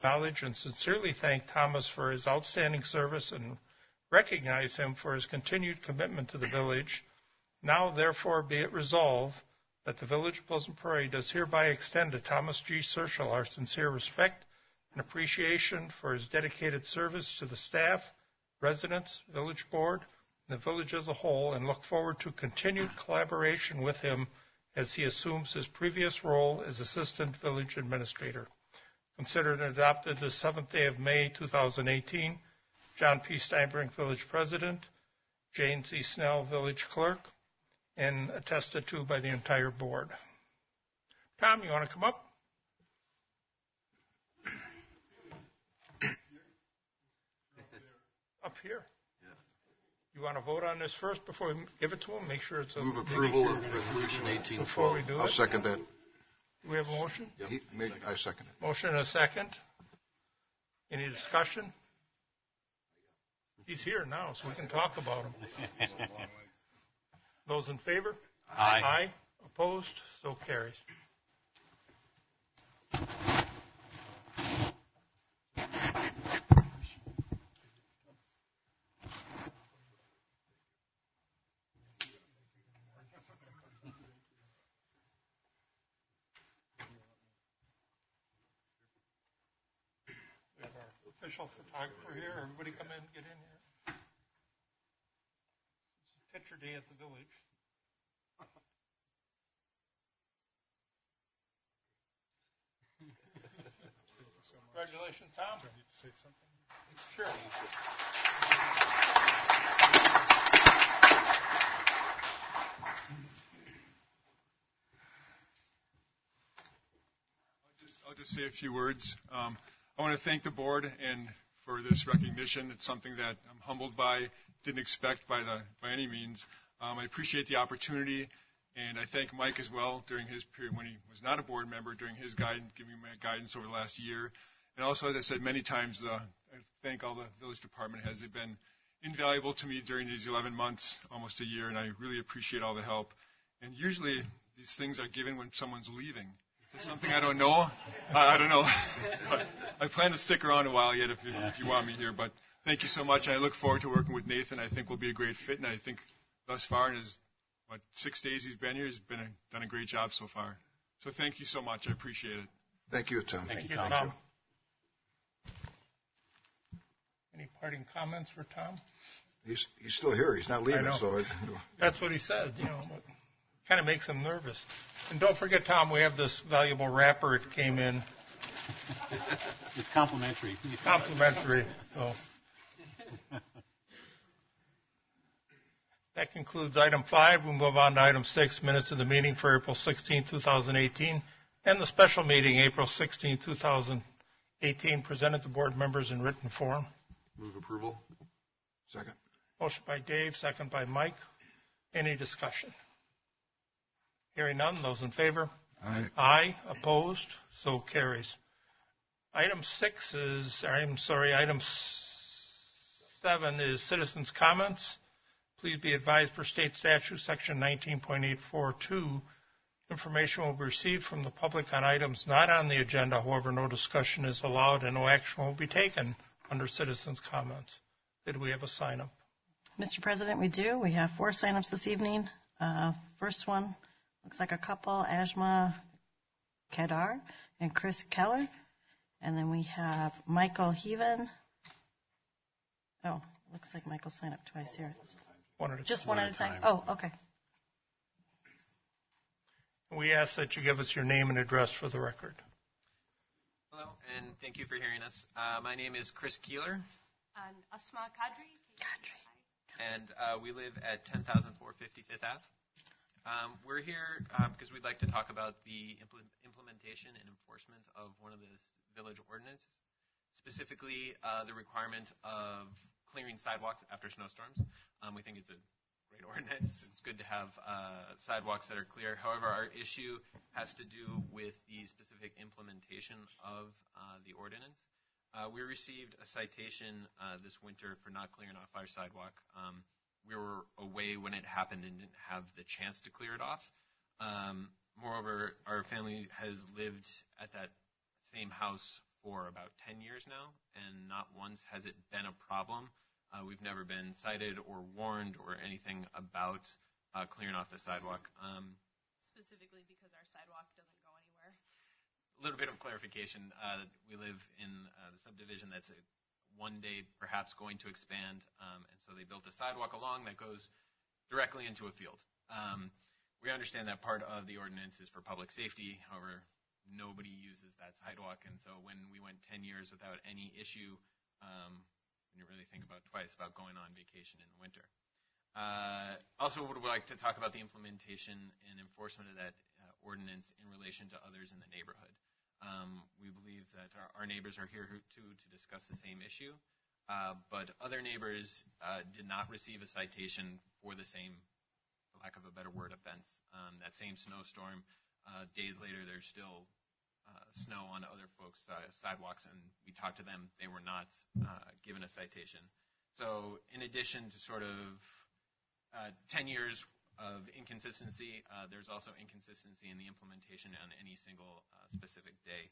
acknowledge and sincerely thank Thomas for his outstanding service and recognize him for his continued commitment to the village. Now, therefore, be it resolved that the Village of Pleasant Prairie does hereby extend to Thomas G. Serschel our sincere respect and appreciation for his dedicated service to the staff, residents, village board, and the village as a whole, and look forward to continued collaboration with him as he assumes his previous role as Assistant Village Administrator. Considered and adopted the 7th day of May, 2018. John P. Steinbrink, Village President. Jane C. Snell, Village Clerk. And attested to by the entire board. Tom, you want to come up? Up here. You want to vote on this first before we give it to him? Make sure it's a... Move approval of Resolution 1812. Before we do it. I'll second that. Do we have a motion? Yep. I second it. Motion and a second. Any discussion? He's here now, so we can talk about him. Those in favor? Aye. Aye. Opposed? So carries. We have our official photographer here. Everybody come in, get in here. It's picture day at the village. Congratulations, Tom. Do I need to say something? Sure. I'll just say a few words. I want to thank the board and for this recognition. It's something that I'm humbled by, didn't expect by any means. I appreciate the opportunity, and I thank Mike as well during his period when he was not a board member, during his guidance, giving me guidance over the last year. And also, as I said many times, I thank all the village department heads. They've been invaluable to me during these 11 months, almost a year, and I really appreciate all the help. And usually, these things are given when someone's leaving. Is there something I don't know? I don't know. But I plan to stick around a while yet if you want me here. But thank you so much, and I look forward to working with Nathan. I think we'll be a great fit, and I think thus far in his 6 days he's been here, he's done a great job so far. So thank you so much. I appreciate it. Thank you, Tom. Thank you, Tom. Any parting comments for Tom? He's still here. He's not leaving. So that's what he said. But kind of makes him nervous. And don't forget, Tom, we have this valuable wrapper. It came in. It's complimentary. It's complimentary. So. That concludes item 5. We'll move on to item 6, minutes of the meeting for April 16, 2018, and the special meeting April 16, 2018, presented to board members in written form. Move approval. Second. Motion by Dave, second by Mike. Any discussion? Hearing none. Those in favor? Aye. Aye. Opposed? So carries. Item 7 is citizens' comments. Please be advised, per state statute, section 19.842, information will be received from the public on items not on the agenda. However, no discussion is allowed and no action will be taken under citizens' comments. Did we have a sign-up? Mr. President, we do. We have 4 sign-ups this evening. First one looks like a couple, Ajma Kedar and Chris Keller. And then we have Michael Heaven. Oh, looks like Michael signed up twice here. Just one at a time. Oh, okay. We ask that you give us your name and address for the record. Hello, and thank you for hearing us. My name is Chris Keeler. And Asma Kadri. And we live at 10,450 Fifth Ave. We're here because we'd like to talk about the implementation and enforcement of one of the village ordinances, specifically the requirement of clearing sidewalks after snowstorms. We think it's a great ordinance. It's good to have sidewalks that are clear. However, our issue has to do with the specific implementation of the ordinance. We received a citation this winter for not clearing off our sidewalk. We were away when it happened and didn't have the chance to clear it off. Moreover, our family has lived at that same house for about 10 years now, and not once has it been a problem. We've never been cited or warned or anything about clearing off the sidewalk. Specifically because our sidewalk doesn't go anywhere. A little bit of clarification. We live in the subdivision that's one day perhaps going to expand, and so they built a sidewalk along that goes directly into a field. We understand that part of the ordinance is for public safety. However, nobody uses that sidewalk, and so when we went 10 years without any issue, we didn't really think about twice about going on vacation in the winter. Also would like to talk about the implementation and enforcement of that ordinance in relation to others in the neighborhood. We believe that our neighbors are here to discuss the same issue, but other neighbors did not receive a citation for the same, for lack of a better word, offense. That same snowstorm, days later there's still snow on other folks' sidewalks, and we talked to them. They were not given a citation. So in addition to sort of 10 years of inconsistency, there's also inconsistency in the implementation on any single specific day.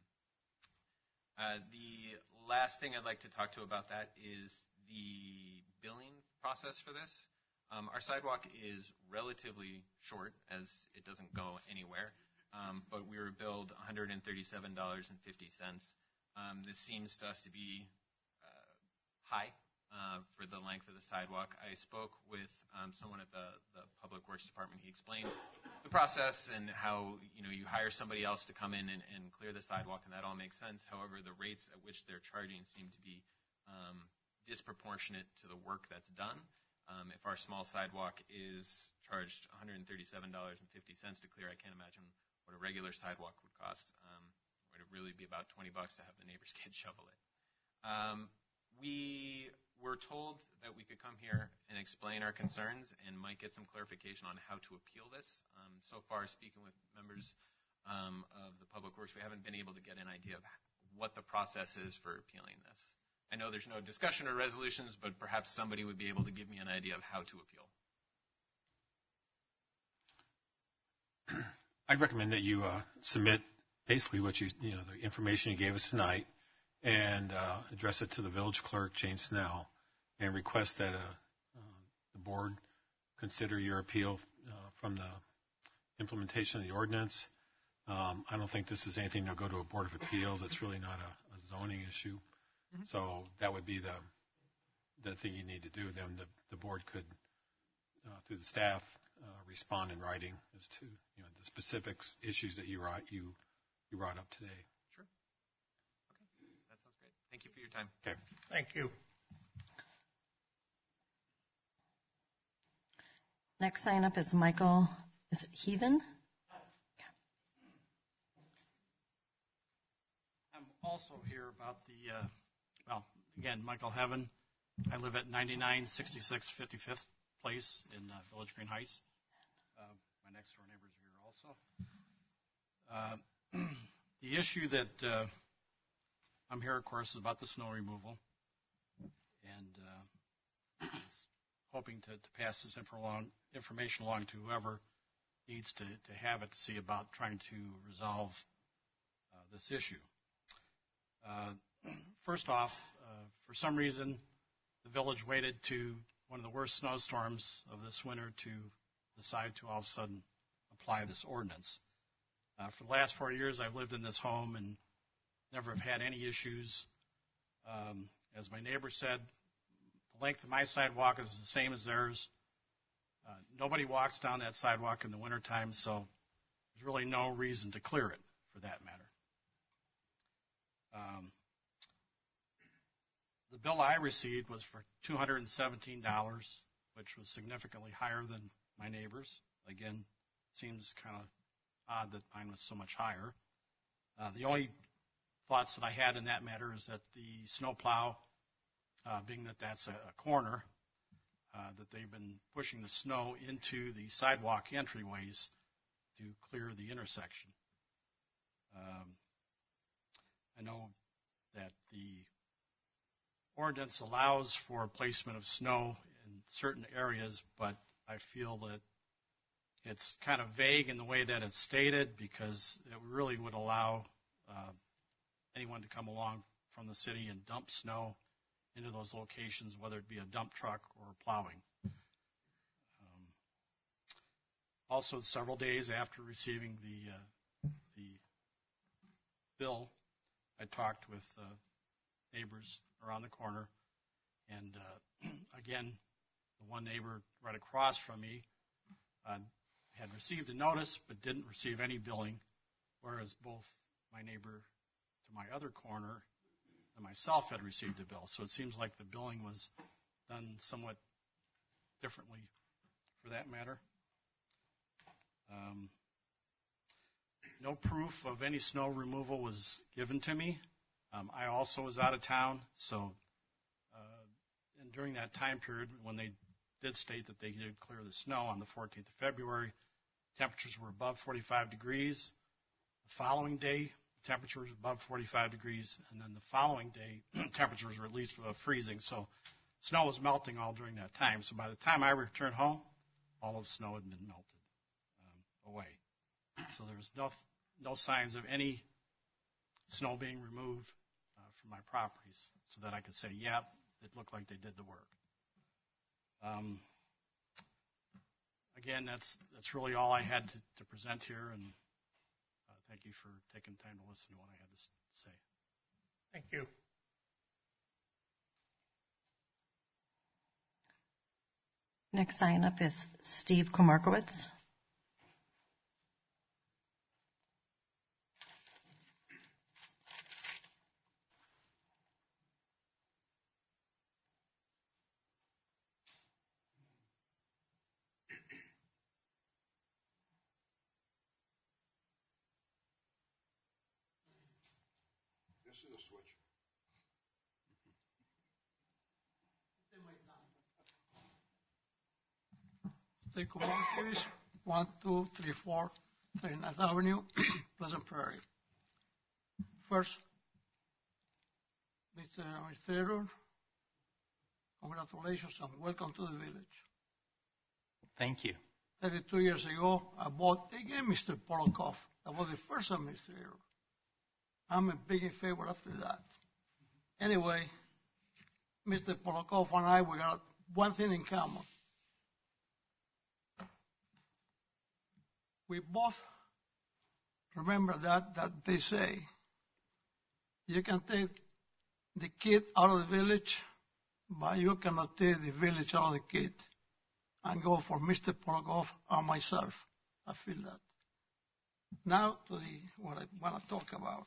The last thing I'd like to talk to about that is the billing process for this. Our sidewalk is relatively short, as it doesn't go anywhere, but we were billed $137.50. This seems to us to be high for the length of the sidewalk. I spoke with someone at the Public Works Department. He explained the process and how you hire somebody else to come in and clear the sidewalk, and that all makes sense. However, the rates at which they're charging seem to be disproportionate to the work that's done. If our small sidewalk is charged $137.50 to clear, I can't imagine what a regular sidewalk would cost. It would really be about $20 to have the neighbor's kid shovel it. We were told that we could come here and explain our concerns and might get some clarification on how to appeal this. So far, speaking with members of the Public Works, we haven't been able to get an idea of what the process is for appealing this. I know there's no discussion or resolutions, but perhaps somebody would be able to give me an idea of how to appeal. I'd recommend that you submit basically what the information you gave us tonight, and address it to the village clerk, Jane Snell, and request that the board consider your appeal from the implementation of the ordinance. I don't think this is anything that'll go to a board of appeals. It's really not a zoning issue. Mm-hmm. So that would be the thing you need to do. Then the board could, through the staff, respond in writing as to the specifics issues that you brought up today. Sure. Okay, that sounds great. Thank you for your time. Okay. Thank you. Next sign up is Michael. Is it Heaven? I'm also here about again, Michael Heaven. I live at 9966 55th Place in Village Green Heights. My next door neighbors are here also. The issue that I'm here, of course, is about the snow removal, and hoping to pass this information along to whoever needs to have it to see about trying to resolve this issue. First off, for some reason, the village waited to one of the worst snowstorms of this winter to decide to all of a sudden apply this ordinance. For the last 4 years, I've lived in this home and never have had any issues. As my neighbor said, the length of my sidewalk is the same as theirs. Nobody walks down that sidewalk in the wintertime, so there's really no reason to clear it, for that matter. The bill I received was for $217, which was significantly higher than my neighbor's. Again, seems kind of odd that mine was so much higher. The only thoughts that I had in that matter is that the snowplow, being that that's a corner, that they've been pushing the snow into the sidewalk entryways to clear the intersection. I know that the ordinance allows for placement of snow in certain areas, but I feel that it's kind of vague in the way that it's stated, because it really would allow anyone to come along from the city and dump snow into those locations, whether it be a dump truck or plowing. Also, several days after receiving the bill, I talked with neighbors around the corner, and again, the one neighbor right across from me had received a notice but didn't receive any billing, whereas both my neighbor to my other corner and myself had received a bill. So it seems like the billing was done somewhat differently for that matter. No proof of any snow removal was given to me. I also was out of town, so and during that time period when they did state that they did clear the snow on the 14th of February, temperatures were above 45 degrees. The following day, temperatures were above 45 degrees, and then the following day, temperatures were at least above freezing. So snow was melting all during that time. So by the time I returned home, all of the snow had been melted away. So there was no signs of any snow being removed from my properties so that I could say, yeah, it looked like they did the work. Again, that's really all I had to present here, and thank you for taking time to listen to what I had to say. Thank you. Next sign up is Steve Komarkowitz. This is a switch. Steve Komarkowitz, 1234 39th Avenue, Pleasant Prairie. First, Mr. Administrator, congratulations and welcome to the village. Thank you. 32 years ago, I bought again Mr. Polakov. I was the first administrator. I'm a big in favor after that. Anyway, Mr. Polakov and I, we got one thing in common. We both remember that they say you can take the kid out of the village, but you cannot take the village out of the kid and go for Mr. Polakov and myself. I feel that. Now to what I want to talk about.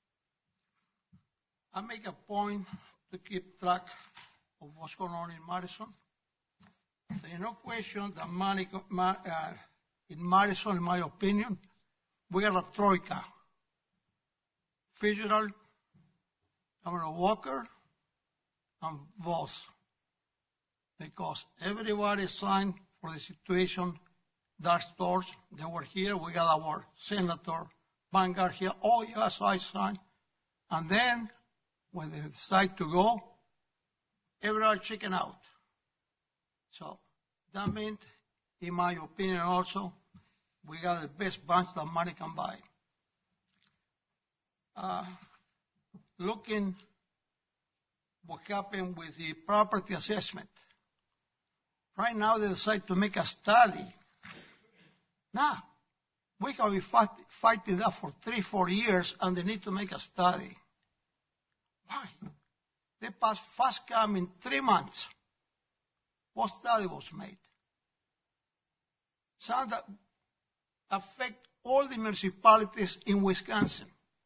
I make a point to keep track of what's going on in Madison. There's no question that in Madison, in my opinion, we got a troika. Fitzgerald, Governor Walker, and Voss. Because everybody signed for the situation, dark stores, they were here. We got our Senator Vanguard here. Oh, yes, I signed. And then, when they decide to go, everybody chicken out. So that meant, in my opinion also, we got the best banks that money can buy. Looking what happened with the property assessment. Right now they decide to make a study. Now, we have been fighting that for 3-4 years, and they need to make a study. Why? They passed FASTCAM in 3 months. What study was made? Some that affect all the municipalities in Wisconsin.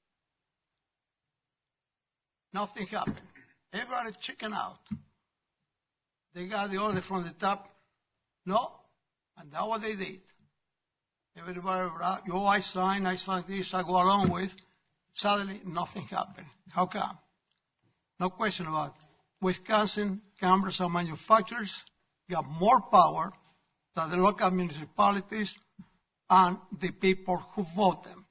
Nothing happened. Everybody chicken out. They got the order from the top. No, and that's what they did. Everybody, I sign this, I go along with. Suddenly, nothing happened. How come? No question about it. Wisconsin Chambers of Manufacturers got more power than the local municipalities and the people who vote them.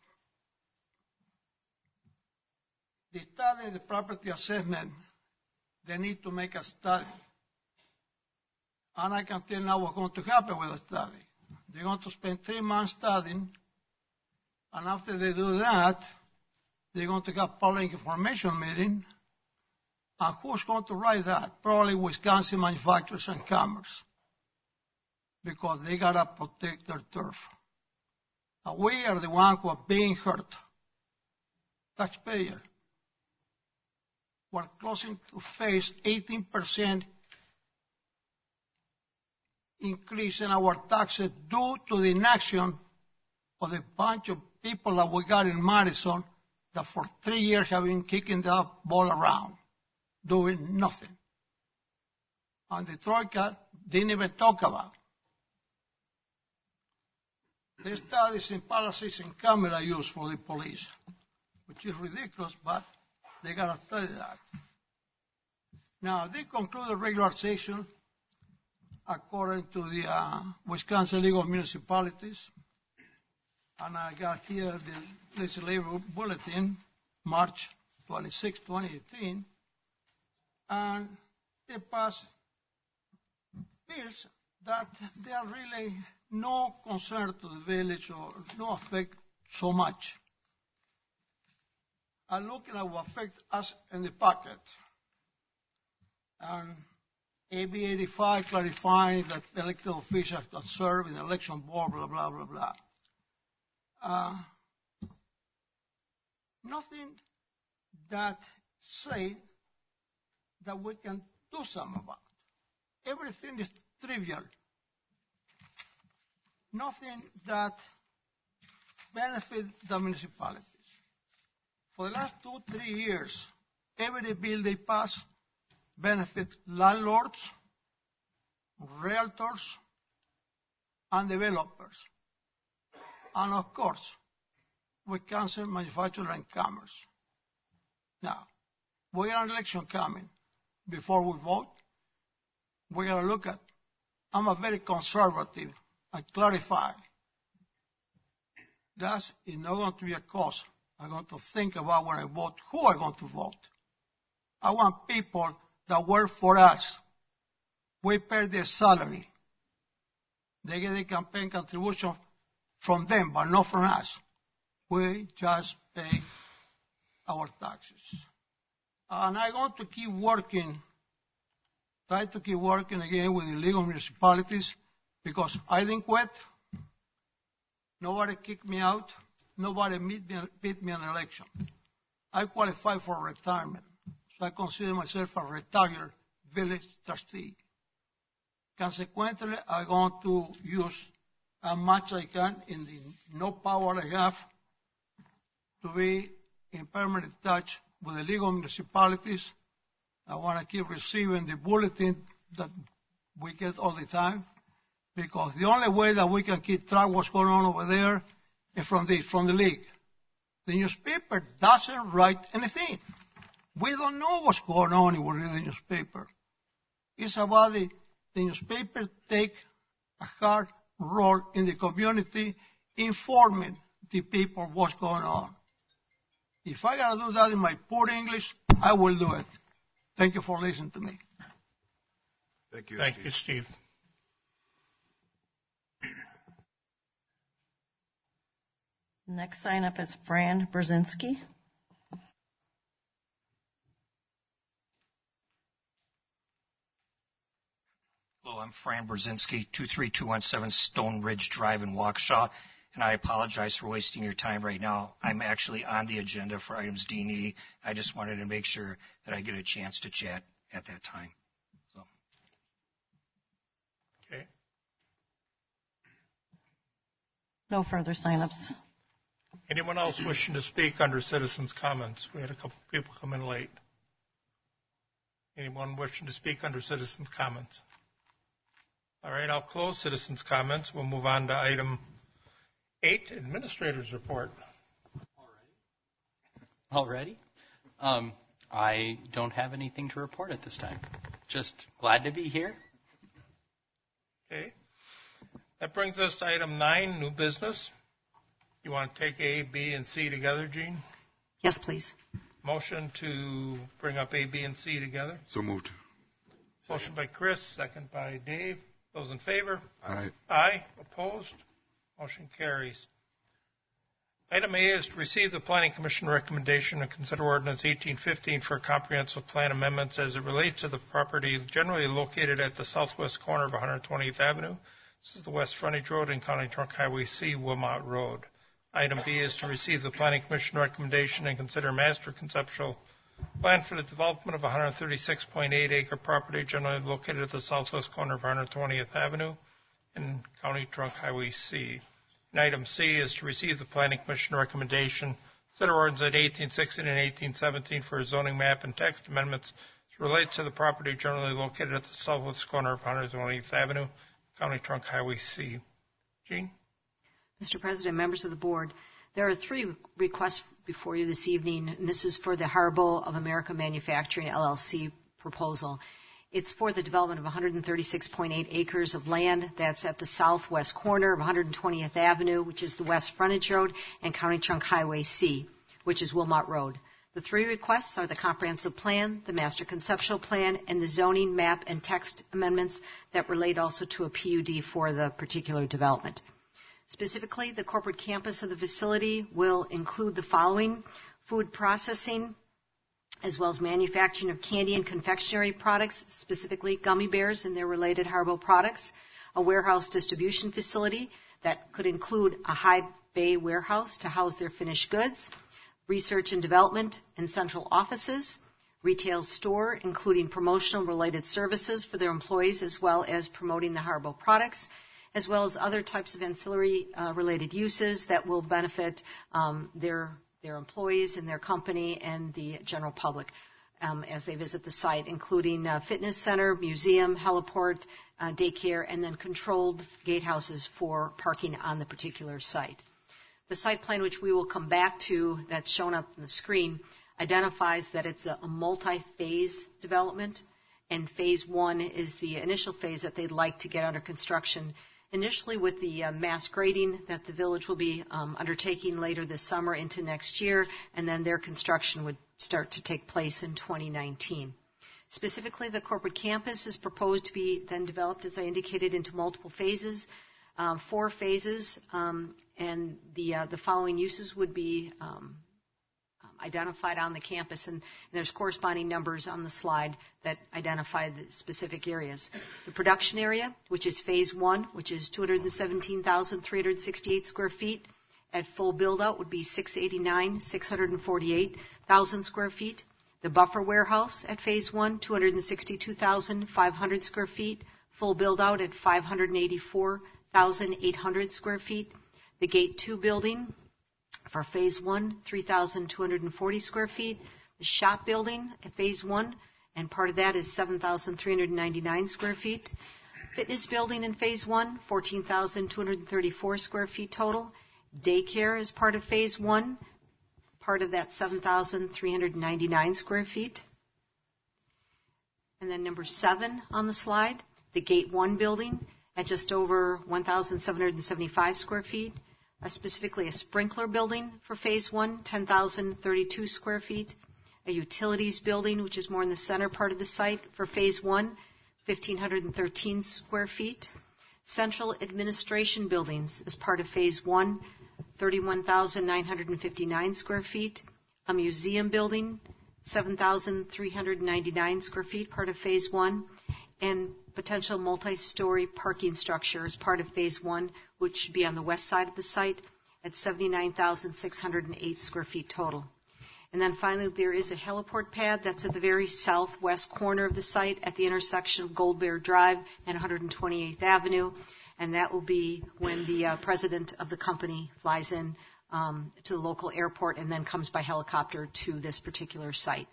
The study, the property assessment, they need to make a study. And I can tell now what's going to happen with the study. They're going to spend 3 months studying, and after they do that, They're going to have public information meeting. And who's going to write that? Probably Wisconsin Manufacturers and Commerce, because they got to protect their turf. And we are the ones who are being hurt. Taxpayer. We're closing to face 18% increase in our taxes due to the inaction of the bunch of people that we got in Madison that for 3 years have been kicking that ball around, doing nothing. And the Troika didn't even talk about it. They studies in policies and camera use for the police, which is ridiculous, but they got to study that. Now, they concluded regular session according to the Wisconsin League of Municipalities. And I got here the legislative bulletin, March 26, 2018. And they passed bills that they are really no concern to the village or no affect so much. And looking at what affect us in the pocket. And AB 85 clarifying that elected officials that serve in the election board, blah, blah, blah, blah. Nothing that say that we can do something about. Everything is trivial. Nothing that benefit the municipalities. For the last 2-3 years, every bill they pass benefit landlords, realtors, and developers. And of course, Wisconsin Manufacturing and Commerce. Now, we got an election coming. Before we vote, we got to look at, I'm a very conservative. I clarify. That is not going to be a cause. I'm going to think about when I vote, who I'm going to vote. I want people that work for us. We pay their salary. They get a campaign contribution from them, but not from us. We just pay our taxes. And I'm going to keep working, try to keep working again with the League of Municipalities, because I didn't quit. Nobody kicked me out. Nobody beat me in an election. I qualify for retirement, so I consider myself a retired village trustee. Consequently, I'm going to use as much as I can in the no power I have to be in permanent touch with the League of Municipalities. I want to keep receiving the bulletin that we get all the time, because the only way that we can keep track of what's going on over there is from the League. The newspaper doesn't write anything. We don't know what's going on if we read the newspaper. It's about the newspaper take a hard role in the community, informing the people what's going on. If I got to do that in my poor English, I will do it. Thank you for listening to me. Thank you, Thank you, Steve. Next sign up is Fran Brzezinski. Hello, I'm Fran Brzezinski, 23217 Stone Ridge Drive in Waukesha, and I apologize for wasting your time right now. I'm actually on the agenda for items D and E. I just wanted to make sure that I get a chance to chat at that time. So. Okay. No further sign-ups. Anyone else wishing to speak under citizens' comments? We had a couple people come in late. Anyone wishing to speak under citizens' comments? All right, I'll close citizens' comments. We'll move on to item 8, Administrator's Report. Already? I don't have anything to report at this time. Just glad to be here. Okay. That brings us to item 9, New Business. You want to take A, B, and C together, Gene? Yes, please. Motion to bring up A, B, and C together. So moved. Motion by Chris, second by Dave. Those in favor? Aye. Aye. Opposed? Motion carries. Item A is to receive the Planning Commission recommendation and consider ordinance 1815 for comprehensive plan amendments as it relates to the property generally located at the southwest corner of 120th Avenue. This is the West Frontage Road and County Trunk Highway C, Wilmot Road. Item B is to receive the Planning Commission recommendation and consider master conceptual plan for the development of a 136.8-acre property generally located at the southwest corner of 120th Avenue and County Trunk Highway C. And item C is to receive the Planning Commission recommendation, consider ordinance at 1816 and 1817 for zoning map and text amendments to relate to the property generally located at the southwest corner of 120th Avenue, County Trunk Highway C. Jean? Mr. President, members of the board, there are 3 requests before you this evening, and this is for the Haribo of America Manufacturing LLC proposal. It's for the development of 136.8 acres of land that's at the southwest corner of 120th Avenue, which is the West Frontage Road, and County Trunk Highway C, which is Wilmot Road. The 3 requests are the comprehensive plan, the master conceptual plan, and the zoning map and text amendments that relate also to a PUD for the particular development. Specifically, the corporate campus of the facility will include the following: food processing, as well as manufacturing of candy and confectionery products, specifically gummy bears and their related Haribo products, a warehouse distribution facility that could include a high bay warehouse to house their finished goods, research and development and central offices, retail store, including promotional related services for their employees, as well as promoting the Haribo products, as well as other types of ancillary related uses that will benefit their employees and their company and the general public as they visit the site, including fitness center, museum, heliport, daycare, and then controlled gatehouses for parking on the particular site. The site plan, which we will come back to, that's shown up on the screen, identifies that it's a multi-phase development, and phase 1 is the initial phase that they'd like to get under construction, initially with the mass grading that the village will be undertaking later this summer into next year, and then their construction would start to take place in 2019. Specifically, the corporate campus is proposed to be then developed, as I indicated, into multiple phases, 4 phases, and the following uses would be identified on the campus, and there's corresponding numbers on the slide that identify the specific areas. The production area, which is phase 1, which is 217,368 square feet. At full build-out would be 648,000 square feet. The buffer warehouse at phase 1, 262,500 square feet. Full build-out at 584,800 square feet. The Gate 2 building for phase 1, 3,240 square feet. The shop building at phase 1, and part of that is 7,399 square feet. Fitness building in phase 1, 14,234 square feet total. Daycare is part of phase 1, part of that 7,399 square feet. And then number 7 on the slide, the Gate 1 building at just over 1,775 square feet. Specifically a sprinkler building for phase 1, 10,032 square feet. A utilities building, which is more in the center part of the site, for phase 1, 1,513 square feet. Central administration buildings as part of phase 1, 31,959 square feet. A museum building, 7,399 square feet, part of phase 1. And potential multi-story parking structure as part of phase 1, which should be on the west side of the site at 79,608 square feet total. And then finally, there is a heliport pad that's at the very southwest corner of the site at the intersection of Gold Bear Drive and 128th Avenue. And that will be when the president of the company flies in to the local airport and then comes by helicopter to this particular site.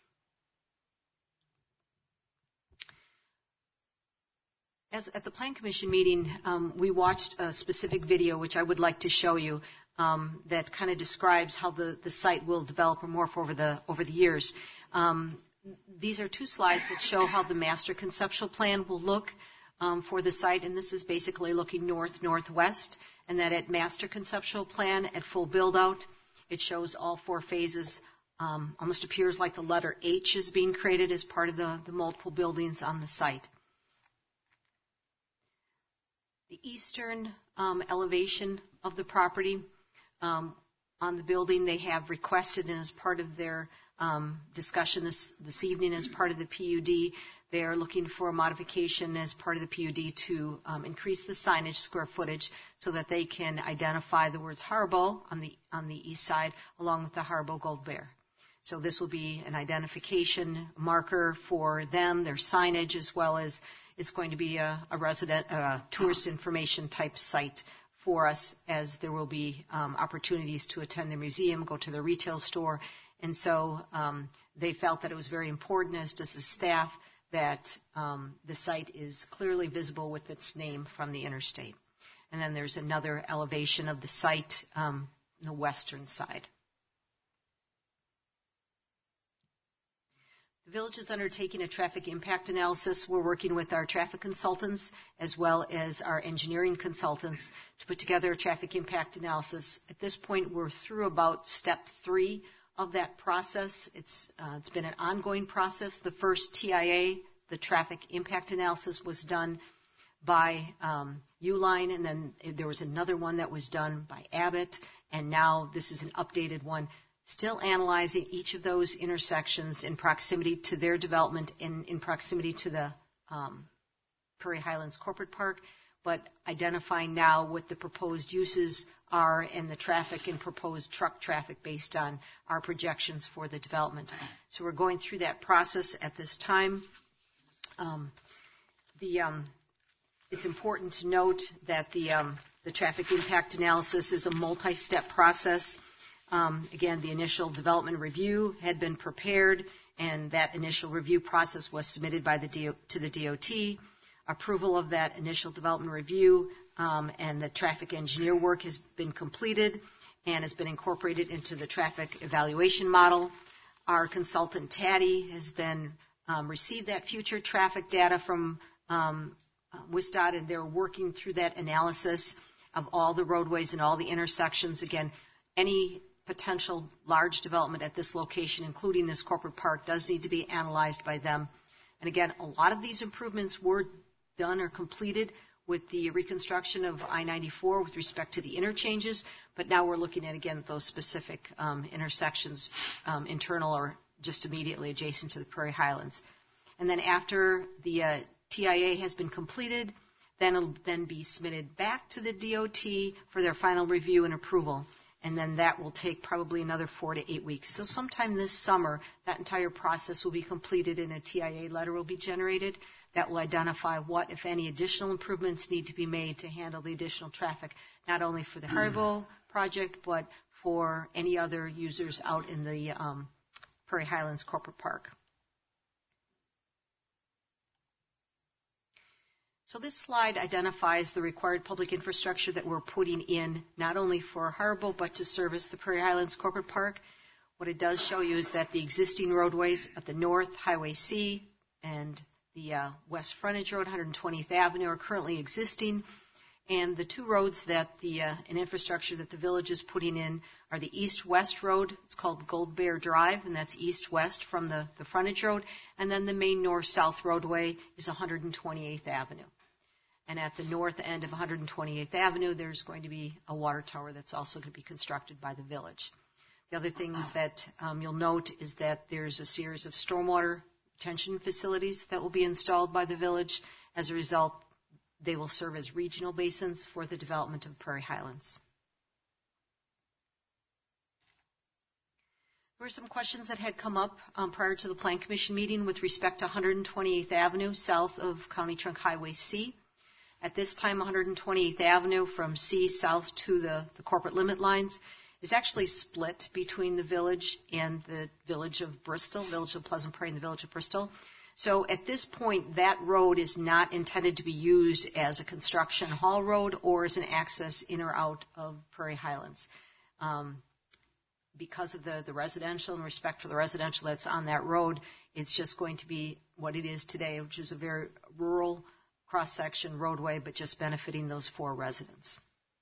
At the Plan Commission meeting, we watched a specific video, which I would like to show you, that kind of describes how the site will develop or morph over the years. These are 2 slides that show how the master conceptual plan will look for the site, and this is basically looking north-northwest, and that at master conceptual plan at full build-out, it shows all 4 phases. Almost appears like the letter H is being created as part of the multiple buildings on the site. The eastern elevation of the property on the building. They have requested, and as part of their discussion this evening as part of the PUD, they are looking for a modification as part of the PUD to increase the signage square footage so that they can identify the words Haribo on the east side along with the Haribo Gold Bear. So this will be an identification marker for them, their signage, as well as it's going to be a tourist information type site for us, as there will be opportunities to attend the museum, go to the retail store. And so they felt that it was very important, as does the staff, that the site is clearly visible with its name from the interstate. And then there's another elevation of the site on the western side. The village is undertaking a traffic impact analysis. We're working with our traffic consultants as well as our engineering consultants to put together a traffic impact analysis. At this point, we're through about step 3 of that process. It's been an ongoing process. The first TIA, the traffic impact analysis, was done by Uline, and then there was another one that was done by Abbott, and now this is an updated one, still analyzing each of those intersections in proximity to their development and in proximity to the Prairie Highlands Corporate Park, but identifying now what the proposed uses are and the traffic and proposed truck traffic based on our projections for the development. So we're going through that process at this time. It's important to note that the traffic impact analysis is a multi-step process. Again, the initial development review had been prepared, and that initial review process was submitted by to the DOT. Approval of that initial development review and the traffic engineer work has been completed and has been incorporated into the traffic evaluation model. Our consultant, Taddy, has then received that future traffic data from WSDOT, and they're working through that analysis of all the roadways and all the intersections. Again, any potential large development at this location, including this corporate park, does need to be analyzed by them. And again, a lot of these improvements were done or completed with the reconstruction of I-94 with respect to the interchanges, but now we're looking at, again, those specific intersections, internal or just immediately adjacent to the Prairie Highlands. And then after the TIA has been completed, then it'll then be submitted back to the DOT for their final review and approval. And then that will take probably another 4 to 8 weeks. So sometime this summer, that entire process will be completed and a TIA letter will be generated that will identify what, if any, additional improvements need to be made to handle the additional traffic, not only for the Haribo project, but for any other users out in the Prairie Highlands Corporate Park. So this slide identifies the required public infrastructure that we're putting in, not only for Haribo, but to service the Prairie Highlands Corporate Park. What it does show you is that the existing roadways at the north, Highway C, and the west frontage road, 120th Avenue, are currently existing. And the two roads that and infrastructure that the village is putting in are the east-west road. It's called Gold Bear Drive, and that's east-west from the frontage road. And then the main north-south roadway is 128th Avenue. And at the north end of 128th Avenue, there's going to be a water tower that's also going to be constructed by the village. The other things that you'll note is that there's a series of stormwater retention facilities that will be installed by the village. As a result, they will serve as regional basins for the development of Prairie Highlands. There were some questions that had come up prior to the Plan Commission meeting with respect to 128th Avenue south of County Trunk Highway C. At this time, 128th Avenue from C south to the corporate limit lines is actually split between the village and the village of Bristol, village of Pleasant Prairie and the village of Bristol. So at this point, that road is not intended to be used as a construction haul road or as an access in or out of Prairie Highlands. Because of the residential and respect for the residential that's on that road, it's just going to be what it is today, which is a very rural cross-section roadway, but just benefiting those 4 residents.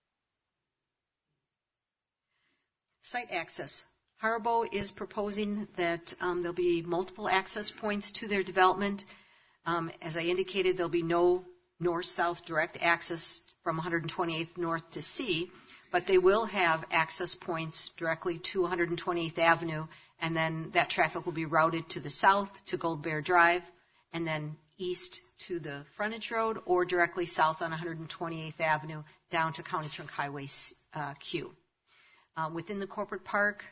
Site access. Haribo is proposing that there'll be multiple access points to their development. As I indicated, there'll be no north-south direct access from 128th North to C, but they will have access points directly to 128th Avenue, and then that traffic will be routed to the south to Gold Bear Drive, and then east to the frontage road, or directly south on 128th Avenue down to County Trunk Highway Q. Within the corporate park,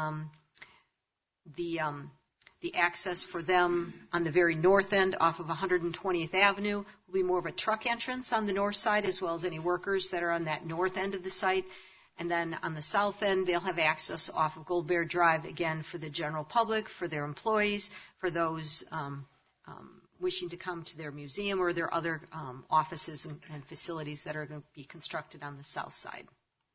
the access for them on the very north end off of 120th Avenue will be more of a truck entrance on the north side, as well as any workers that are on that north end of the site. And then on the south end, they'll have access off of Gold Bear Drive, again, for the general public, for their employees, for those wishing to come to their museum or their other offices and facilities that are going to be constructed on the south side.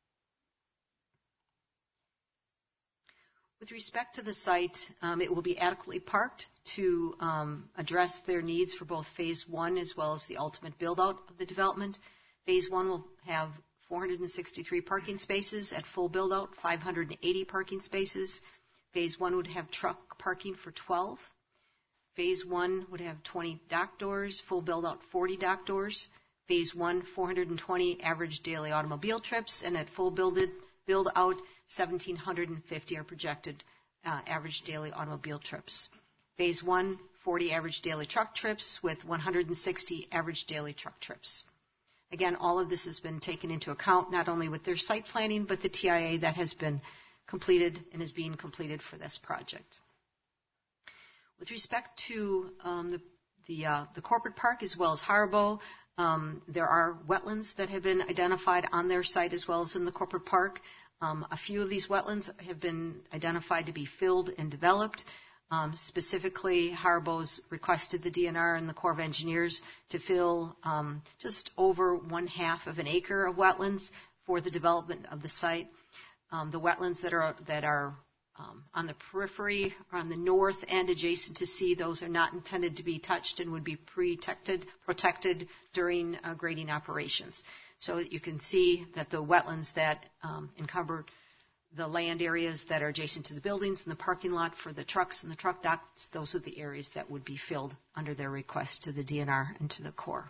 With respect to the site, it will be adequately parked to address their needs for both Phase 1 as well as the ultimate build-out of the development. Phase 1 will have 463 parking spaces. At full build-out, 580 parking spaces. Phase 1 would have truck parking for 12. Phase 1 would have 20 dock doors. Full build-out, 40 dock doors. Phase 1, 420 average daily automobile trips. And at full build-out, 1,750 are projected average daily automobile trips. Phase 1, 40 average daily truck trips with 160 average daily truck trips. Again, all of this has been taken into account, not only with their site planning, but the TIA that has been completed and is being completed for this project. With respect to the corporate park as well as Haribo, there are wetlands that have been identified on their site as well as in the corporate park. A few of these wetlands have been identified to be filled and developed. Specifically, Haribo's requested the DNR and the Corps of Engineers to fill just over 1/2 of an acre of wetlands for the development of the site. The wetlands that are on the periphery or on the north end adjacent to C, those are not intended to be touched and would be protected during grading operations. So you can see that the wetlands that encumber the land areas that are adjacent to the buildings and the parking lot for the trucks and the truck docks, those are the areas that would be filled under their request to the DNR and to the Corps.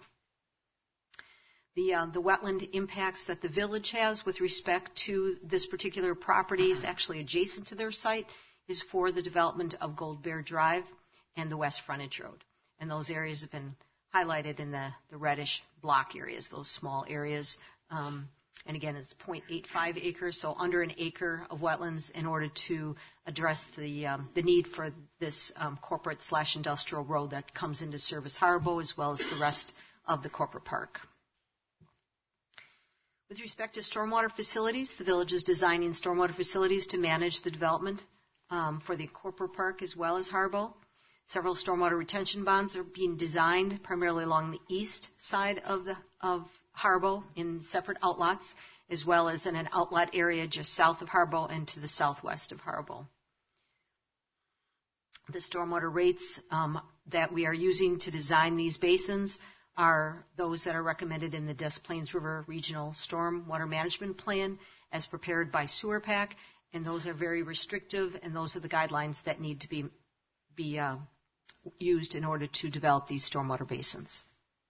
The wetland impacts that the village has with respect to this particular property is actually adjacent to their site, is for the development of Gold Bear Drive and the West Frontage Road. And those areas have been highlighted in the reddish block areas, those small areas. And again, it's 0.85 acres, so under an acre of wetlands in order to address the need for this corporate/industrial road that comes into service Haribo as well as the rest of the corporate park. With respect to stormwater facilities, the village is designing stormwater facilities to manage the development for the corporate park as well as Haribo. Several stormwater retention bonds are being designed primarily along the east side of Haribo in separate outlots, as well as in an outlet area just south of Haribo and to the southwest of Haribo. The stormwater rates that we are using to design these basins are those that are recommended in the Des Plaines River Regional Stormwater Management Plan as prepared by Sewer PAC, and those are very restrictive, and those are the guidelines that need to be used in order to develop these stormwater basins.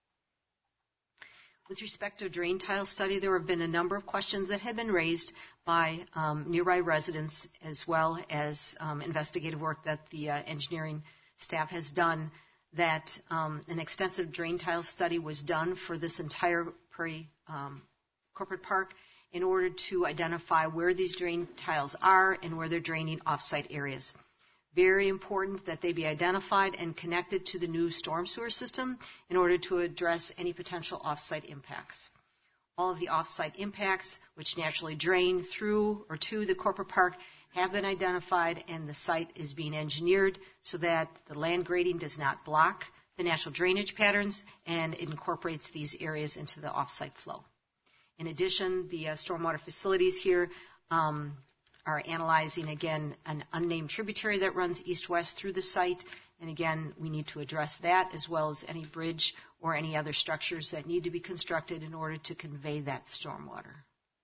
With respect to a drain tile study, there have been a number of questions that have been raised by nearby residents as well as investigative work that the engineering staff has done, that an extensive drain tile study was done for this entire Prairie corporate park in order to identify where these drain tiles are and where they're draining off-site areas. Very important that they be identified and connected to the new storm sewer system in order to address any potential off-site impacts. All of the off-site impacts, which naturally drain through or to the corporate park, have been identified, and the site is being engineered so that the land grading does not block the natural drainage patterns, and it incorporates these areas into the off-site flow. In addition, the stormwater facilities here are analyzing, again, an unnamed tributary that runs east-west through the site. And again, we need to address that as well as any bridge or any other structures that need to be constructed in order to convey that stormwater.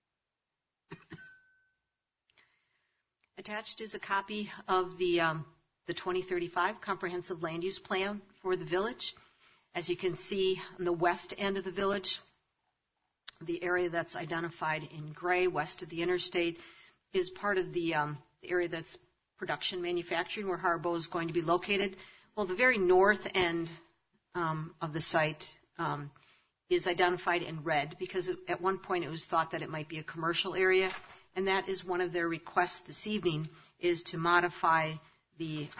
Attached is a copy of the 2035 Comprehensive Land Use Plan for the village. As you can see, on the west end of the village, The area that's identified in gray west of the interstate is part of the area that's production manufacturing, where Haribo is going to be located. Well, the very north end of the site is identified in red because at one point it was thought that it might be a commercial area, and that is one of their requests this evening, is to modify the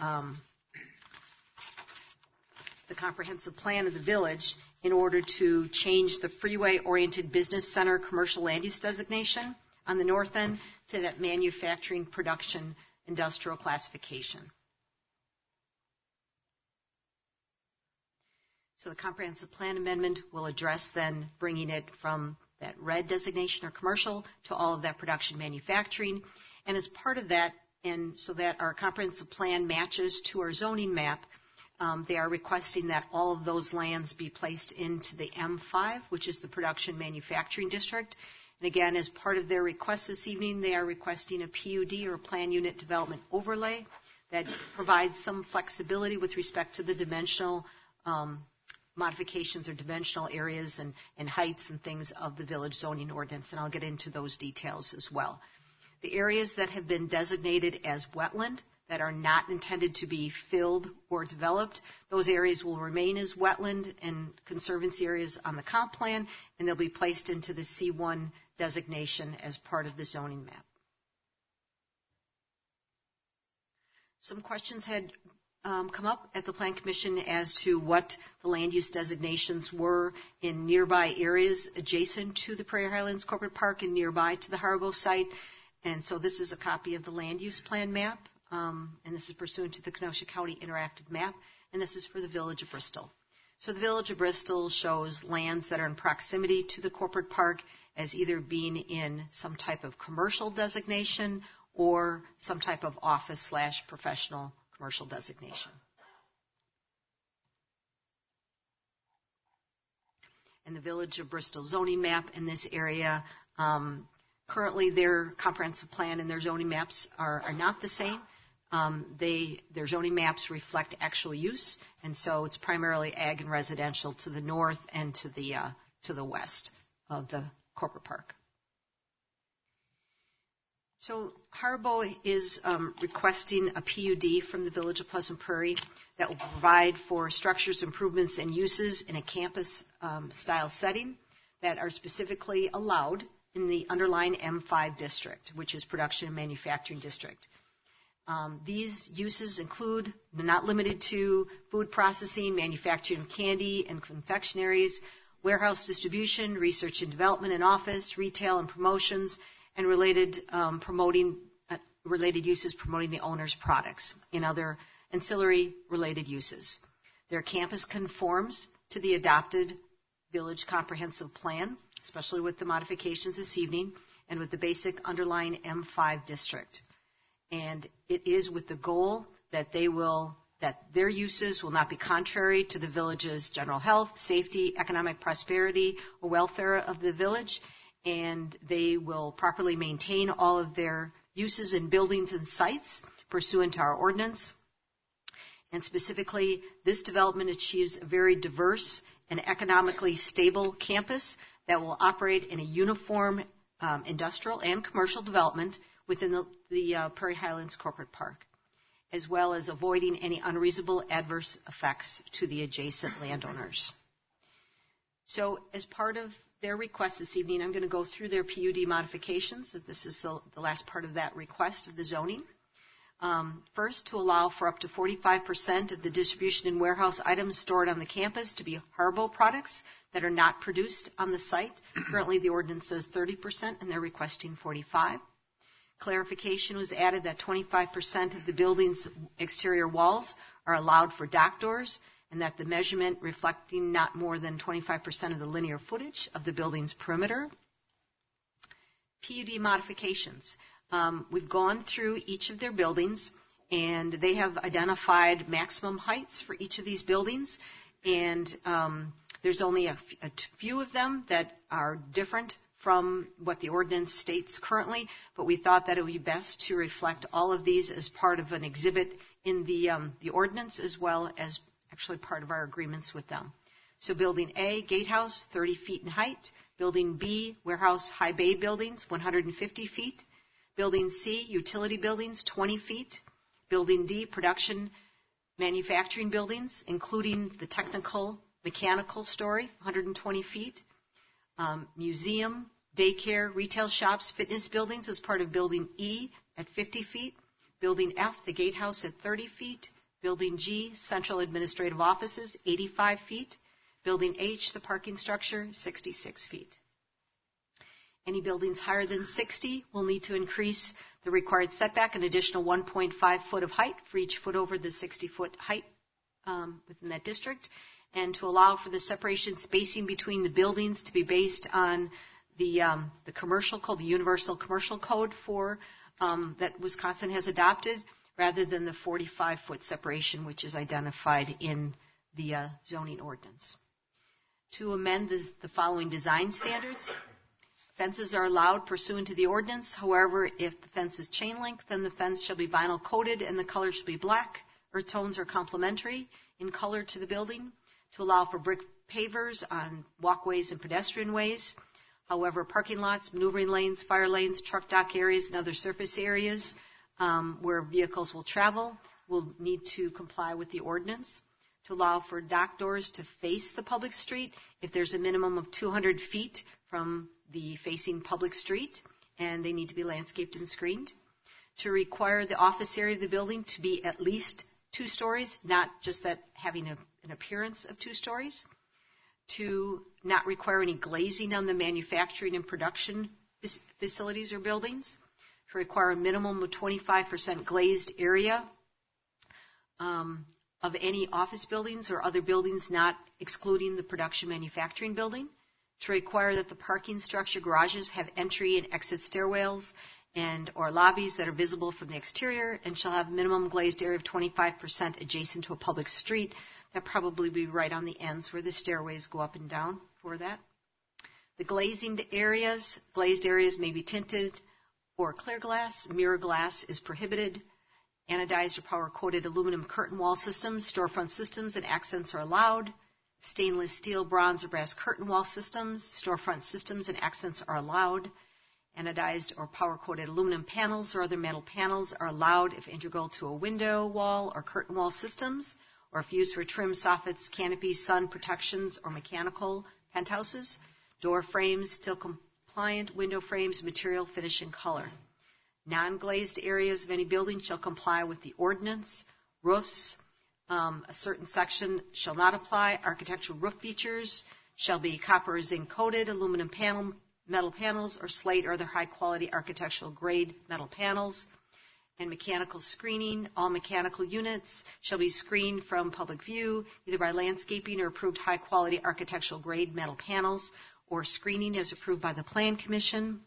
comprehensive plan of the village in order to change the freeway-oriented business center commercial land use designation on the north end to that manufacturing production industrial classification. So the comprehensive plan amendment will address then bringing it from that red designation or commercial to all of that production manufacturing. And as part of that, and so that our comprehensive plan matches to our zoning map, they are requesting that all of those lands be placed into the M5, which is the production manufacturing district. And again, as part of their request this evening, they are requesting a PUD or a plan unit development overlay that provides some flexibility with respect to the dimensional modifications or dimensional areas and heights and things of the village zoning ordinance. And I'll get into those details as well. The areas that have been designated as wetland, that are not intended to be filled or developed, those areas will remain as wetland and conservancy areas on the comp plan, and they'll be placed into the C1 designation as part of the zoning map. Some questions had come up at the Plan Commission as to what the land use designations were in nearby areas adjacent to the Prairie Highlands Corporate Park and nearby to the Haribo site. And so this is a copy of the land use plan map. And this is pursuant to the Kenosha County Interactive Map, and this is for the Village of Bristol. So the Village of Bristol shows lands that are in proximity to the corporate park as either being in some type of commercial designation or some type of office/professional commercial designation. And the Village of Bristol zoning map in this area, currently their comprehensive plan and their zoning maps are not the same. Their zoning maps reflect actual use, and so it's primarily ag and residential to the north and to the west of the corporate park. So Haribo is requesting a PUD from the Village of Pleasant Prairie that will provide for structures, improvements, and uses in a campus-style setting that are specifically allowed in the underlying M5 district, which is production and manufacturing district. These uses include, but not limited to, food processing, manufacturing of candy and confectionaries, warehouse distribution, research and development and office, retail and promotions, and related uses promoting the owner's products and other ancillary related uses. Their campus conforms to the adopted village comprehensive plan, especially with the modifications this evening, and with the basic underlying M5 district. And it is with the goal that their uses will not be contrary to the village's general health, safety, economic prosperity, or welfare of the village, and they will properly maintain all of their uses in buildings and sites pursuant to our ordinance. And specifically, this development achieves a very diverse and economically stable campus that will operate in a uniform industrial and commercial development within the Prairie Highlands Corporate Park, as well as avoiding any unreasonable adverse effects to the adjacent landowners. So as part of their request this evening, I'm going to go through their PUD modifications. This is the last part of that request of the zoning. First, to allow for up to 45% of the distribution and warehouse items stored on the campus to be Haribo products that are not produced on the site. Currently, the ordinance says 30%, and they're requesting 45%. Clarification was added that 25% of the building's exterior walls are allowed for dock doors, and that the measurement reflecting not more than 25% of the linear footage of the building's perimeter. PUD modifications. We've gone through each of their buildings, and they have identified maximum heights for each of these buildings, and there's only a few of them that are different from what the ordinance states currently, but we thought that it would be best to reflect all of these as part of an exhibit in the ordinance, as well as actually part of our agreements with them. So Building A, gatehouse, 30 feet in height. Building B, warehouse high bay buildings, 150 feet. Building C, utility buildings, 20 feet. Building D, production manufacturing buildings, including the technical mechanical story, 120 feet. Museum, daycare, retail shops, fitness buildings as part of Building E at 50 feet. Building F, the gatehouse at 30 feet. Building G, central administrative offices, 85 feet. Building H, the parking structure, 66 feet. Any buildings higher than 60 will need to increase the required setback an additional 1.5 foot of height for each foot over the 60-foot height within that district, and to allow for the separation spacing between the buildings to be based on the commercial code, the universal commercial code for that Wisconsin has adopted, rather than the 45-foot separation which is identified in the zoning ordinance. To amend the following design standards. Fences are allowed pursuant to the ordinance. However, if the fence is chain link, then the fence shall be vinyl coated and the color shall be black. Earth tones are complementary in color to the building. To allow for brick pavers on walkways and pedestrian ways. However, parking lots, maneuvering lanes, fire lanes, truck dock areas, and other surface areas where vehicles will travel will need to comply with the ordinance. To allow for dock doors to face the public street if there's a minimum of 200 feet from the facing public street, and they need to be landscaped and screened. To require the office area of the building to be at least 2 stories, not just that having an appearance of 2 stories. To not require any glazing on the manufacturing and production facilities or buildings. To require a minimum of 25% glazed area of any office buildings or other buildings not excluding the production manufacturing building. To require that the parking structure garages have entry and exit stairwells and or lobbies that are visible from the exterior and shall have minimum glazed area of 25% adjacent to a public street. That probably be right on the ends where the stairways go up and down for that. The glazed areas may be tinted or clear glass. Mirror glass is prohibited. Anodized or power-coated aluminum curtain wall systems, storefront systems, and accents are allowed. Stainless steel, bronze, or brass curtain wall systems, storefront systems, and accents are allowed. Anodized or power-coated aluminum panels or other metal panels are allowed if integral to a window wall or curtain wall systems, or if used for trim, soffits, canopies, sun protections, or mechanical penthouses. Door frames, still compliant window frames, material, finish, and color. Non-glazed areas of any building shall comply with the ordinance. Roofs, a certain section shall not apply. Architectural roof features shall be copper or zinc coated, aluminum panel, metal panels, or slate or other high-quality architectural grade metal panels. And mechanical screening, all mechanical units shall be screened from public view, either by landscaping or approved high-quality architectural grade metal panels, or screening as approved by the Plan Commission.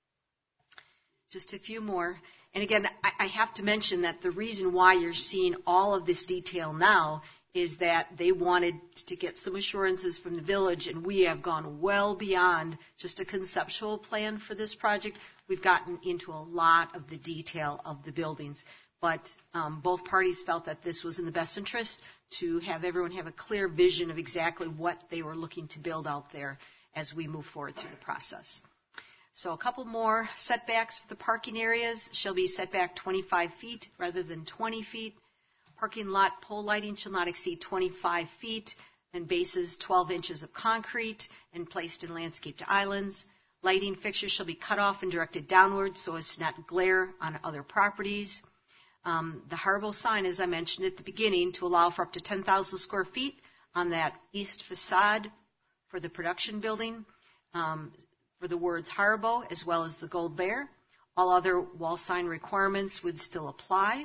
Just a few more. And again, I have to mention that the reason why you're seeing all of this detail now is that they wanted to get some assurances from the village, and we have gone well beyond just a conceptual plan for this project. We've gotten into a lot of the detail of the buildings, but both parties felt that this was in the best interest to have everyone have a clear vision of exactly what they were looking to build out there as we move forward through the process. So a couple more setbacks for the parking areas shall be set back 25 feet rather than 20 feet. Parking lot pole lighting shall not exceed 25 feet and bases 12 inches of concrete and placed in landscaped islands. Lighting fixtures shall be cut off and directed downward so as to not glare on other properties. The Haribo sign, as I mentioned at the beginning, to allow for up to 10,000 square feet on that east facade for the production building. For the words Haribo as well as the Gold Bear. All other wall sign requirements would still apply.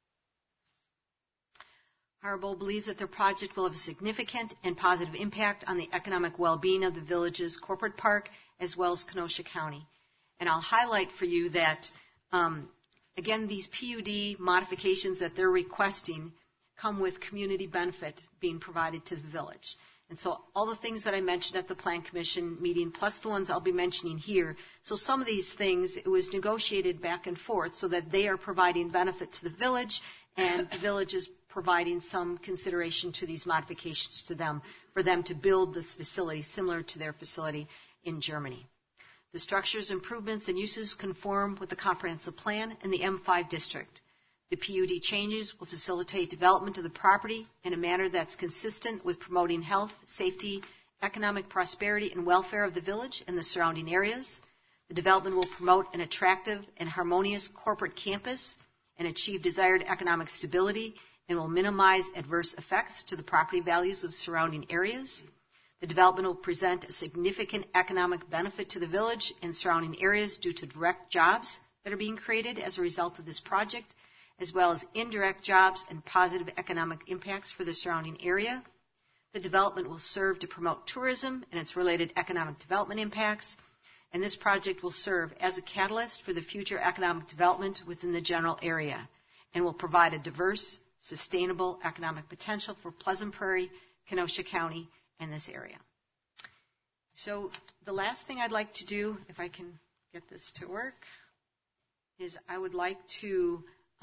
Haribo believes that their project will have a significant and positive impact on the economic well-being of the village's corporate park as well as Kenosha County. And I'll highlight for you that, again, these PUD modifications that they're requesting come with community benefit being provided to the village. And so all the things that I mentioned at the Plan Commission meeting, plus the ones I'll be mentioning here, so some of these things, it was negotiated back and forth so that they are providing benefit to the village, and the village is providing some consideration to these modifications to them for them to build this facility similar to their facility in Germany. The structures, improvements, and uses conform with the comprehensive plan in the M5 district. The PUD changes will facilitate development of the property in a manner that's consistent with promoting health, safety, economic prosperity, and welfare of the village and the surrounding areas. The development will promote an attractive and harmonious corporate campus and achieve desired economic stability and will minimize adverse effects to the property values of surrounding areas. The development will present a significant economic benefit to the village and surrounding areas due to direct jobs that are being created as a result of this project, as well as indirect jobs and positive economic impacts for the surrounding area. The development will serve to promote tourism and its related economic development impacts, and this project will serve as a catalyst for the future economic development within the general area and will provide a diverse, sustainable economic potential for Pleasant Prairie, Kenosha County, and this area. So the last thing I'd like to do, if I can get this to work, is I would like to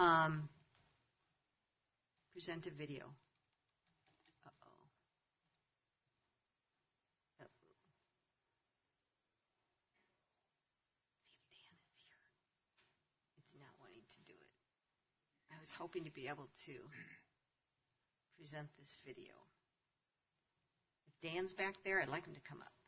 present a video. I was hoping to be able to present this video. If Dan's back there, I'd like him to come up.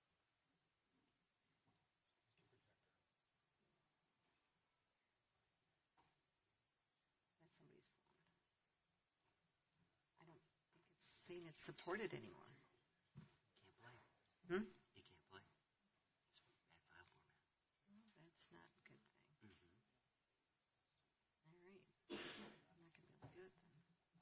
That's somebody's phone. I don't think it's saying it's supported anymore. Can't play. Hmm? You can't play. It's bad file format. Well, that's not a good thing. All right. I'm not going to be able to do it then.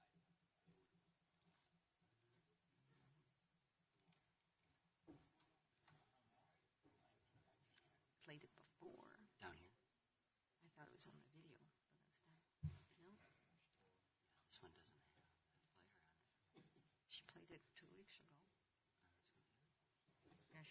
Played it before. Down here. I thought it was on the video, but that's not. No? This one doesn't have the player on it. She played it 2 weeks ago. Yeah,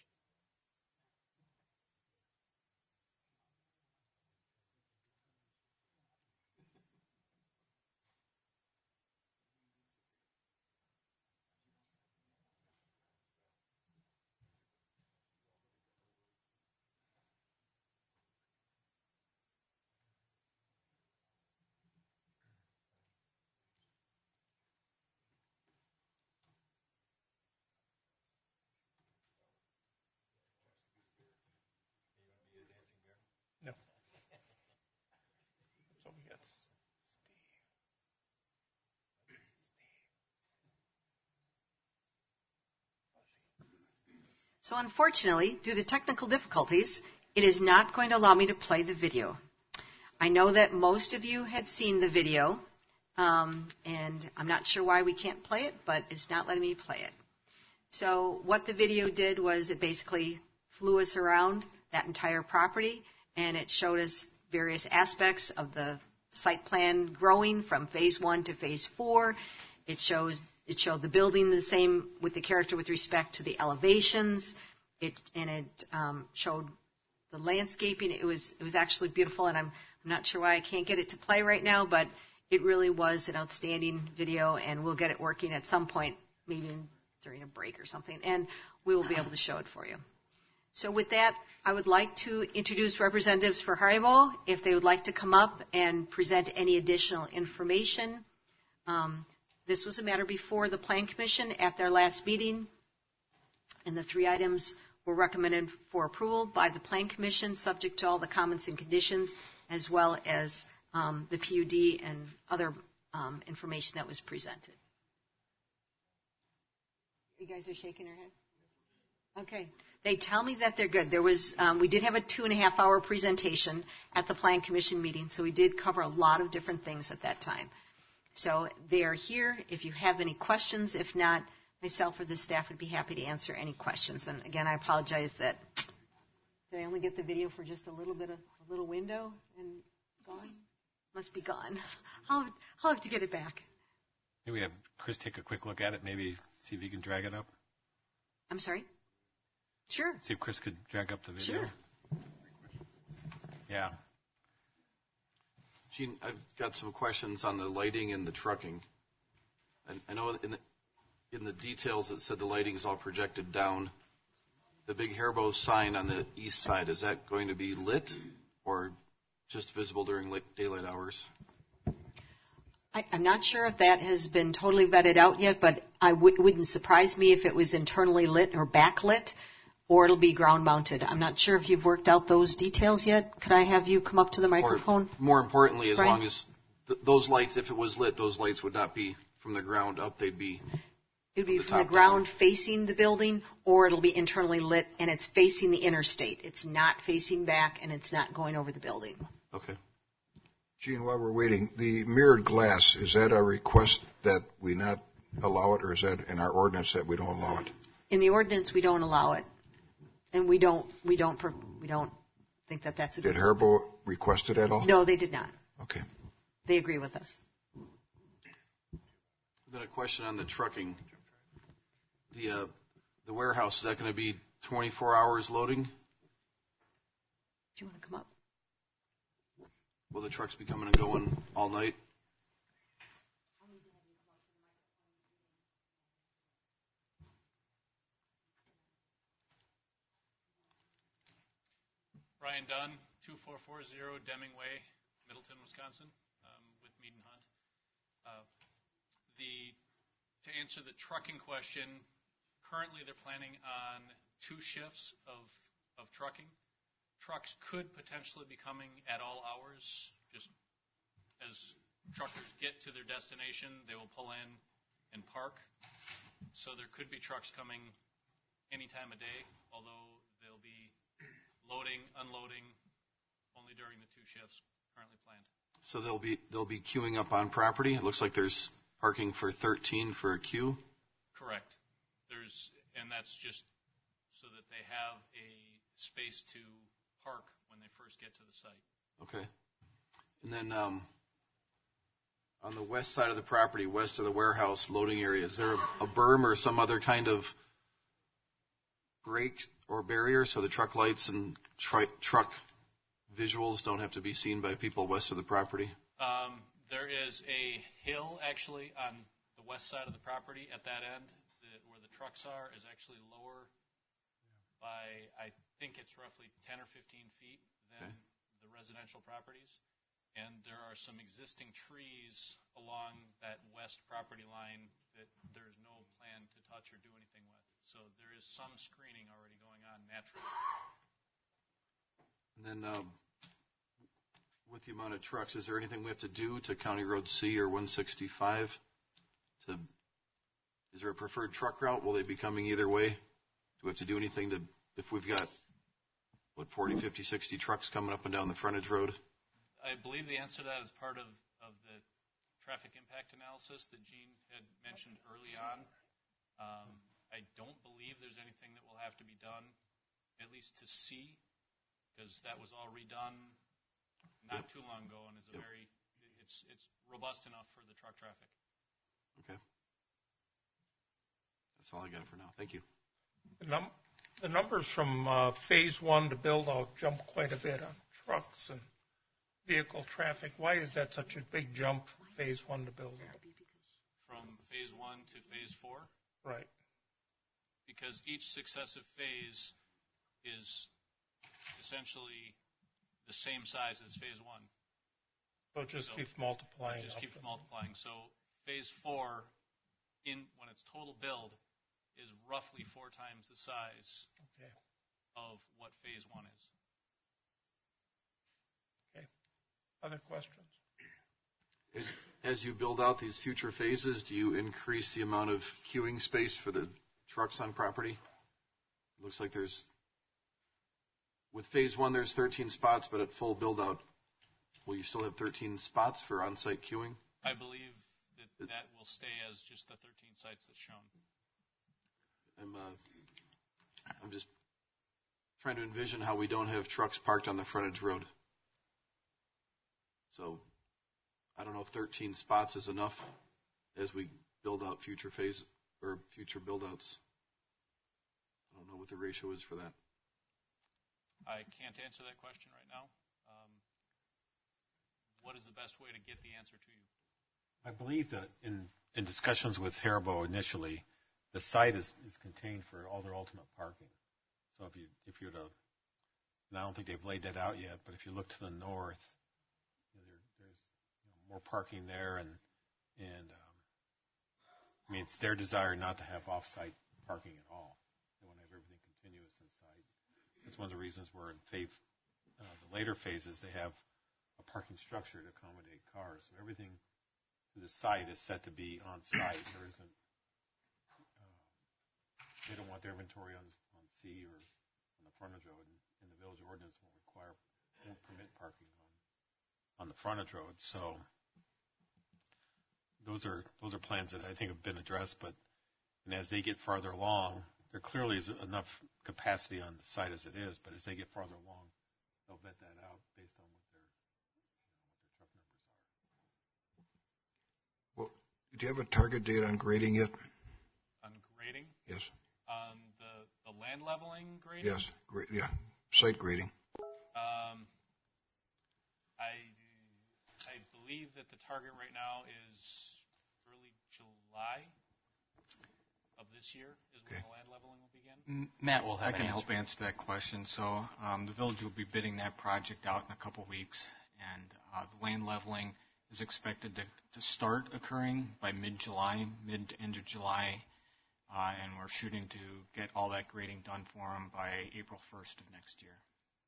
No. So we got So unfortunately, due to technical difficulties, it is not going to allow me to play the video. I know that most of you had seen the video, and I'm not sure why we can't play it, but it's not letting me play it. So what the video did was it basically flew us around that entire property, and it showed us various aspects of the site plan growing from phase 1 to phase 4. It showed the building the same with the character with respect to the elevations. It showed the landscaping. It was actually beautiful, and I'm not sure why I can't get it to play right now, but it really was an outstanding video, and we'll get it working at some point, maybe during a break or something, and we will be able to show it for you. So with that, I would like to introduce representatives for Haribo if they would like to come up and present any additional information. This was a matter before the Plan Commission at their last meeting, and the 3 items were recommended for approval by the Plan Commission, subject to all the comments and conditions, as well as the PUD and other information that was presented. You guys are shaking your head? Okay. They tell me that they're good. There was, we did have a 2.5-hour presentation at the Plan Commission meeting, so we did cover a lot of different things at that time. So they are here if you have any questions. If not, myself or the staff would be happy to answer any questions. And again, I apologize that did I only get the video for just a little window and gone? Must be gone. I'll have to get it back. Maybe we have Chris take a quick look at it, maybe see if he can drag it up. I'm sorry? Sure. See if Chris could drag up the video. Sure. Yeah. Gene, I've got some questions on the lighting and the trucking. I know in the details it said the lighting is all projected down. The big Haribo sign on the east side, is that going to be lit or just visible during daylight hours? I'm not sure if that has been totally vetted out yet, but wouldn't surprise me if it was internally lit or backlit, or it'll be ground mounted. I'm not sure if you've worked out those details yet. Could I have you come up to the microphone? Or more importantly, as Brian? long as those lights, if it was lit, those lights would not be from the ground up. They'd be It would be from the ground facing the building, or it'll be internally lit and it's facing the interstate. It's not facing back and it's not going over the building. Okay. Gene, while we're waiting, the mirrored glass, is that a request that we not allow it, or is that in our ordinance that we don't allow it? In the ordinance, we don't allow it, and we don't think that that's a good. Did Haribo request it at all? No, they did not. Okay. They agree with us. Then a question on the trucking. The warehouse, is that going to be 24 hours loading? Do you want to come up? Will the trucks be coming and going all night? Ryan Dunn, 2440 Deming Way, Middleton, Wisconsin, with Mead and Hunt. To answer the trucking question, currently they're planning on 2 shifts of trucking. Trucks could potentially be coming at all hours. Just as truckers get to their destination, they will pull in and park. So there could be trucks coming any time of day, although they'll be loading, unloading only during the 2 shifts currently planned. So they'll be queuing up on property. It looks like there's parking for 13 for a queue. Correct. And that's just so that they have a space to park when they first get to the site. Okay. And then on the west side of the property, west of the warehouse loading area, is there a berm or some other kind of break or barrier so the truck lights and truck visuals don't have to be seen by people west of the property? There is a hill actually on the west side of the property at that end. Where the trucks are is actually lower by, I think it's roughly 10 or 15 feet than the residential properties. And there are some existing trees along that west property line that there's no plan to touch or do anything with. So there is some screening already going on naturally. And then with the amount of trucks, is there anything we have to do to County Road C or 165? Is there a preferred truck route? Will they be coming either way? Do we have to do anything if we've got, 40, 50, 60 trucks coming up and down the frontage road? I believe the answer to that is part of the traffic impact analysis that Gene had mentioned early on. I don't believe there's anything that will have to be done, at least to C, because that was all redone not too long ago and is it's robust enough for the truck traffic. Okay. That's all I got for now. Thank you. The numbers from phase 1 to build out jump quite a bit on trucks and vehicle traffic. Why is that such a big jump from phase 1 to build out? From phase 1 to phase 4? Right. Because each successive phase is essentially the same size as phase 1. So it just keeps multiplying. It just keeps multiplying. So phase 4, when it's total build, is roughly 4 times the size of what phase 1 is. Okay. Other questions? As you build out these future phases, do you increase the amount of queuing space for the trucks on property? It looks like with phase 1, there's 13 spots, but at full build out, will you still have 13 spots for on-site queuing? I believe that will stay as just the 13 sites that's shown. I'm just trying to envision how we don't have trucks parked on the frontage road. So I don't know if 13 spots is enough as we build out future phase or future build outs. I don't know what the ratio is for that. I can't answer that question right now. What is the best way to get the answer to you? I believe that in discussions with Haribo initially, the site is contained for all their ultimate parking. So if you're to, and I don't think they've laid that out yet, but if you look to the north, there's more parking there, and I mean, it's their desire not to have off-site parking at all. They want to have everything continuous in site. That's one of the reasons we're in the later phases. They have a parking structure to accommodate cars. So everything to the site is set to be on site. There isn't. They don't want their inventory on C or on the frontage road, and the village ordinance won't permit parking on the frontage road. So those are plans that I think have been addressed, and as they get farther along, there clearly is enough capacity on the site as it is, but as they get farther along, they'll vet that out based on what their truck numbers are. Well, do you have a target date on grading yet? On grading? Yes. On the land leveling grading? Yes. Site grading. I believe that the target right now is early July of this year is when the land leveling will begin. Matt will have I can help answer that question. So the village will be bidding that project out in a couple weeks, and the land leveling is expected to start occurring by mid-July, mid to end of July, and we're shooting to get all that grading done for them by April 1st of next year.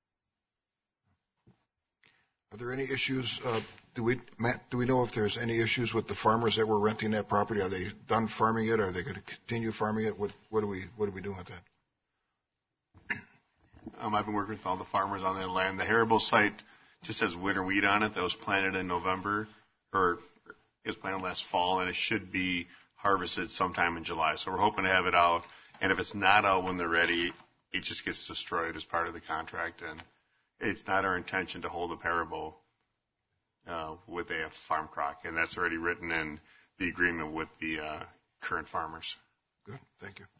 Are there any issues? Matt, do we know if there's any issues with the farmers that were renting that property? Are they done farming it? Are they going to continue farming it? What are we doing with that? I've been working with all the farmers on that land. The Haribo site just has winter wheat on it that was planted in November, or it was planted last fall, and it should be harvested sometime in July. So we're hoping to have it out. And if it's not out when they're ready, it just gets destroyed as part of the contract. And it's not our intention to hold up Haribo with a farm crock, and that's already written in the agreement with the current farmers. Good, thank you.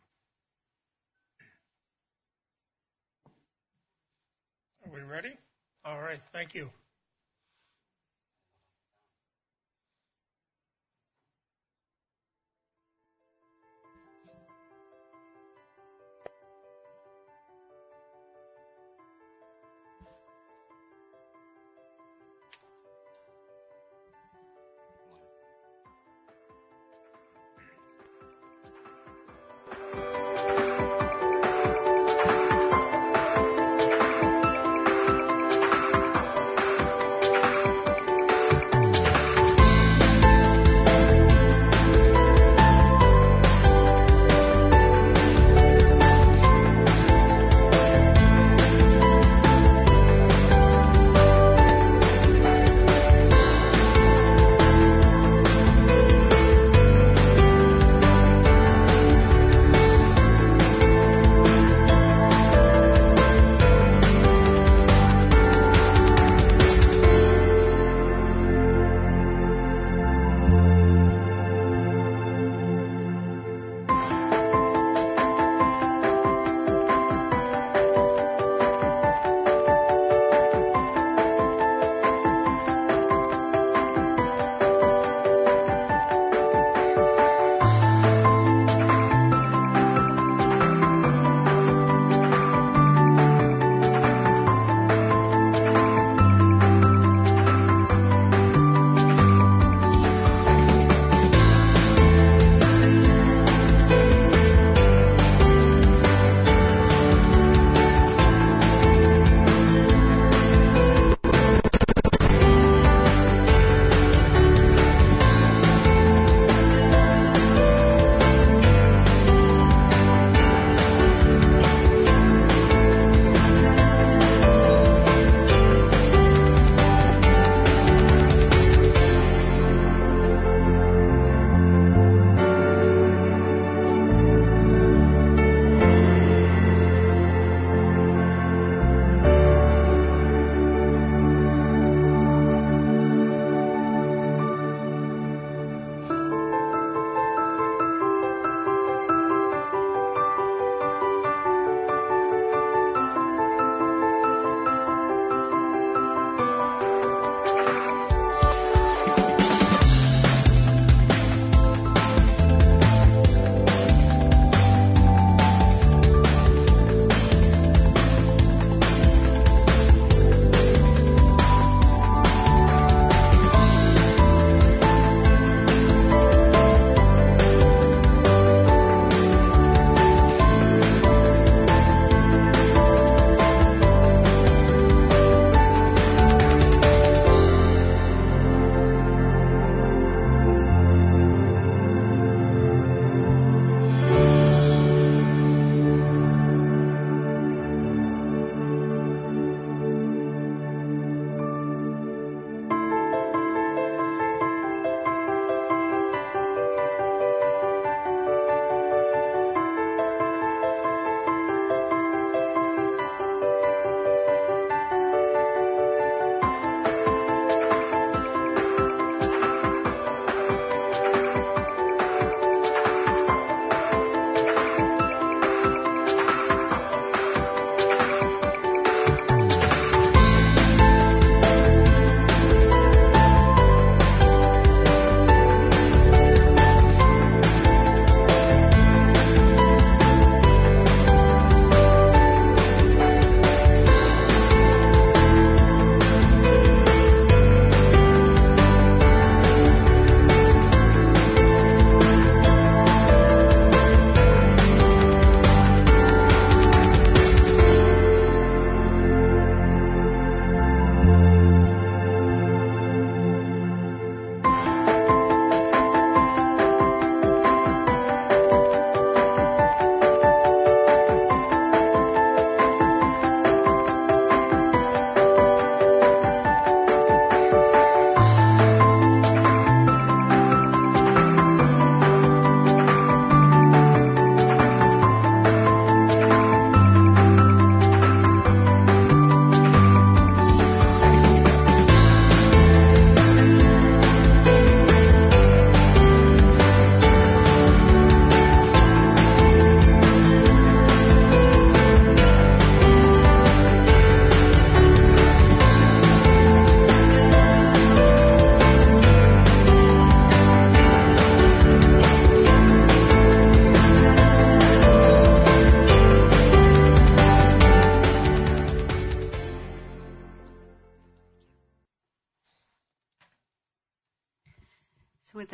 Are we ready? All right, thank you.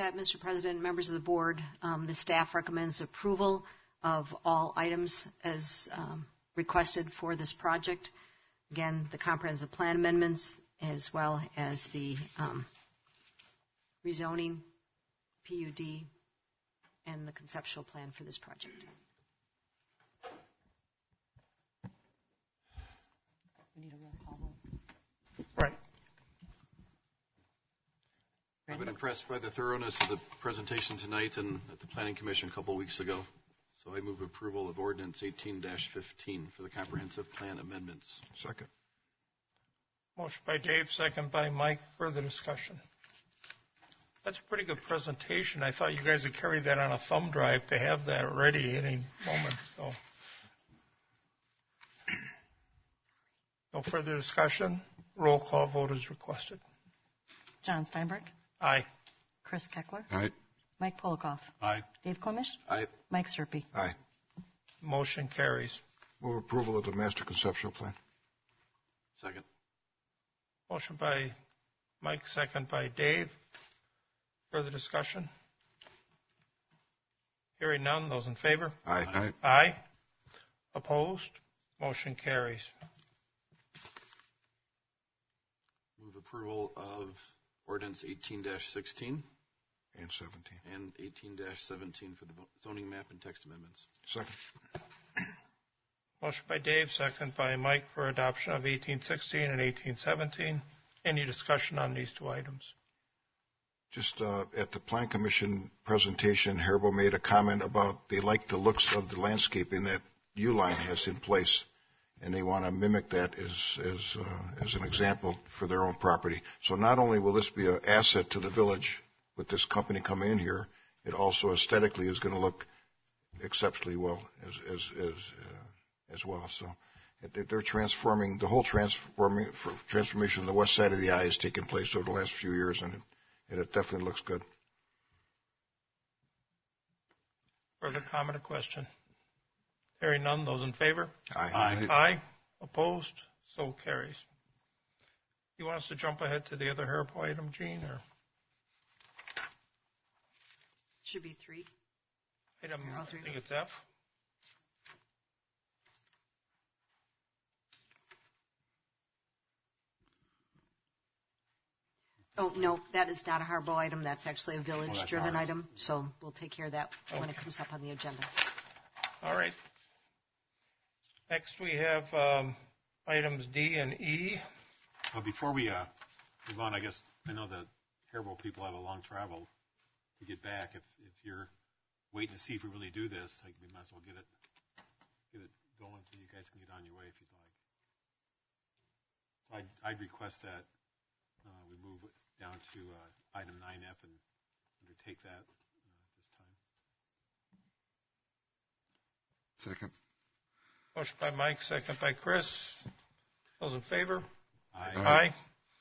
that, Mr. President, members of the board, the staff recommends approval of all items as requested for this project. Again, the comprehensive plan amendments as well as the rezoning, PUD, and the conceptual plan for this project. We need a roll call vote. Right. I've been impressed by the thoroughness of the presentation tonight and at the Planning Commission a couple of weeks ago. So I move approval of Ordinance 18-15 for the comprehensive plan amendments. Second. Motion by Dave, second by Mike. Further discussion? That's a pretty good presentation. I thought you guys would carry that on a thumb drive to have that ready any moment. So, no further discussion. Roll call vote is requested. John Steinberg. Aye. Chris Keckler. Aye. Mike Polikoff. Aye. Dave Klimish. Aye. Mike Serpy. Aye. Motion carries. Move approval of the master conceptual plan. Second. Motion by Mike, second by Dave. Further discussion? Hearing none. Those in favor? Aye. Aye. Aye. Opposed? Motion carries. Move approval of Ordinance 18-16 And 17. and 18-17 for the zoning map and text amendments. Second. Motion by Dave, second by Mike for adoption of 1816 and 1817. Any discussion on these two items? Just at the Plan Commission presentation, Haribo made a comment about they like the looks of the landscaping that Uline has in place, and they want to mimic that as an example for their own property. So not only will this be an asset to the village with this company coming in here, it also aesthetically is going to look exceptionally well as well. So they're transforming, the whole transformation of the west side of the eye has taken place over the last few years, and it definitely looks good. Further comment or question? Hearing none. Those in favor? Aye. Aye. Aye. Opposed? So carries. You want us to jump ahead to the other Haribo item, Gene, or Should be 3. item? All I three. think it's F. Oh, no, that is not a Haribo item. That's actually a village-driven ours. item, so we'll take care of that when it comes up on the agenda. All right. Next, we have items D and E. Well, before we move on, I guess I know that Haribo people have a long travel to get back. If you're waiting to see if we really do this, like, we might as well get it going so you guys can get on your way if you'd like. So I'd request that we move down to item 9F and undertake that this time. Second. Motion by Mike, second by Chris. Those in favor? Aye. Aye.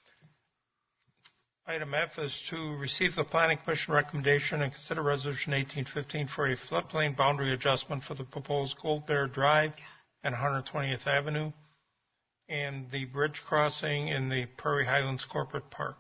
Item F is to receive the Planning Commission recommendation and consider Resolution 1815 for a floodplain boundary adjustment for the proposed Gold Bear Drive and 120th Avenue and the bridge crossing in the Prairie Highlands Corporate Park.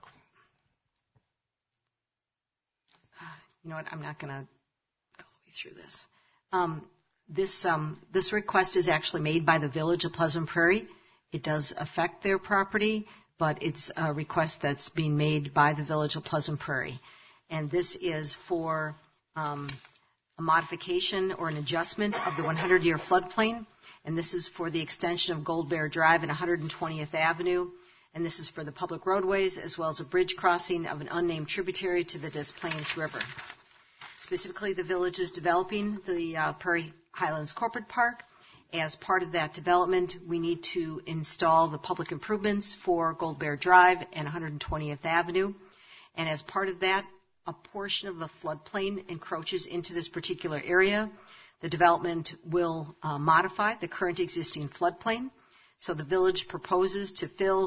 You know what? I'm not going to go all the way through this. This request is actually made by the Village of Pleasant Prairie. It does affect their property, but it's a request that's being made by the Village of Pleasant Prairie. And this is for a modification or an adjustment of the 100-year floodplain. And this is for the extension of Gold Bear Drive and 120th Avenue. And this is for the public roadways as well as a bridge crossing of an unnamed tributary to the Des Plaines River. Specifically, the village is developing the Prairie Highlands Corporate Park. As part of that development, we need to install the public improvements for Gold Bear Drive and 120th Avenue. And as part of that, a portion of the floodplain encroaches into this particular area. The development will modify the current existing floodplain. So the village proposes to fill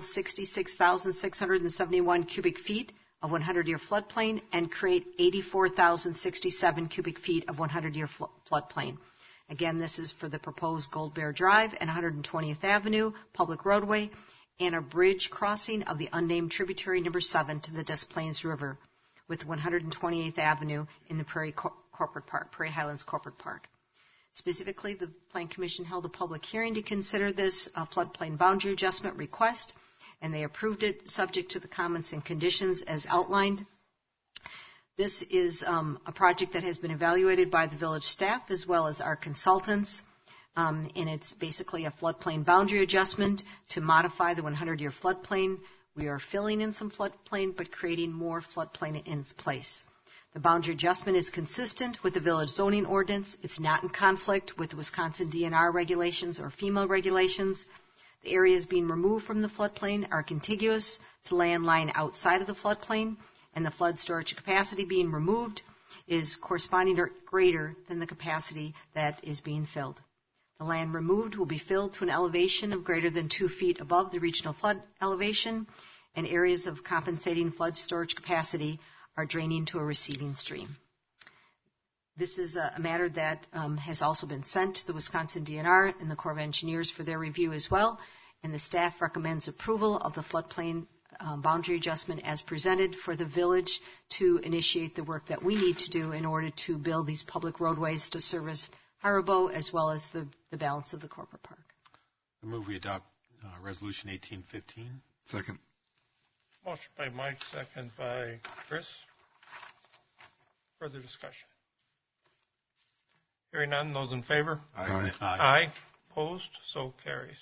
66,671 cubic feet of 100-year floodplain and create 84,067 cubic feet of 100-year floodplain. Again, this is for the proposed Gold Bear Drive and 120th Avenue public roadway and a bridge crossing of the unnamed tributary number 7 to the Des Plaines River. with 128th Avenue in the Prairie Highlands Corporate Park. Specifically, the Plan Commission held a public hearing to consider this floodplain boundary adjustment request, and they approved it subject to the comments and conditions as outlined. This is a project that has been evaluated by the village staff as well as our consultants, and it's basically a floodplain boundary adjustment to modify the 100-year floodplain. We are filling in some floodplain, but creating more floodplain in its place. The boundary adjustment is consistent with the village zoning ordinance. It's not in conflict with the Wisconsin DNR regulations or FEMA regulations. The areas being removed from the floodplain are contiguous to land lying outside of the floodplain, and the flood storage capacity being removed is corresponding or greater than the capacity that is being filled. The land removed will be filled to an elevation of greater than 2 feet above the regional flood elevation, and areas of compensating flood storage capacity are draining to a receiving stream. This is a matter that has also been sent to the Wisconsin DNR and the Corps of Engineers for their review as well, and the staff recommends approval of the floodplain boundary adjustment as presented for the village to initiate the work that we need to do in order to build these public roadways to service Haribo as well as the balance of the corporate park. I move we adopt Resolution 1815. Second. Motion by Mike, second by Chris. Further discussion? Hearing none, those in favor? Aye. Aye. Opposed? So carries.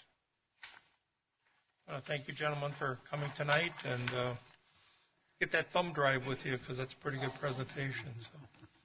Thank you, gentlemen, for coming tonight, and get that thumb drive with you because that's a pretty good presentation. So.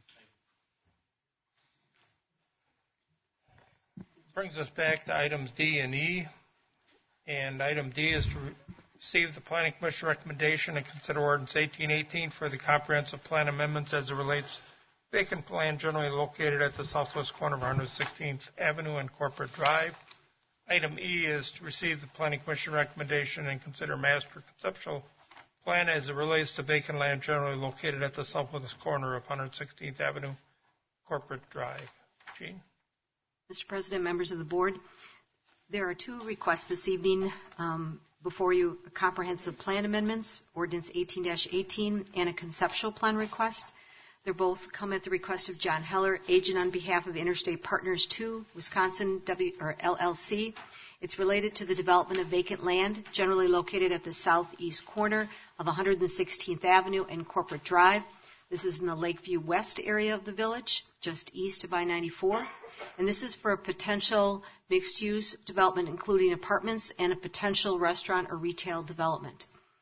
Brings us back to items D and E, and item D is to receive the Planning Commission recommendation and consider Ordinance 1818 for the comprehensive plan amendments as it relates vacant land generally located at the southwest corner of 116th Avenue and Corporate Drive. Item E is to receive the Planning Commission recommendation and consider master conceptual plan as it relates to vacant land generally located at the southwest corner of 116th Avenue, Corporate Drive. Jean? Mr. President, members of the board, there are two requests this evening before you, comprehensive plan amendments, Ordinance 18-18, and a conceptual plan request. They both come at the request of John Heller, agent on behalf of Interstate Partners II, Wisconsin LLC. It's related to the development of vacant land, generally located at the southeast corner of 116th Avenue and Corporate Drive. This is in the Lakeview West area of the village, just east of I-94. And this is for a potential mixed-use development, including apartments and a potential restaurant or retail development.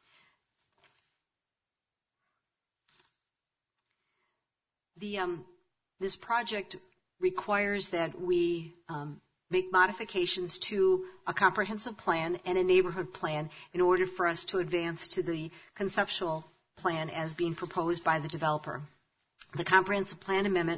This project requires that we make modifications to a comprehensive plan and a neighborhood plan in order for us to advance to the conceptual plan as being proposed by the developer. The comprehensive plan amendment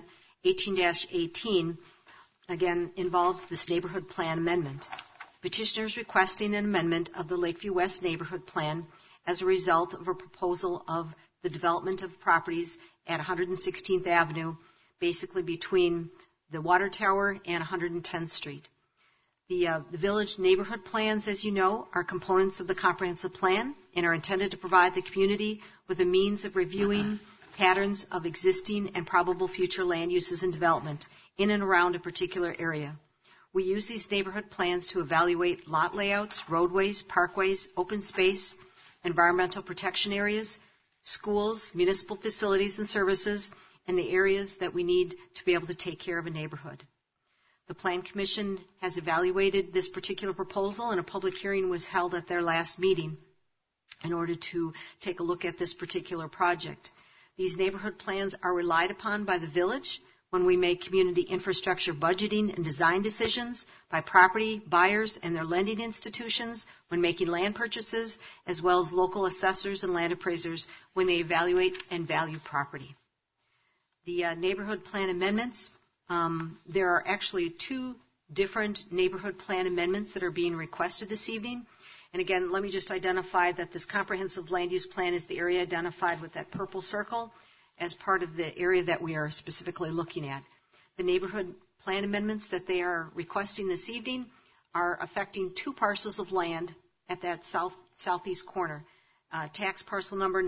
18-18 again involves this neighborhood plan amendment. Petitioners requesting an amendment of the Lakeview West neighborhood plan as a result of a proposal of the development of properties at 116th Avenue, basically between the Water Tower and 110th Street. The village neighborhood plans, as you know, are components of the comprehensive plan and are intended to provide the community with a means of reviewing patterns of existing and probable future land uses and development in and around a particular area. We use these neighborhood plans to evaluate lot layouts, roadways, parkways, open space, environmental protection areas, schools, municipal facilities and services, and the areas that we need to be able to take care of a neighborhood. The Plan Commission has evaluated this particular proposal, and a public hearing was held at their last meeting in order to take a look at this particular project. These neighborhood plans are relied upon by the village when we make community infrastructure budgeting and design decisions, by property buyers and their lending institutions when making land purchases, as well as local assessors and land appraisers when they evaluate and value property. The neighborhood plan amendments, there are actually two different neighborhood plan amendments that are being requested this evening. And again, let me just identify that this comprehensive land use plan is the area identified with that purple circle as part of the area that we are specifically looking at. The neighborhood plan amendments that they are requesting this evening are affecting two parcels of land at that southeast corner. tax parcel number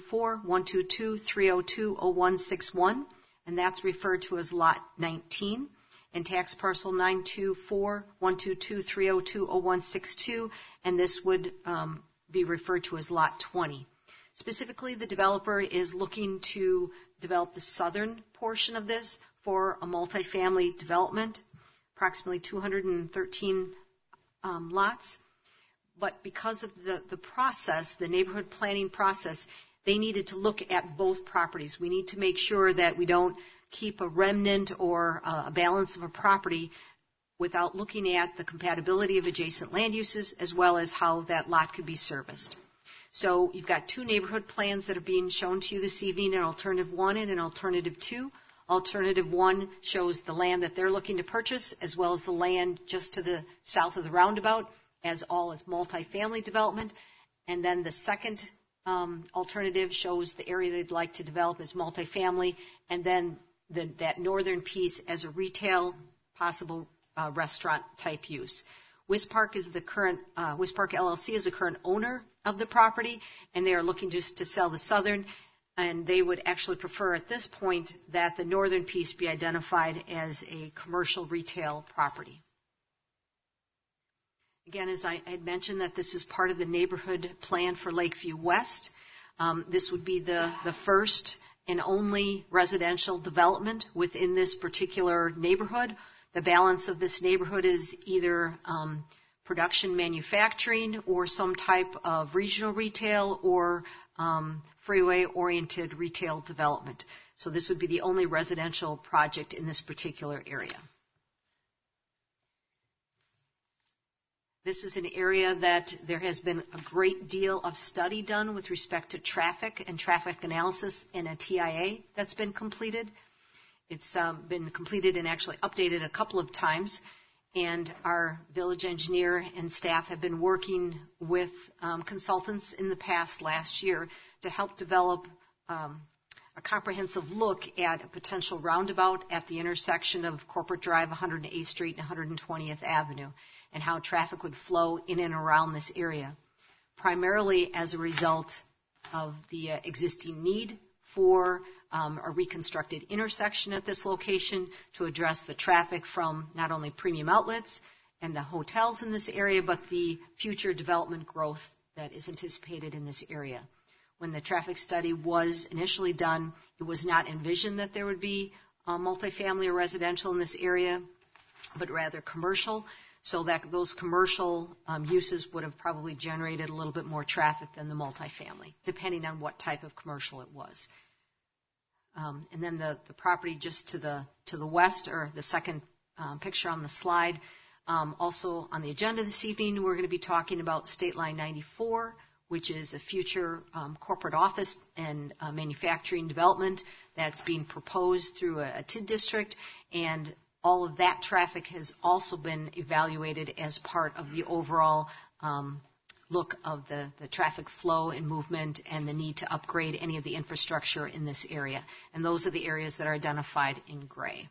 924-122-302-0161, and that's referred to as Lot 19, and tax parcel 924-122-302-0162, and this would be referred to as Lot 20. Specifically, the developer is looking to develop the southern portion of this for a multifamily development, approximately 213 lots. But because of the process, the neighborhood planning process, they needed to look at both properties. We need to make sure that we don't keep a remnant or a balance of a property without looking at the compatibility of adjacent land uses as well as how that lot could be serviced. So you've got two neighborhood plans that are being shown to you this evening, an Alternative 1 and an Alternative 2. Alternative 1 shows the land that they're looking to purchase as well as the land just to the south of the roundabout as all as multifamily development. And then the second alternative shows the area they'd like to develop as multifamily, and then that northern piece as a retail, possible restaurant type use. Wispark LLC is the current owner of the property, and they are looking just to sell the southern, and they would actually prefer at this point that the northern piece be identified as a commercial retail property. Again, as I had mentioned, that this is part of the neighborhood plan for Lakeview West. This would be the first and only residential development within this particular neighborhood. The balance of this neighborhood is either production manufacturing or some type of regional retail or freeway-oriented retail development. So this would be the only residential project in this particular area. This is an area that there has been a great deal of study done with respect to traffic and traffic analysis in a TIA that's been completed. It's been completed and actually updated a couple of times, and our village engineer and staff have been working with consultants in the past last year to help develop a comprehensive look at a potential roundabout at the intersection of Corporate Drive, 108th Street, and 120th Avenue, and how traffic would flow in and around this area, primarily as a result of the existing need for a reconstructed intersection at this location to address the traffic from not only premium outlets and the hotels in this area, but the future development growth that is anticipated in this area. When the traffic study was initially done, it was not envisioned that there would be multifamily or residential in this area, but rather commercial, so that those commercial uses would have probably generated a little bit more traffic than the multifamily, depending on what type of commercial it was. And then the property just to the west, or the second picture on the slide, also on the agenda this evening, we're going to be talking about State Line 94, which is a future corporate office and manufacturing development that's being proposed through a TID district, and all of that traffic has also been evaluated as part of the overall look of the traffic flow and movement and the need to upgrade any of the infrastructure in this area. And those are the areas that are identified in gray.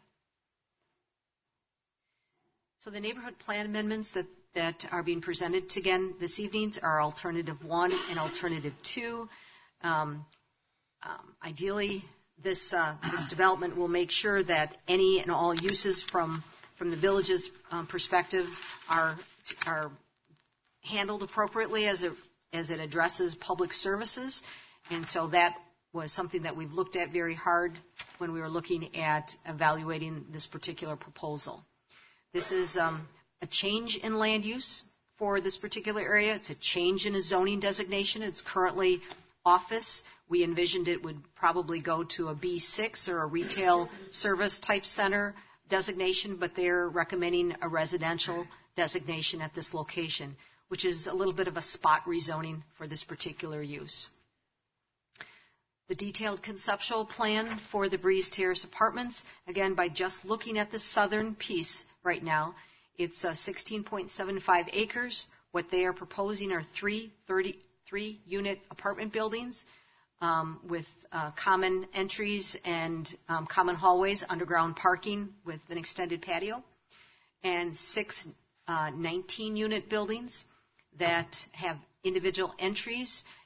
So the neighborhood plan amendments that are being presented again this evening are Alternative 1 and Alternative 2. Ideally, this development will make sure that any and all uses from the village's perspective are handled appropriately as it addresses public services. And so that was something that we've looked at very hard when we were looking at evaluating this particular proposal. This is a change in land use for this particular area. It's a change in a zoning designation. It's currently office. We envisioned it would probably go to a B6 or a retail service type center designation, but they're recommending a residential designation at this location, which is a little bit of a spot rezoning for this particular use. The detailed conceptual plan for the Breeze Terrace Apartments, again, by just looking at the southern piece right now, it's 16.75 acres. What they are proposing are three 33-unit apartment buildings with common entries and common hallways, underground parking with an extended patio, and 6 19-unit buildings that have individual entries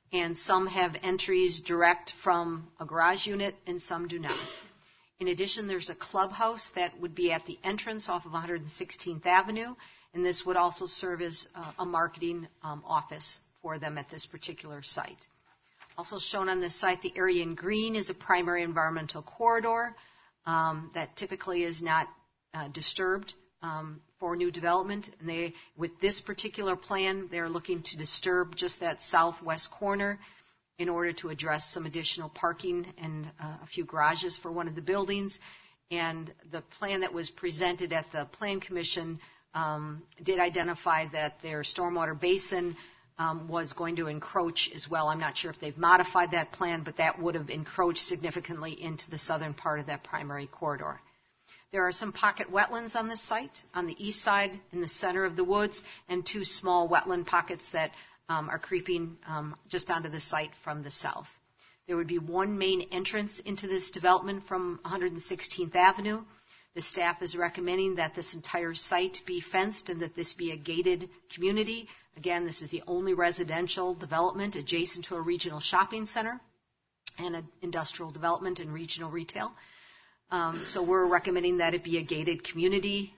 and some have entries direct from a garage unit and some do not. In addition, there's a clubhouse that would be at the entrance off of 116th Avenue, and this would also serve as a marketing office for them at this particular site. Also shown on this site, the area in green is a primary environmental corridor that typically is not disturbed for new development. And with this particular plan, they're looking to disturb just that southwest corner in order to address some additional parking and a few garages for one of the buildings. And the plan that was presented at the Plan Commission did identify that their stormwater basin was going to encroach as well. I'm not sure if they've modified that plan, but that would have encroached significantly into the southern part of that primary corridor. There are some pocket wetlands on this site, on the east side in the center of the woods, and 2 small wetland pockets that are creeping just onto the site from the south. There would be one main entrance into this development from 116th Avenue. The staff is recommending that this entire site be fenced and that this be a gated community. Again, this is the only residential development adjacent to a regional shopping center and an industrial development and regional retail. So we're recommending that it be a gated community.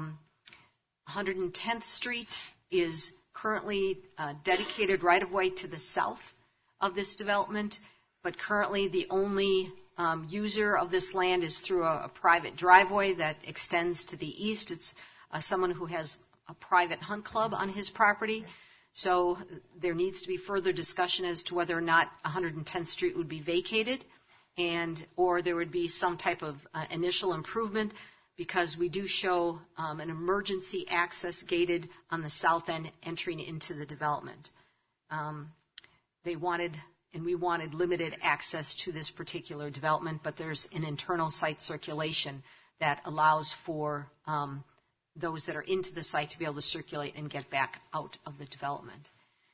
110th Street is currently dedicated right-of-way to the south of this development, but currently the only user of this land is through a private driveway that extends to the east. It's someone who has a private hunt club on his property. So there needs to be further discussion as to whether or not 110th Street would be vacated or there would be some type of initial improvement, because we do show an emergency access gated on the south end entering into the development. We wanted limited access to this particular development, but there's an internal site circulation that allows for those that are into the site to be able to circulate and get back out of the development.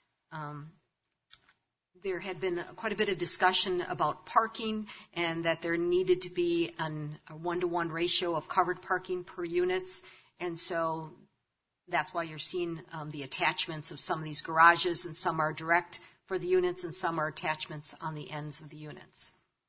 There had been quite a bit of discussion about parking and that there needed to be a 1-to-1 ratio of covered parking per units. And so that's why you're seeing the attachments of some of these garages, and some are direct for the units and some are attachments on the ends of the units.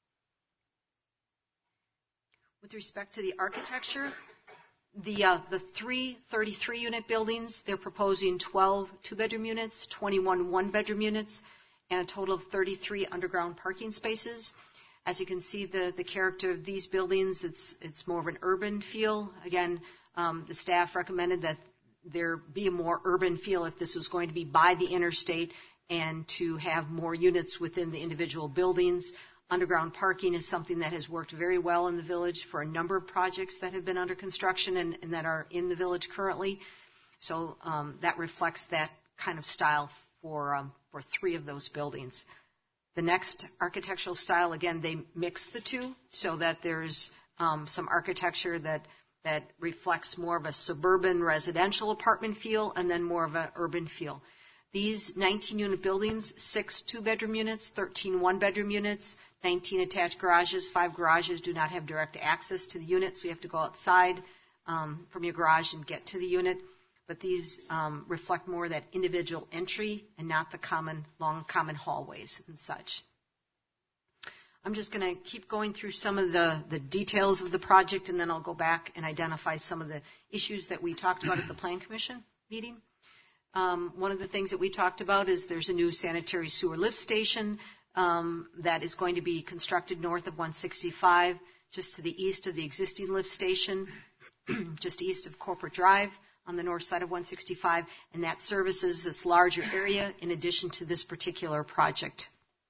With respect to the architecture, the 3 33-unit buildings, they're proposing 12 two-bedroom units, 21 one-bedroom units, and a total of 33 underground parking spaces. As you can see, the character of these buildings, it's more of an urban feel. Again, the staff recommended that there be a more urban feel if this was going to be by the interstate and to have more units within the individual buildings. Underground parking is something that has worked very well in the village for a number of projects that have been under construction and that are in the village currently. So that reflects that kind of style for 3 of those buildings. The next architectural style, again, they mix the two so that there's some architecture that reflects more of a suburban residential apartment feel and then more of an urban feel. These 19-unit buildings, 6 two-bedroom units, 13 one-bedroom units, 19 attached garages. 5 garages do not have direct access to the unit, so you have to go outside from your garage and get to the unit. But these reflect more that individual entry and not the long common hallways and such. I'm just going to keep going through some of the details of the project, and then I'll go back and identify some of the issues that we talked about at the Plan Commission meeting. One of the things that we talked about is there's a new sanitary sewer lift station that is going to be constructed north of 165, just to the east of the existing lift station, just east of Corporate Drive on the north side of 165, and that services this larger area in addition to this particular project.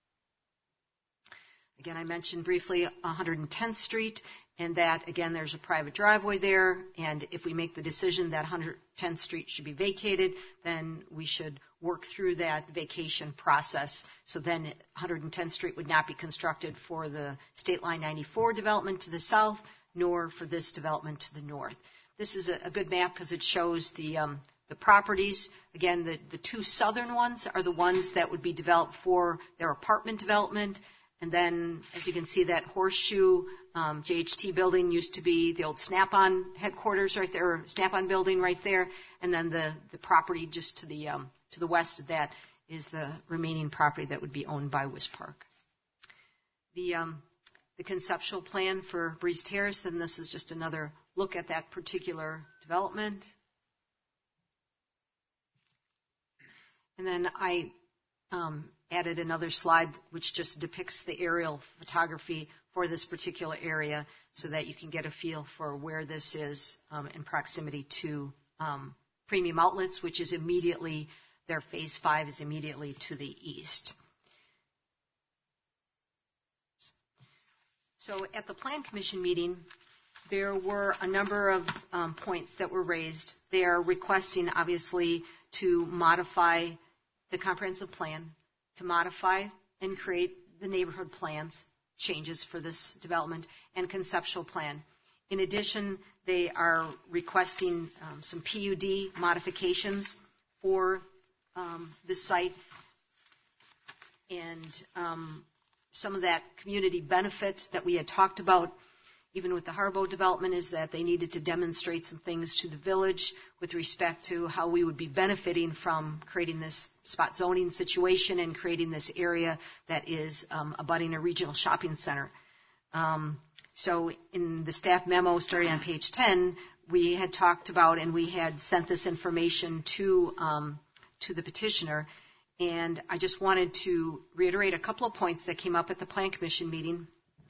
Again, I mentioned briefly 110th Street, and that, again, there's a private driveway there, and if we make the decision that 110th Street should be vacated, then we should work through that vacation process. So then 110th Street would not be constructed for the State Line 94 development to the south, nor for this development to the north. This is a good map because it shows the properties. Again, the 2 southern ones are the ones that would be developed for their apartment development. And then, as you can see, that horseshoe JHT building used to be the old Snap-on headquarters right there, or Snap-on building right there. And then the property just to the west of that is the remaining property that would be owned by Wispark. The conceptual plan for Breeze Terrace, then this is just another look at that particular development. And then I added another slide which just depicts the aerial photography for this particular area so that you can get a feel for where this is in proximity to Premium Outlets, which is immediately, their phase 5 is immediately to the east. So at the Plan Commission meeting, there were a number of points that were raised. They are requesting, obviously, to modify the comprehensive plan, to modify and create the neighborhood plans, changes for this development, and conceptual plan. In addition, they are requesting some PUD modifications for this site, and some of that community benefit that we had talked about, even with the Harbo development, is that they needed to demonstrate some things to the village with respect to how we would be benefiting from creating this spot zoning situation and creating this area that is abutting a regional shopping center. So in the staff memo starting on page 10, we had talked about and we had sent this information to the petitioner. And I just wanted to reiterate a couple of points that came up at the Plan Commission meeting.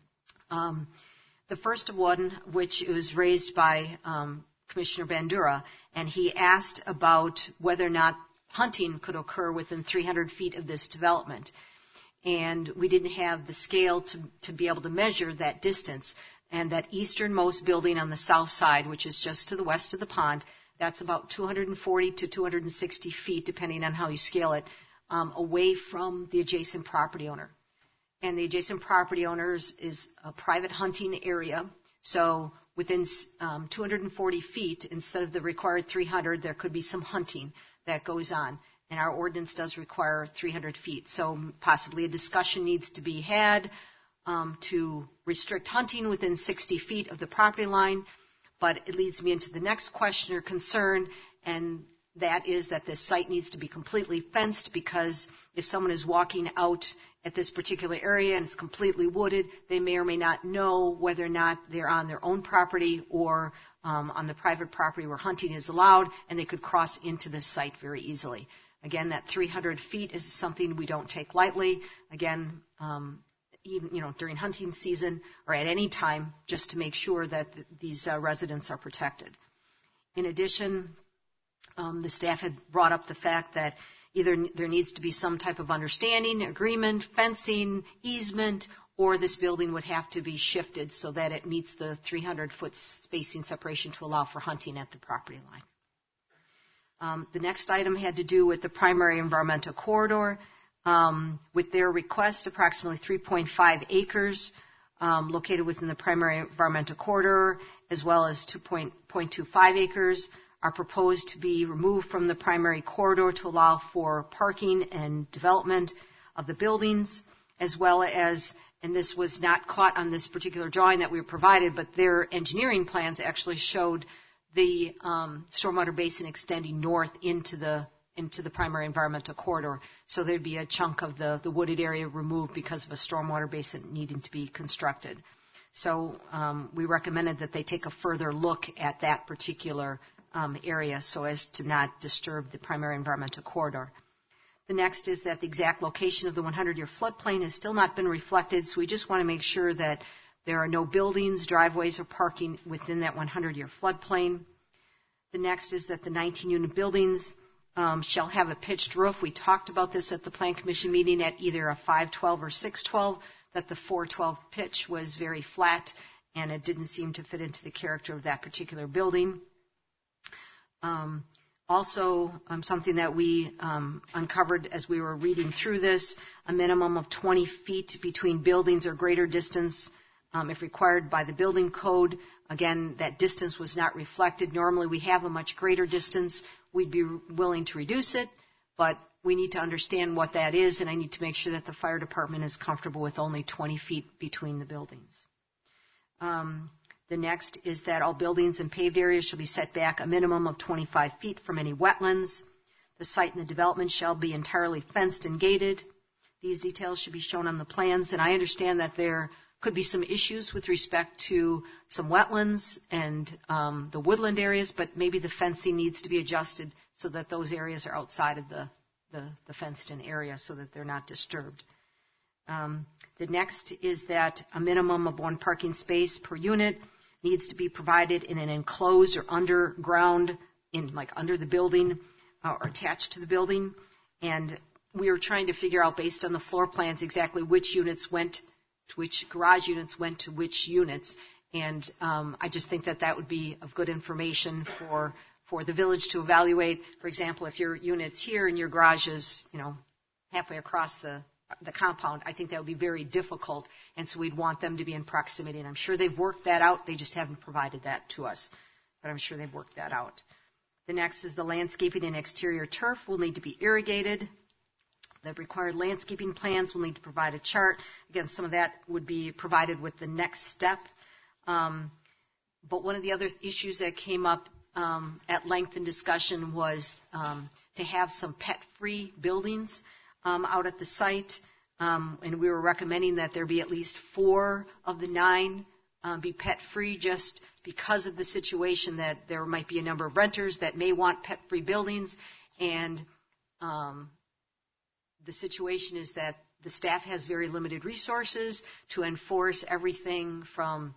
The first one, which was raised by Commissioner Bandura, and he asked about whether or not hunting could occur within 300 feet of this development. And we didn't have the scale to be able to measure that distance. And that easternmost building on the south side, which is just to the west of the pond, that's about 240 to 260 feet, depending on how you scale it, away from the adjacent property owner. And the adjacent property owners is a private hunting area. So within 240 feet, instead of the required 300, there could be some hunting that goes on. And our ordinance does require 300 feet. So possibly a discussion needs to be had to restrict hunting within 60 feet of the property line. But it leads me into the next question or concern, and that is that this site needs to be completely fenced, because if someone is walking out at this particular area and it's completely wooded, they may or may not know whether or not they're on their own property or on the private property where hunting is allowed, and they could cross into this site very easily. Again, that 300 feet is something we don't take lightly. Again, even during hunting season or at any time, just to make sure that these residents are protected. In addition, the staff had brought up the fact that either there needs to be some type of understanding, agreement, fencing, easement, or this building would have to be shifted so that it meets the 300-foot spacing separation to allow for hunting at the property line. The next item had to do with the primary environmental corridor. With their request, approximately 3.5 acres located within the primary environmental corridor, as well as 2.25 acres, are proposed to be removed from the primary corridor to allow for parking and development of the buildings, as well as, and this was not caught on this particular drawing that we were provided, but their engineering plans actually showed the stormwater basin extending north into the primary environmental corridor. So there'd be a chunk of the wooded area removed because of a stormwater basin needing to be constructed. So we recommended that they take a further look at that particular area so as to not disturb the primary environmental corridor. The next is that the exact location of the 100-year floodplain has still not been reflected, so we just want to make sure that there are no buildings, driveways, or parking within that 100-year floodplain. The next is that the 19-unit buildings shall have a pitched roof. We talked about this at the Plan Commission meeting at either a 512 or 612, that the 412 pitch was very flat and it didn't seem to fit into the character of that particular building. Also, something that we uncovered as we were reading through this, a minimum of 20 feet between buildings or greater distance if required by the building code. Again, that distance was not reflected. Normally we have a much greater distance. We'd be willing to reduce it, but we need to understand what that is, and I need to make sure that the fire department is comfortable with only 20 feet between the buildings. The next is that all buildings and paved areas shall be set back a minimum of 25 feet from any wetlands. The site and the development shall be entirely fenced and gated. These details should be shown on the plans, and I understand that there could be some issues with respect to some wetlands and the woodland areas, but maybe the fencing needs to be adjusted so that those areas are outside of the fenced-in area so that they're not disturbed. The next is that a minimum of 1 parking space per unit needs to be provided in an enclosed or underground, under the building or attached to the building. And we were trying to figure out, based on the floor plans, exactly which units went to which garage units went to which units. And I just think that would be of good information for the village to evaluate. For example, if your unit's here and your garage is, halfway across the compound, I think that would be very difficult, and so we'd want them to be in proximity. And I'm sure they've worked that out. They just haven't provided that to us, but I'm sure they've worked that out. The next is the landscaping and exterior turf will need to be irrigated. The required landscaping plans will need to provide a chart. Again, some of that would be provided with the next step. But one of the other issues that came up at length in discussion was to have some pet-free buildings out at the site, and we were recommending that there be at least 4 of the 9 be pet-free, just because of the situation that there might be a number of renters that may want pet-free buildings, and the situation is that the staff has very limited resources to enforce everything from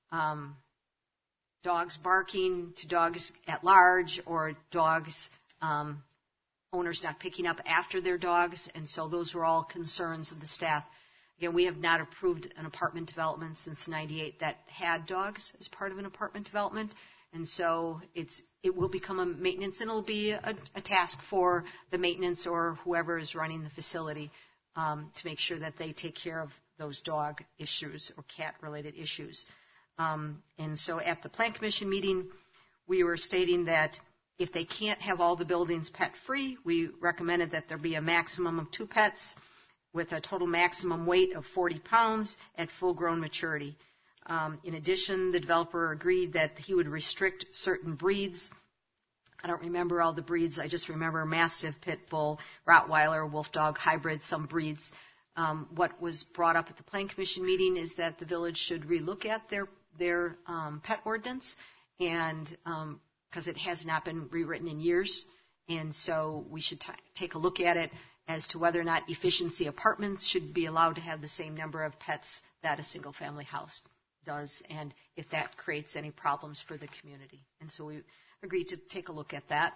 dogs barking to dogs at large, or dogs owners not picking up after their dogs, and so those were all concerns of the staff. Again, we have not approved an apartment development since '98 that had dogs as part of an apartment development, and so it will become a maintenance, and it'll be a task for the maintenance or whoever is running the facility to make sure that they take care of those dog issues or cat-related issues. And so at the Plan Commission meeting, we were stating that if they can't have all the buildings pet-free, we recommended that there be a maximum of 2 pets with a total maximum weight of 40 pounds at full-grown maturity. In addition, the developer agreed that he would restrict certain breeds. I don't remember all the breeds. I just remember Mastiff, Pit Bull, Rottweiler, Wolf Dog, hybrid, some breeds. What was brought up at the Plan Commission meeting is that the village should relook at their pet ordinance, and because it has not been rewritten in years, and so we should take a look at it as to whether or not efficiency apartments should be allowed to have the same number of pets that a single-family house does, and if that creates any problems for the community. And so we agreed to take a look at that.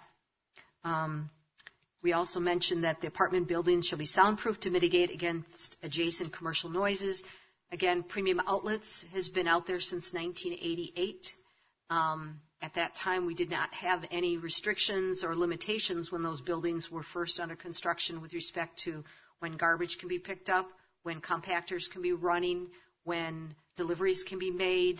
We also mentioned that the apartment buildings shall be soundproof to mitigate against adjacent commercial noises. Again, Premium Outlets has been out there since 1988. At that time, we did not have any restrictions or limitations when those buildings were first under construction with respect to when garbage can be picked up, when compactors can be running, when deliveries can be made.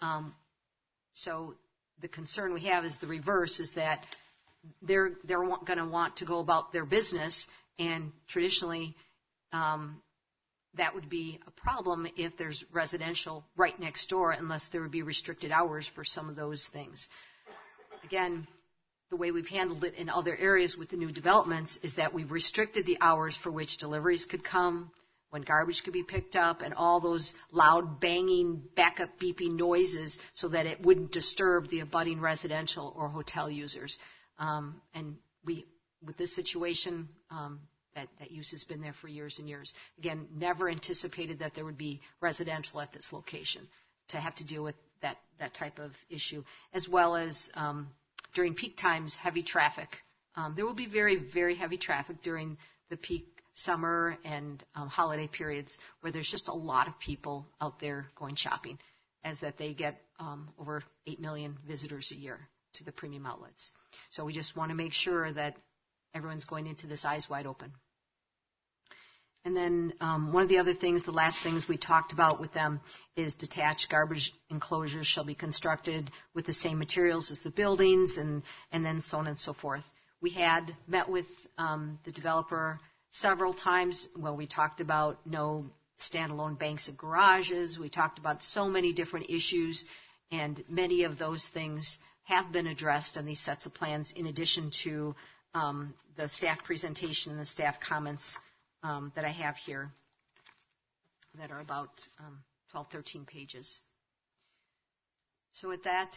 So the concern we have is the reverse, is that they're going to want to go about their business, and traditionally that would be a problem if there's residential right next door, unless there would be restricted hours for some of those things. Again, the way we've handled it in other areas with the new developments is that we've restricted the hours for which deliveries could come, when garbage could be picked up, and all those loud banging, backup beeping noises, so that it wouldn't disturb the abutting residential or hotel users. And with this situation, that use has been there for years and years. Again, never anticipated that there would be residential at this location to have to deal with that type of issue, as well as during peak times, heavy traffic. There will be very, very heavy traffic during the peak summer and holiday periods, where there's just a lot of people out there going shopping, as that they get over 8 million visitors a year to the Premium Outlets. So we just want to make sure that everyone's going into this eyes wide open. And then one of the other things, the last things we talked about with them, is detached garbage enclosures shall be constructed with the same materials as the buildings, and then so on and so forth. We had met with the developer several times. Well, we talked about no standalone banks of garages. We talked about so many different issues, and many of those things have been addressed on these sets of plans, in addition to the staff presentation and the staff comments that I have here that are about 12, 13 pages. So with that,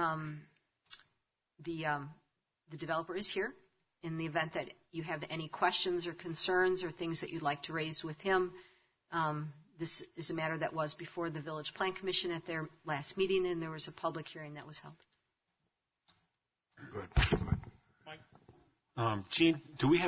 the developer is here. In the event that you have any questions or concerns or things that you'd like to raise with him, this is a matter that was before the Village Plan Commission at their last meeting, and there was a public hearing that was held. Good. Gene,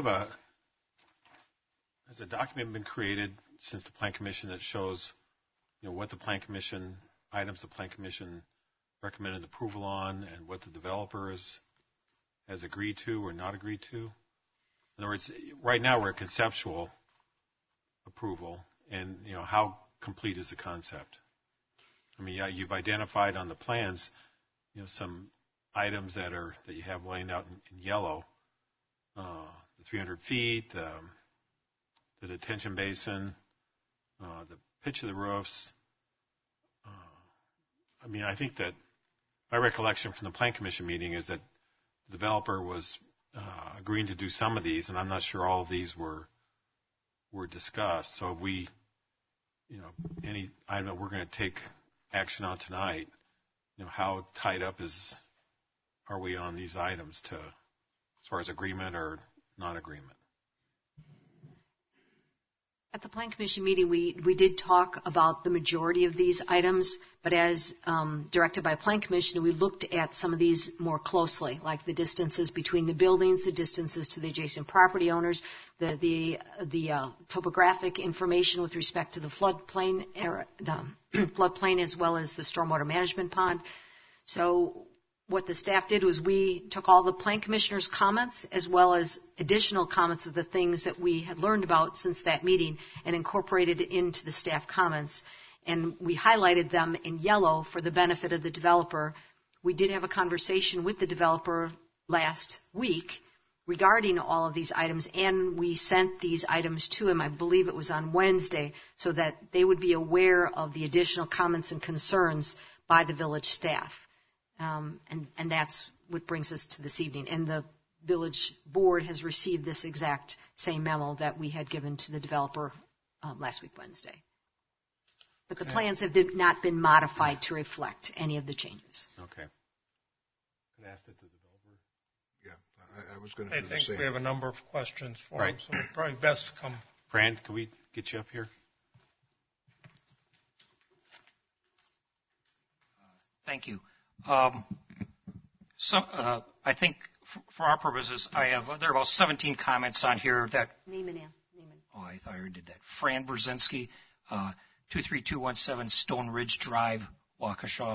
has a document been created since the Plan Commission that shows, what the Plan Commission, items the Plan Commission recommended approval on and what the developer has agreed to or not agreed to? In other words, right now we're at conceptual approval, and how complete is the concept? I mean, you've identified on the plans, some items that you have laying out in yellow, the 300 feet, the detention basin, the pitch of the roofs. I think that my recollection from the Plan Commission meeting is that the developer was agreeing to do some of these, and I'm not sure all of these were discussed. So if we, any item that we're going to take action on tonight, how tied up are we on these items as far as agreement or non-agreement? At the Plan Commission meeting, we did talk about the majority of these items, but as directed by Plan Commission, we looked at some of these more closely, like the distances between the buildings, the distances to the adjacent property owners, the topographic information with respect to the floodplain, as well as the stormwater management pond. So what the staff did was we took all the Plan Commissioner's comments as well as additional comments of the things that we had learned about since that meeting and incorporated it into the staff comments. And we highlighted them in yellow for the benefit of the developer. We did have a conversation with the developer last week regarding all of these items, and we sent these items to him, I believe it was on Wednesday, so that they would be aware of the additional comments and concerns by the village staff. And that's what brings us to this evening. And the village board has received this exact same memo that we had given to the developer last week, Wednesday. But the plans have not been modified to reflect any of the changes. Okay. Could I ask that to the developer? Yeah, I was going to do the same. I think we have a number of questions for him, so it's probably best to come. Fran, can we get you up here? Thank you. I think for our purposes, there are about 17 comments on here that. Name and. Oh, I thought I already did that. Fran Brzezinski, 23217 Stone Ridge Drive, Waukesha.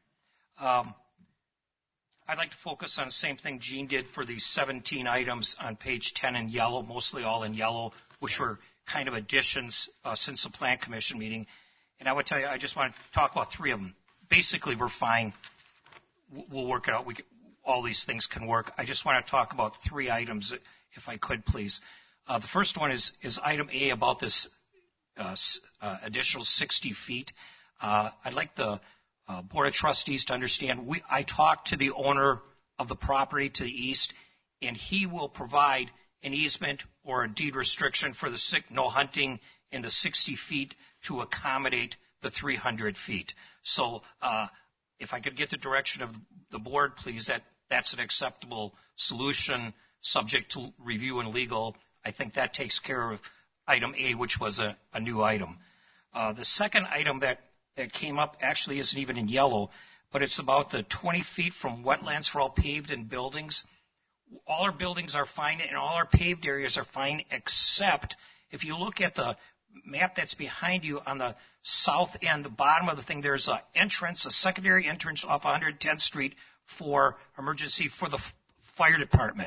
I'd like to focus on the same thing Gene did for these 17 items on page 10 in yellow, mostly all in yellow, which were kind of additions since the Plan Commission meeting. And I would tell you, I just want to talk about three of them. Basically, we're fine. We'll work it out. All these things can work. I just want to talk about three items, if I could, please. The first one is item A about this additional 60 feet. I'd like the Board of Trustees to understand. I talked to the owner of the property to the east, and he will provide an easement or a deed restriction for the no hunting in the 60 feet to accommodate the 300 feet. So if I could get the direction of the board, please, that's an acceptable solution subject to review and legal. I think that takes care of item A, which was a new item. The second item that came up actually isn't even in yellow, but it's about the 20 feet from wetlands for all paved and buildings. All our buildings are fine and all our paved areas are fine, except if you look at the map that's behind you on the south end, the bottom of the thing, there's a secondary entrance off 110th Street for emergency for the fire department.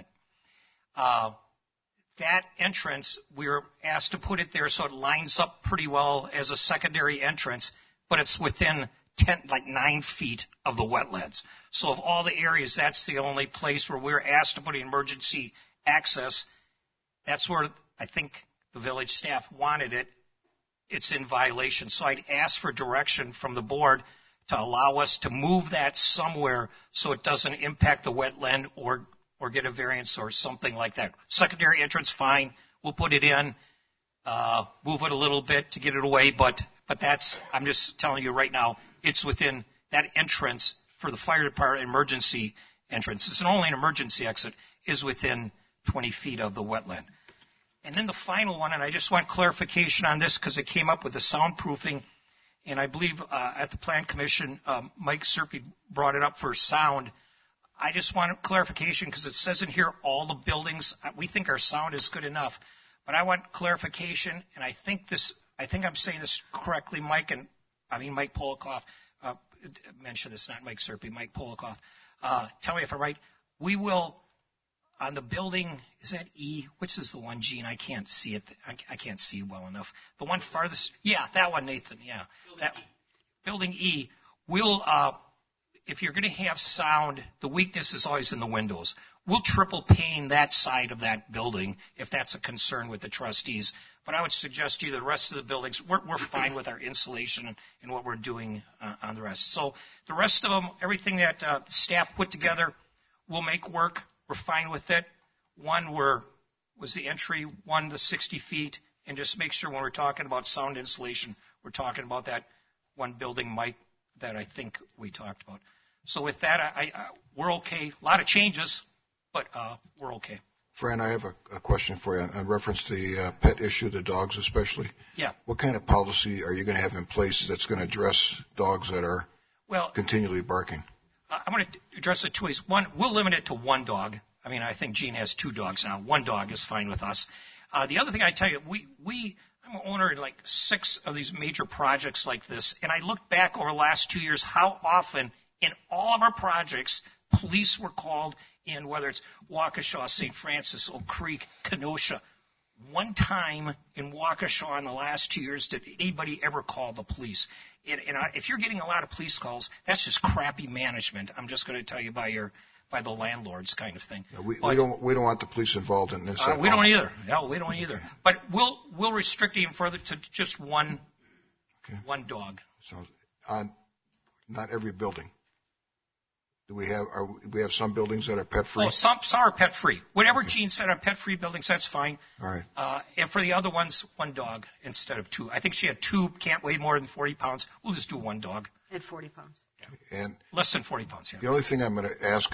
That entrance, we were asked to put it there so it lines up pretty well as a secondary entrance, but it's within 9 feet of the wetlands. So of all the areas, that's the only place where we're asked to put emergency access. That's where I think the village staff wanted it. It's in violation. So I'd ask for direction from the board to allow us to move that somewhere so it doesn't impact the wetland or or get a variance or something like that. Secondary entrance, fine. We'll put it in, move it a little bit to get it away, but that's, I'm just telling you right now, it's within that entrance for the fire department emergency entrance. It's only an emergency exit, is within 20 feet of the wetland. And then the final one, and I just want clarification on this because it came up with the soundproofing, and I believe at the Plan Commission, Mike Serpy brought it up for sound. I just want clarification because it says in here all the buildings, we think our sound is good enough, but I want clarification, and I think I'm saying this correctly, Mike Polikoff mentioned this, not Mike Serpy, Mike Polikoff. Tell me if I'm right. We will, on the building, is that E? Which is the one, Gene? I can't see it. I can't see well enough. The one farthest, yeah, that one, Nathan, yeah. Building E. We'll, if you're going to have sound, the weakness is always in the windows. We'll triple pane that side of that building if that's a concern with the trustees. But I would suggest to you the rest of the buildings, we're fine with our insulation and what we're doing on the rest. So the rest of them, everything that the staff put together, we'll make work. We're fine with it. One was the entry, one the 60 feet, and just make sure when we're talking about sound insulation, we're talking about that one building, Mike, that I think we talked about. So with that, we're okay. A lot of changes, but we're okay. Fran, I have a question for you on reference to the pet issue, the dogs especially. Yeah. What kind of policy are you going to have in place that's going to address dogs that are continually barking? I'm going to address it two ways. One, we'll limit it to one dog. I mean, I think Gene has 2 dogs now. 1 dog is fine with us. The other thing I tell you, I'm an owner in like 6 of these major projects like this, and I look back over the last 2 years how often in all of our projects police were called in, whether it's Waukesha, St. Francis, Oak Creek, Kenosha. One time in Waukesha in the last 2 years did anybody ever call the police. And if you're getting a lot of police calls, that's just crappy management. I'm just going to tell you by the landlords kind of thing. Yeah, we don't want the police involved in this. We don't either. No, we don't either. But we'll restrict it even further to just one dog. So on not every building. Do we have some buildings that are pet free? Oh, some are pet free. Whatever Gene said on pet free buildings, that's fine. All right. And for the other ones, 1 dog instead of 2. I think she had 2, can't weigh more than 40 pounds. We'll just do 1 dog. At 40 pounds. Yeah. And less than 40 pounds. Yeah. The only thing I'm going to ask,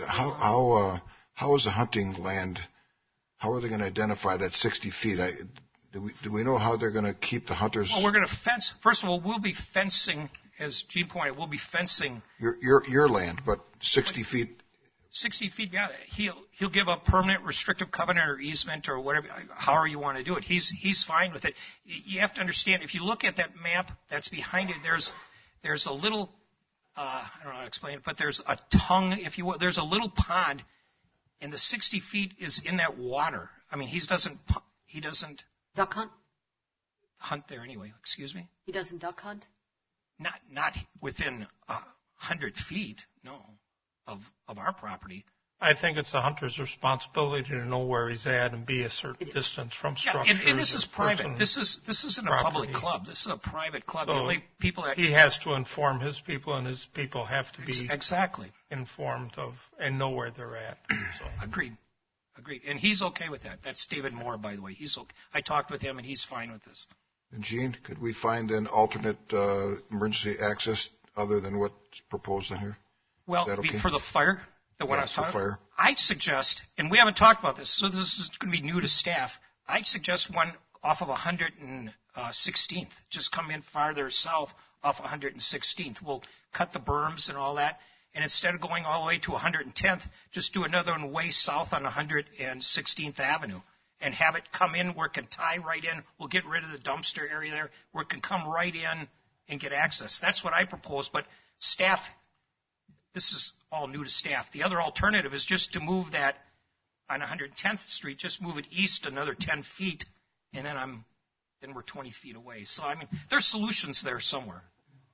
how is the hunting land? How are they going to identify that 60 feet? Do we know how they're going to keep the hunters? Well, we're going to fence. First of all, we'll be fencing. As Gene pointed, we'll be fencing your land, but 60 feet. 60 feet, yeah. He'll give a permanent restrictive covenant or easement or whatever, however you want to do it. He's fine with it. You have to understand, if you look at that map that's behind it, there's a little, I don't know how to explain it, but there's a tongue, if you will. There's a little pond, and the 60 feet is in that water. I mean, he doesn't duck hunt. Hunt there anyway. Excuse me. He doesn't duck hunt. Not within 100 feet, no, of our property. I think it's the hunter's responsibility to know where he's at and be a certain distance from structures. And this is private. This isn't a public club. This is a private club. So the only people that he has to inform his people, and his people have to be exactly informed of and know where they're at. So. Agreed. And he's okay with that. That's David Moore, by the way. He's okay. I talked with him, and he's fine with this. And Gene, could we find an alternate emergency access other than what's proposed in here? Well, okay? For the fire, the one I was talking about, I'd suggest, and we haven't talked about this, so this is going to be new to staff, I'd suggest one off of 116th. Just come in farther south off 116th. We'll cut the berms and all that, and instead of going all the way to 110th, just do another one way south on 116th Avenue. And have it come in where it can tie right in. We'll get rid of the dumpster area there where it can come right in and get access. That's what I propose. But staff, this is all new to staff. The other alternative is just to move that on 110th Street, just move it east another 10 feet, and then we're 20 feet away. So, I mean, there's solutions there somewhere.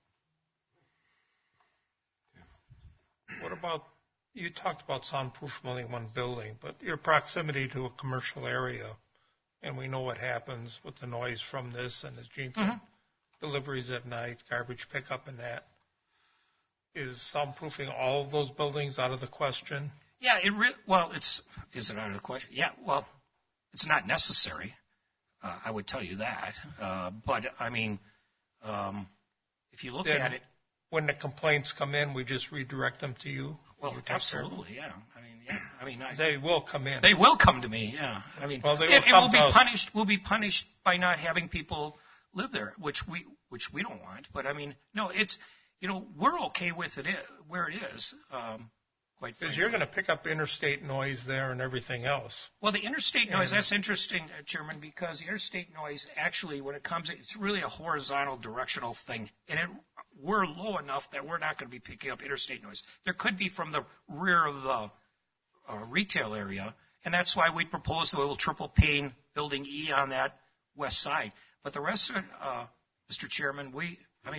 What about, you talked about soundproof only one building, but your proximity to a commercial area, and we know what happens with the noise from this, and as Gene said, deliveries at night, garbage pickup and that. Is soundproofing all of those buildings out of the question? Yeah, Is it out of the question? Yeah, well, it's not necessary. I would tell you that. But, I mean, if you look Then at it. When the complaints come in, we just redirect them to you? Well, absolutely, yeah. They will come in. They will come to me, yeah. I mean, well, it will be punished. We'll be punished by not having people live there, which we don't want. But I mean, no, it's we're okay with it where it is. Quite frankly, because you're going to pick up interstate noise there and everything else. Well, the interstate noise, that's interesting, Chairman, because the interstate noise actually, when it comes, it's really a horizontal directional thing, and we're low enough that we're not going to be picking up interstate noise. There could be from the rear of the retail area, and that's why we propose the little triple pane building E on that west side. But the rest of it, Mr. Chairman, we're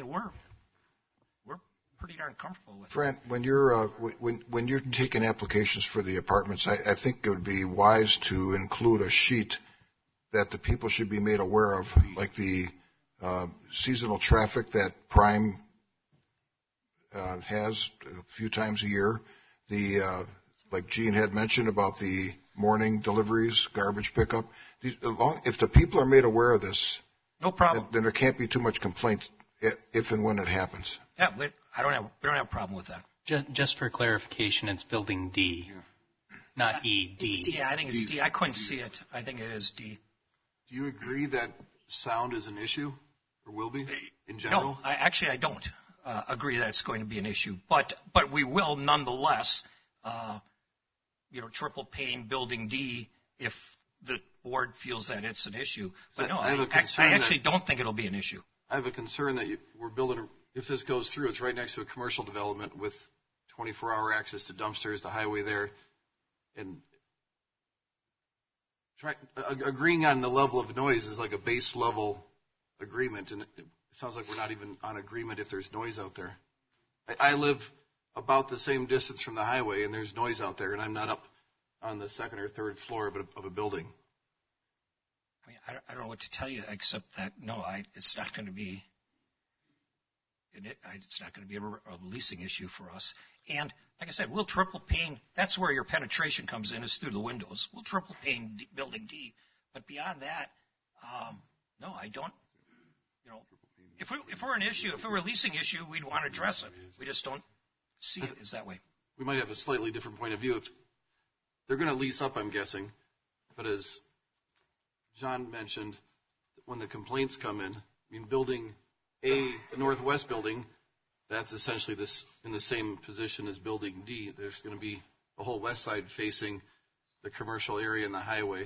pretty darn comfortable with. Fran, when you're taking applications for the apartments, I think it would be wise to include a sheet that the people should be made aware of, like the seasonal traffic that Prime has a few times a year. Like Gene had mentioned about the morning deliveries, garbage pickup. If the people are made aware of this, no problem. Then there can't be too much complaint if and when it happens. Yeah, we don't have a problem with that. Just for clarification, it's building D, not E, D. It's D. I think it's D. I couldn't see it. I think it is D. Do you agree that sound is an issue, or will be, in general? No, I don't agree that it's going to be an issue. But we will nonetheless, triple pane building D if the board feels that it's an issue. But no, I actually don't think it'll be an issue. I have a concern that we're building, if this goes through, it's right next to a commercial development with 24-hour access to dumpsters, the highway there, and agreeing on the level of noise is like a base level agreement, and it sounds like we're not even on agreement if there's noise out there. I live about the same distance from the highway, and there's noise out there, and I'm not up on the second or third floor of a building. I mean, I don't know what to tell you except that no, it's not going to be. It's not going to be a leasing issue for us. And like I said, we'll triple pane. That's where your penetration comes in, is through the windows. We'll triple pane building D. But beyond that, no, I don't. If we're an issue, if it were a leasing issue, we'd want to address it. We just don't see it as that way. We might have a slightly different point of view. If they're going to lease up, I'm guessing. But as John mentioned, when the complaints come in, I mean, building A, the northwest building, that's essentially in the same position as building D. There's going to be the whole west side facing the commercial area and the highway.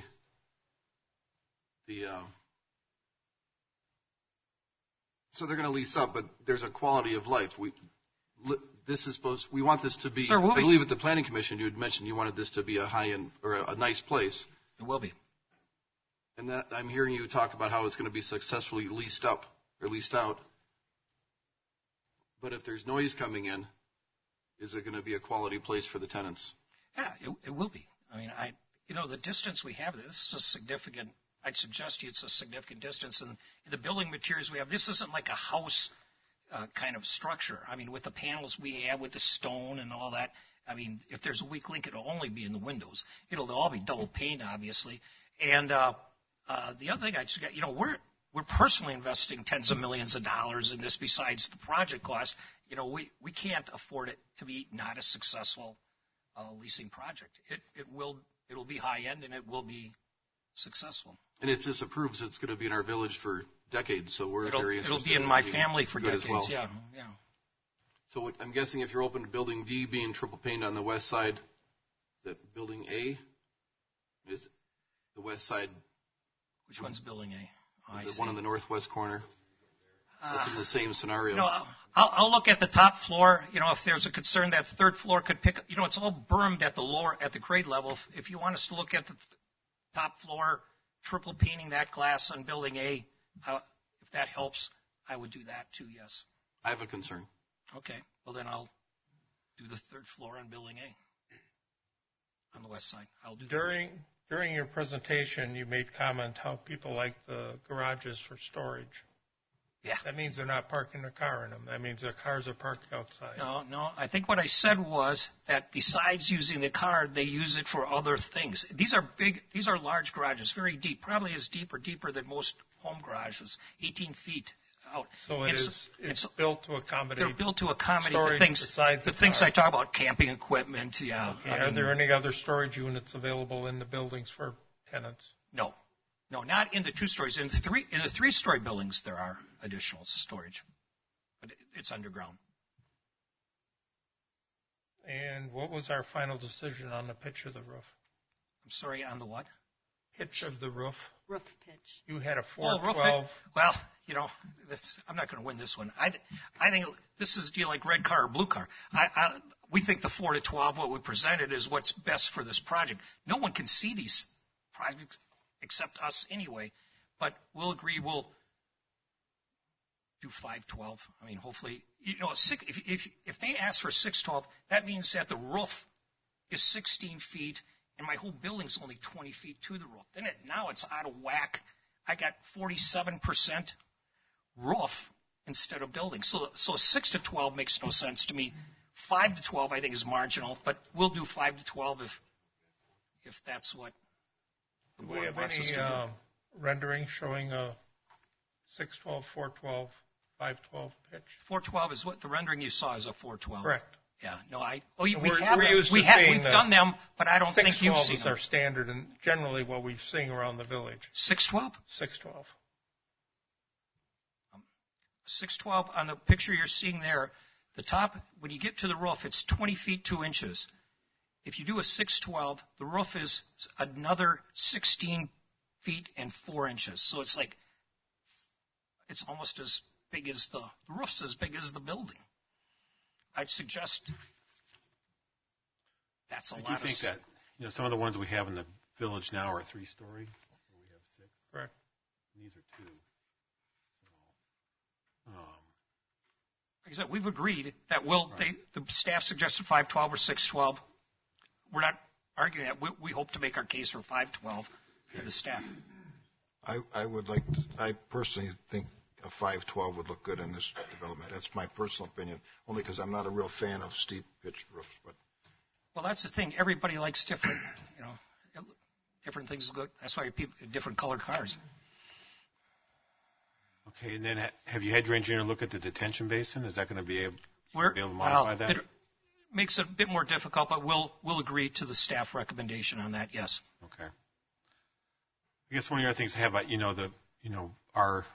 So they're going to lease up, but there's a quality of life. We want this to be. Sir, I believe at the Planning Commission you had mentioned you wanted this to be a high-end or a nice place. It will be. And that I'm hearing you talk about how it's going to be successfully leased up or leased out. But if there's noise coming in, is it going to be a quality place for the tenants? Yeah, it will be. I mean, the distance we have, this is a significant. I'd suggest to you it's a significant distance, and the building materials we have. This isn't like a house kind of structure. I mean, with the panels we have, with the stone and all that. I mean, if there's a weak link, it'll only be in the windows. They'll all be double paned, obviously. And the other thing I just got, we're personally investing tens of millions of dollars in this besides the project cost. We can't afford it to be not a successful leasing project. It'll be high end and it will be successful. And if this approves, it's going to be in our village for decades. So we're very interested. It'll be in my family for decades. Well. Yeah. So I'm guessing if you're open to building D being triple paned on the west side, is that building A? Is the west side? Which one's building A? The one in the northwest corner. That's in the same scenario. I'll look at the top floor. If there's a concern that the third floor could pick up, it's all bermed at the grade level. If you want us to look at the top floor, triple painting that glass on building A, if that helps, I would do that too, yes. I have a concern. Okay. Well, then I'll do the third floor on building A on the west side. I'll do During your presentation, you made comment how people like the garages for storage. Yeah. That means they're not parking their car in them. That means their cars are parked outside. No. I think what I said was that besides using the car, they use it for other things. These are large garages, very deep, probably as deep or deeper than most home garages, 18 feet out. So it's built to accommodate. They're built to accommodate storage the things I talk about, camping equipment. Yeah. Okay. Are there any other storage units available in the buildings for tenants? No, not in the 2 stories. In the 3-story buildings, there are additional storage, but it's underground. And what was our final decision on the pitch of the roof? I'm sorry, on the what? Pitch of the roof. Roof pitch. You had a 412. Well, I'm not going to win this one. I think this is a deal like red car or blue car. We think the 4 to 12, what we presented, is what's best for this project. No one can see these projects except us anyway, but we'll agree we'll do 512. I mean, hopefully, if they ask for 612, that means that the roof is 16 feet and my whole building's only 20 feet to the roof. Now it's out of whack. I got 47% roof instead of building. So 6 to 12 makes no sense to me. 5 to 12 I think is marginal, but we'll do 5 to 12 if that's what the board wants us to do. Do we have any rendering showing a 612, 412, 512 pitch? 412 is what the rendering you saw is a 412. Correct. Yeah. No, we've done them, but I don't think you've seen them. 612 is our standard and generally what we've seen around the village. 612? 612. 612 on the picture you're seeing there, the top, when you get to the roof, it's 20 feet 2 inches. If you do a 612, the roof is another 16 feet and 4 inches. So it's almost as big as the roof's as big as the building. I'd suggest that's a lot. Do you think that some of the ones we have in the village now are 3-story? We have 6. Correct. And these are 2. Like I said, we've agreed that the staff suggested 512 or 612. We're not arguing that. We hope to make our case for 512 to the staff. I personally think a 512 would look good in this development. That's my personal opinion, only because I'm not a real fan of steep pitched roofs. But well, that's the thing. Everybody likes different, different things. Good. That's why people different color cars. Okay, and then have you had your engineer look at the detention basin? Is that going to be able to modify that? It makes it a bit more difficult, but we'll agree to the staff recommendation on that. Yes. Okay. I guess one of the other things I have, our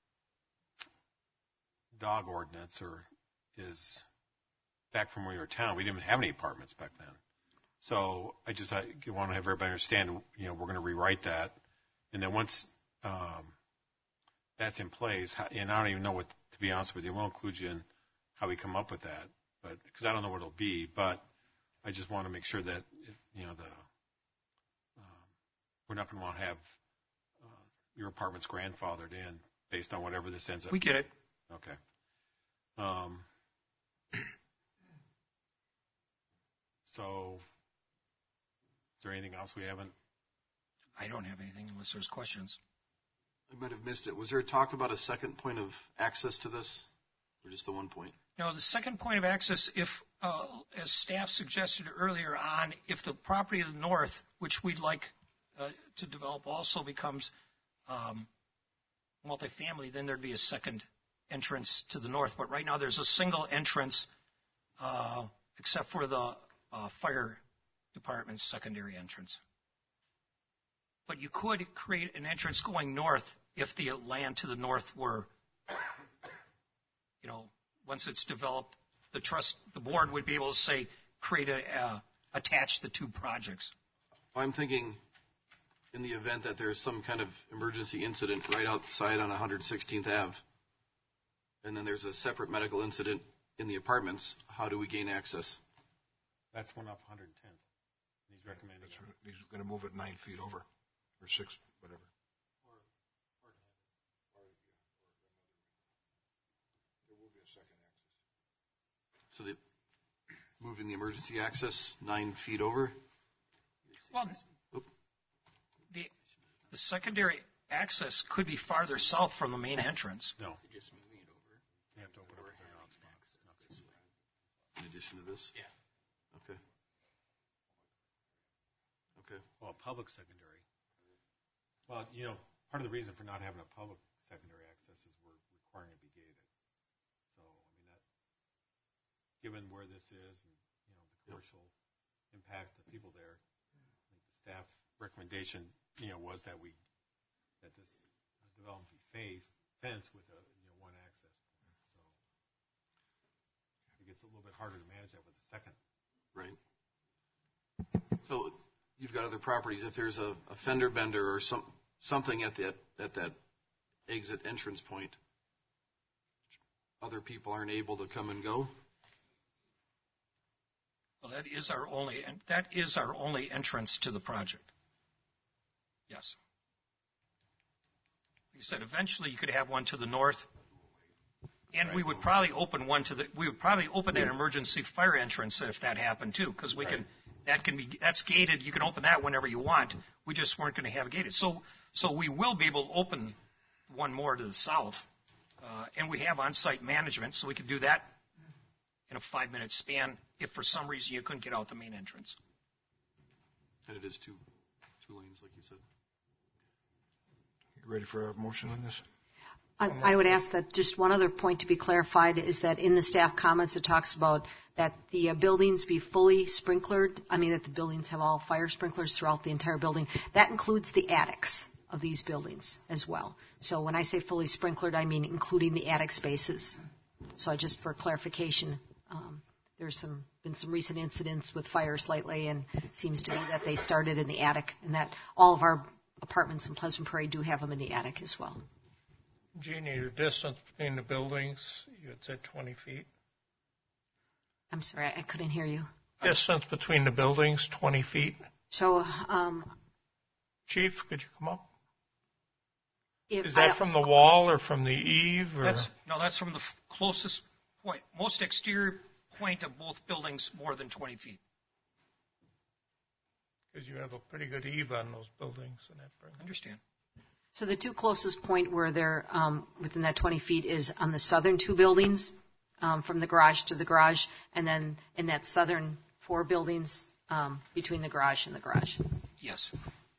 dog ordinance is back from when we were a town. We didn't even have any apartments back then. So I want to have everybody understand, we're going to rewrite that. And then once that's in place, and I don't even know what, to be honest with you, we'll include you in how we come up with that, but because I don't know what it'll be, but I just want to make sure that, we're not going to want to have your apartment's grandfathered in based on whatever this ends up. We get it. Okay. So, is there anything else we haven't? I don't have anything unless there's questions. I might have missed it. Was there talk about a second point of access to this, or just the one point? No, the second point of access, if, as staff suggested earlier on, if the property to the north, which we'd like to develop, also becomes multifamily, then there'd be a second entrance to the north. But right now there's a single entrance, except for the fire department's secondary entrance. But you could create an entrance going north if the land to the north were, once it's developed, the board would be able to say, attach the 2 projects. I'm thinking in the event that there's some kind of emergency incident right outside on 116th Ave, and then there's a separate medical incident in the apartments, how do we gain access? That's one off 110th. He's recommending he's going to move it 9 feet over, or 6, whatever. There will be a second access. So moving the emergency access 9 feet over? Well, the secondary access could be farther south from the main entrance. No. addition to this? Yeah. Okay. Okay. Well, public secondary. Well, part of the reason for not having a public secondary access is we're requiring it be gated. So, that, given where this is and, the commercial impact of people there, I think the staff recommendation, was that this development be fenced with a, one access point. So, it gets a little bit harder to manage that with the second. Right. So, you've got other properties. If there's a fender bender or something at that exit entrance point, other people aren't able to come and go? Well, that is our only entrance to the project. Yes. Like I said, eventually you could have one to the north, and we would probably open that emergency fire entrance if that happened too, because that's gated. You can open that whenever you want. We just weren't going to have it gated. So we will be able to open one more to the south, and we have on-site management, so we could do that in a 5-minute span if for some reason you couldn't get out the main entrance. And it is two lanes, like you said. You ready for a motion on this? I would ask that just one other point to be clarified is that in the staff comments it talks about that the buildings be fully sprinklered. That the buildings have all fire sprinklers throughout the entire building. That includes the attics of these buildings as well. So when I say fully sprinklered, I mean including the attic spaces. So just for clarification, there's been some recent incidents with fires lately, and it seems to be that they started in the attic, and that all of our apartments in Pleasant Prairie do have them in the attic as well. Jeannie, your distance between the buildings, you had said 20 feet. I'm sorry, I couldn't hear you. Distance between the buildings, 20 feet. So, Chief, could you come up? Is that from the wall or from the eave? Or? That's from the closest point, most exterior point of both buildings, more than 20 feet. Because you have a pretty good eave on those buildings. I understand. So the two closest point where they're within that 20 feet is on the southern two buildings, from the garage to the garage, and then in that southern 4 buildings between the garage and the garage. Yes.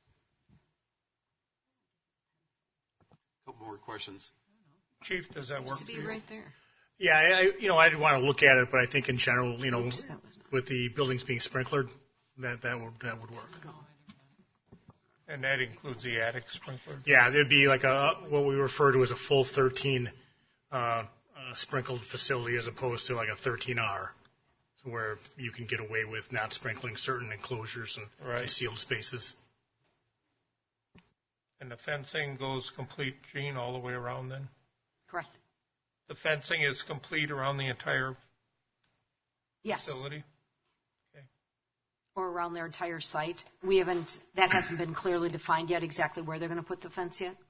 A couple more questions. Chief, does that work for you? Right there. Yeah, I didn't want to look at it, but I think in general, with the buildings being sprinklered, that would work. And that includes the attic sprinkler? Yeah, there'd be like what we refer to as a full 13 sprinkled facility as opposed to like a 13R, so where you can get away with not sprinkling certain enclosures and concealed spaces. And the fencing goes complete, Gene, all the way around then? Correct. The fencing is complete around the entire facility? Or around their entire site. That hasn't been clearly defined yet, exactly where they're going to put the fence yet.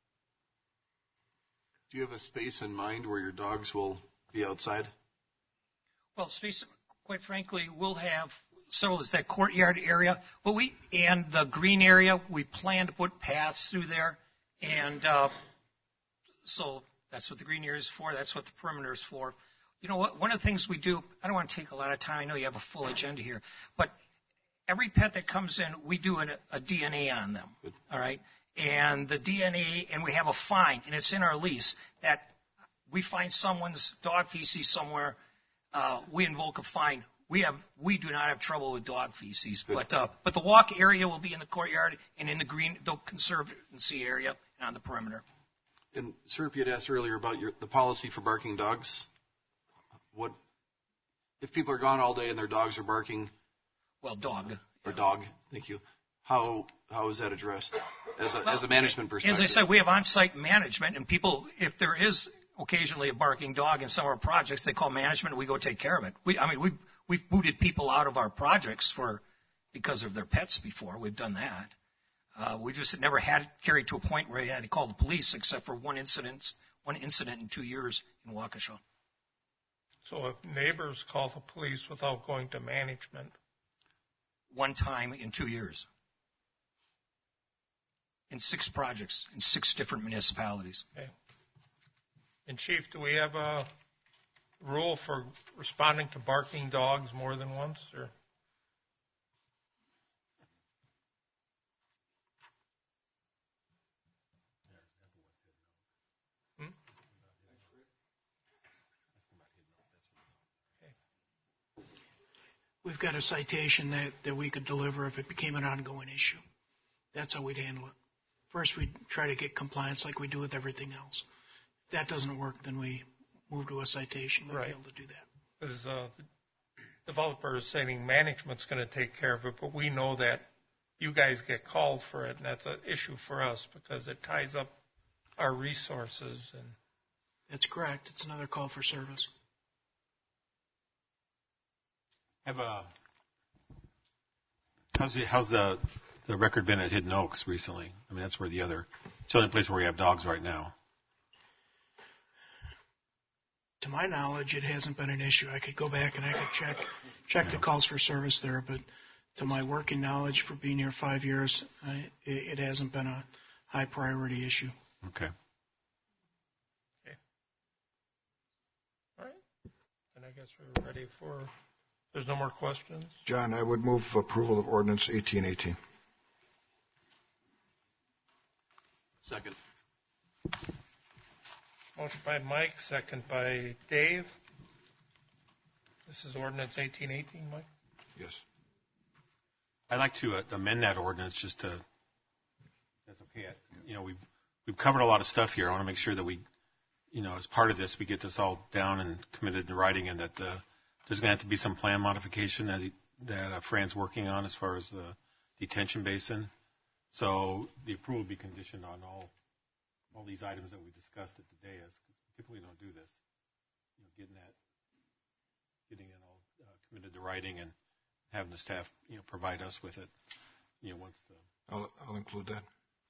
Do you have a space in mind where your dogs will be outside? Well, space, quite frankly, we'll have several. It's that courtyard area, and the green area. We plan to put paths through there, and so that's what the green area is for. That's what the perimeter is for. You know what? One of the things we do. I don't want to take a lot of time. I know you have a full agenda here, but every pet that comes in, we do a DNA on them. Good. All right. And the DNA, and we have a fine, and it's in our lease, that we find someone's dog feces somewhere, we invoke a fine. We do not have trouble with dog feces, but the walk area will be in the courtyard and in the green, the conservancy area and on the perimeter. And Sir, you had asked earlier about the policy for barking dogs. What if people are gone all day and their dogs are barking? Well, dog. Or dog. Thank you. How is that addressed as a management perspective? As I said, we have on-site management, and people, if there is occasionally a barking dog in some of our projects, they call management, and we go take care of it. We've booted people out of our projects because of their pets before. We've done that. We just never had it carried to a point where you had to call the police, except for one incident in 2 years in Waukesha. So if neighbors call the police without going to management? One time in 2 years. In 6 projects, in 6 different municipalities. Okay. And Chief, do we have a rule for responding to barking dogs more than once? Or? We've got a citation that we could deliver if it became an ongoing issue. That's how we'd handle it. First, we'd try to get compliance like we do with everything else. If that doesn't work, then we move to a citation. We'd be able to do that. Because the developer is saying management's going to take care of it, but we know that you guys get called for it, and that's an issue for us because it ties up our resources. And that's correct. It's another call for service. How's the record been at Hidden Oaks recently? I mean, that's where it's the only place where we have dogs right now. To my knowledge, it hasn't been an issue. I could go back and I could check the calls for service there, but to my working knowledge for being here 5 years, it hasn't been a high priority issue. Okay. All right. And I guess we're ready for... There's no more questions? John, I would move approval of ordinance 1818. Second. Motion by Mike, second by Dave. This is ordinance 1818, Mike? Yes. I'd like to amend that ordinance just to, that's okay. We've covered a lot of stuff here. I want to make sure that we, as part of this, we get this all down and committed to writing, and that there's going to have to be some plan modification that Fran's working on as far as the detention basin. So the approval will be conditioned on all these items that we discussed at the dais, because we typically don't do this. Getting it all committed to writing and having the staff provide us with it. Once the I'll include that.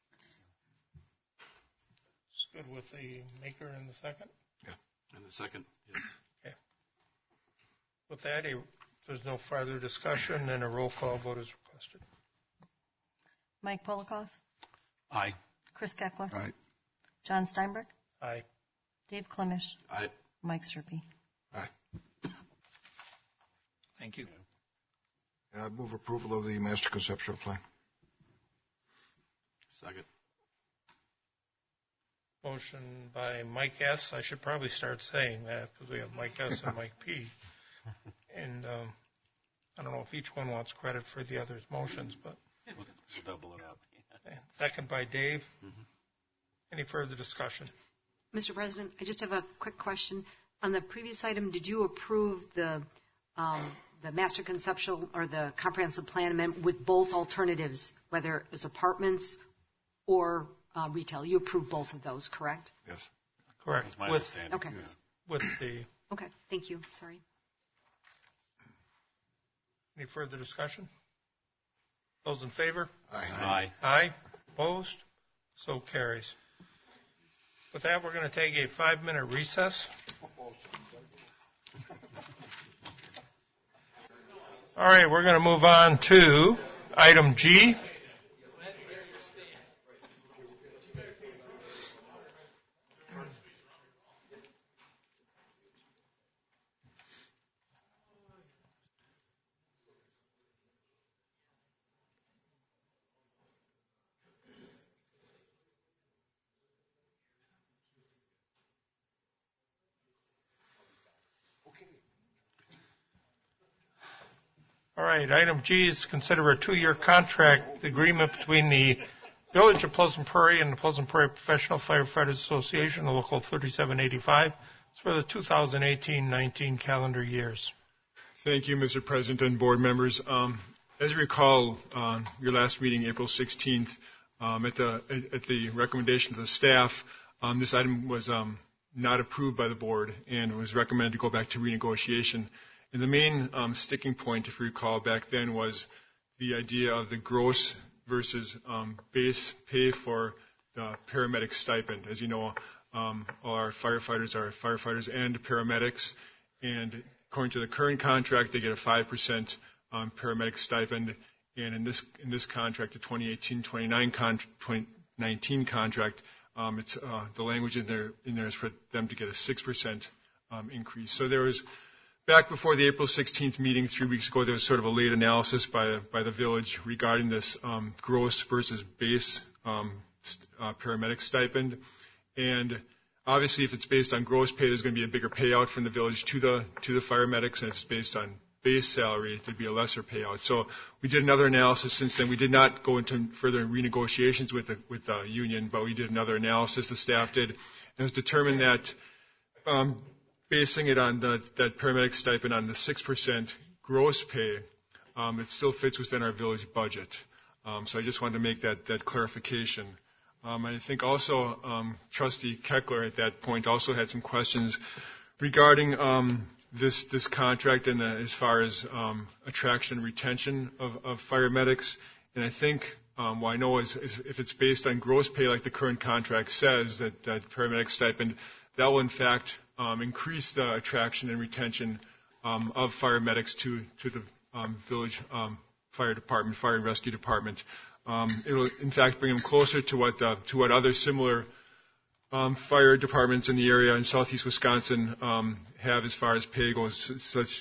It's good with the maker and the second. Yeah. And the second. Yes. Okay. With that, if there's no further discussion, then a roll call vote is requested. Mike Polikoff. Aye. Chris Keckler. Aye. John Steinberg. Aye. Dave Klimisch. Aye. Mike Serpy. Aye. Thank you. And I'd move approval of the master conceptual plan. Second. Motion by Mike S. I should probably start saying that because we have Mike S. and Mike P. And I don't know if each one wants credit for the other's motions, but we'll double it up. And second by Dave. Mm-hmm. Any further discussion? Mr. President, I just have a quick question. On the previous item, did you approve the master conceptual or the comprehensive plan amendment with both alternatives, whether it was apartments or retail? You approved both of those, correct? Yes. Correct. That's my understanding. Okay. With the... Okay, thank you. Sorry. Any further discussion? Those in favor? Aye. Aye. Aye. Opposed? So carries. With that, we're going to take a 5-minute recess. All right, we're going to move on to item G. All right, item G is consider a 2-year contract agreement between the Village of Pleasant Prairie and the Pleasant Prairie Professional Firefighters Association, the Local 3785. It's for the 2018-19 calendar years. Thank you, Mr. President and board members. As you recall, your last meeting, April 16th, at the recommendation of the staff, this item was not approved by the board and was recommended to go back to renegotiation. And the main sticking point, if you recall, back then was the idea of the gross versus base pay for the paramedic stipend. As you know, all our firefighters are firefighters and paramedics, and according to the current contract, they get a 5% paramedic stipend. And in this contract, the 2018-2019 contract, it's the language in there is for them to get a 6% increase. So there was, back before the April 16th meeting 3 weeks ago, there was sort of a late analysis by the village regarding this gross versus base paramedic stipend. And obviously, if it's based on gross pay, there's going to be a bigger payout from the village to the paramedics, and if it's based on base salary, there'd be a lesser payout. So we did another analysis since then. We did not go into further renegotiations with the union, but we did another analysis. The staff did, and it was determined that basing it on that paramedic stipend on the 6% gross pay, it still fits within our village budget. So I just wanted to make that clarification. I think also Trustee Keckler at that point also had some questions regarding this contract and as far as attraction and retention of fire medics. And I think what I know is if it's based on gross pay like the current contract says, that paramedic stipend, that will in fact increase the attraction and retention of fire medics to the village fire department, fire and rescue department. It will in fact bring them closer to what other similar fire departments in the area in southeast Wisconsin have as far as pay goes.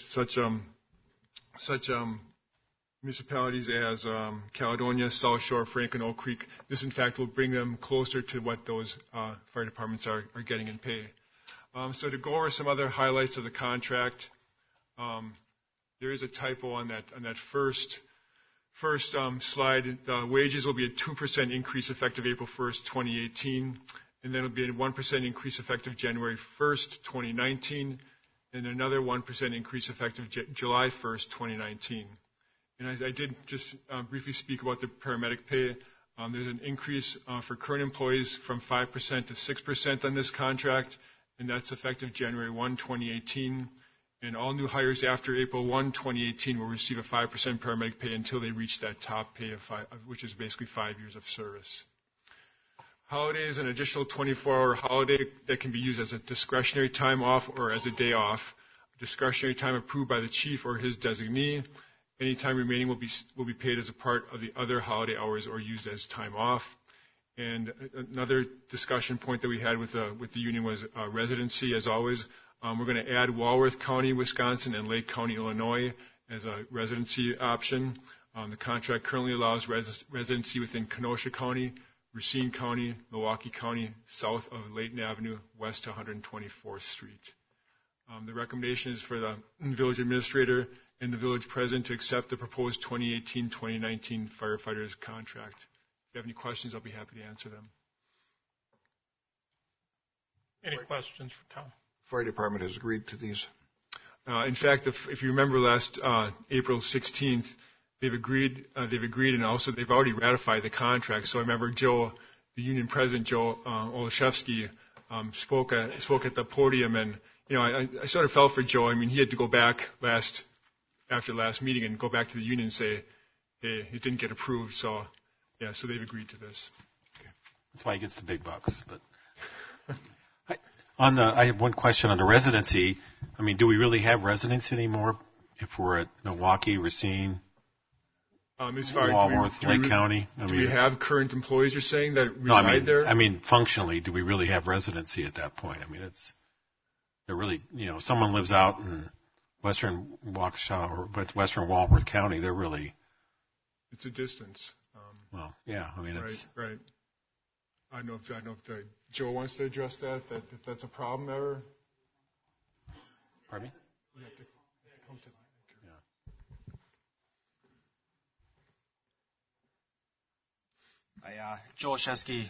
Such municipalities as Caledonia, South Shore, Franklin, Oak Creek. This in fact will bring them closer to what those fire departments are getting in pay. So to go over some other highlights of the contract, there is a typo on that first slide. The wages will be a 2% increase effective April 1st, 2018, and then it'll be a 1% increase effective January 1st, 2019, and another 1% increase effective July 1st, 2019. And I did just briefly speak about the paramedic pay. There's an increase for current employees from 5% to 6% on this contract, and that's effective January 1, 2018. And all new hires after April 1, 2018 will receive a 5% paramedic pay until they reach that top pay of which is basically 5 years of service. Holidays, an additional 24-hour holiday that can be used as a discretionary time off or as a day off. Discretionary time approved by the chief or his designee. Any time remaining will be paid as a part of the other holiday hours or used as time off. And another discussion point that we had with the union was residency, as always. We're going to add Walworth County, Wisconsin, and Lake County, Illinois, as a residency option. The contract currently allows residency within Kenosha County, Racine County, Milwaukee County, south of Layton Avenue, west to 124th Street. The recommendation is for the village administrator and the village president to accept the proposed 2018-2019 firefighters contract. If you have any questions, I'll be happy to answer them. Any questions for Tom? Fire department has agreed to these. In fact, if you remember last April 16th, they've agreed, and also they've already ratified the contract. So I remember Joe, the union president, Joe Olszewski, spoke at the podium, and I sort of felt for Joe. I mean, he had to go back after the last meeting and go back to the union and say, hey, it didn't get approved. So yeah, so they've agreed to this. Okay. That's why he gets the big bucks. But I have one question on the residency. I mean, do we really have residency anymore if we're at Milwaukee, Racine, Walworth, Lake County? Do we have current employees, you're saying, that reside there? I mean, functionally, do we really have residency at that point? I mean, they're really, someone lives out in western Waukesha or western Walworth County, they're really... It's a distance. Well, yeah, I mean, it's... Right. I don't know if Joe wants to address that, if that's a problem ever. Pardon me? You have to come to Joe Olszewski,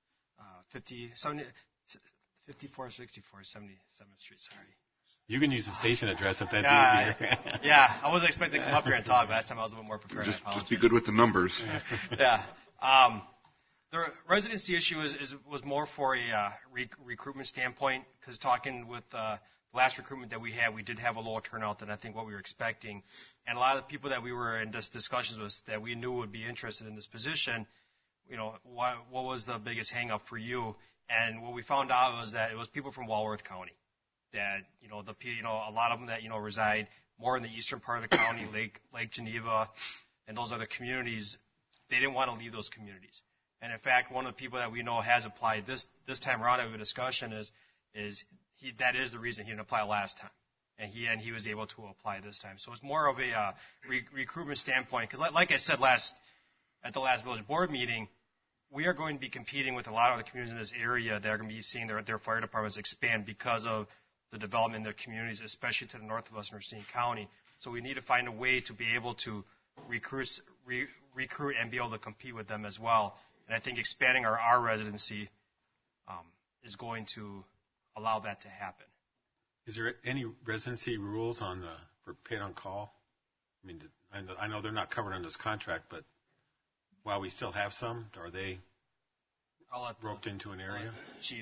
5464 77th Street, sorry. You can use the station address if that's easier. Yeah, I wasn't expecting to come up here and talk. Last time I was a little more prepared. Just be good with the numbers. Yeah. The residency issue was more for a recruitment standpoint, because talking with the last recruitment that we had, we did have a lower turnout than I think what we were expecting. And a lot of the people that we were in discussions with that we knew would be interested in this position, what was the biggest hang-up for you? And what we found out was that it was people from Walworth County. That, a lot of them that, reside more in the eastern part of the county, Lake Geneva, and those other communities, they didn't want to leave those communities. And in fact, one of the people that we know has applied this time around of a discussion is that is the reason he didn't apply last time. And he was able to apply this time. So it's more of a recruitment standpoint. Because like I said at the last village board meeting, we are going to be competing with a lot of the communities in this area that are going to be seeing their fire departments expand because of the development in their communities, especially to the north of us in Racine County. So we need to find a way to be able to recruit and be able to compete with them as well. And I think expanding our residency is going to allow that to happen. Is there any residency rules for paid on call? I mean, I know they're not covered on this contract, but while we still have some, are they roped into an area? Chief.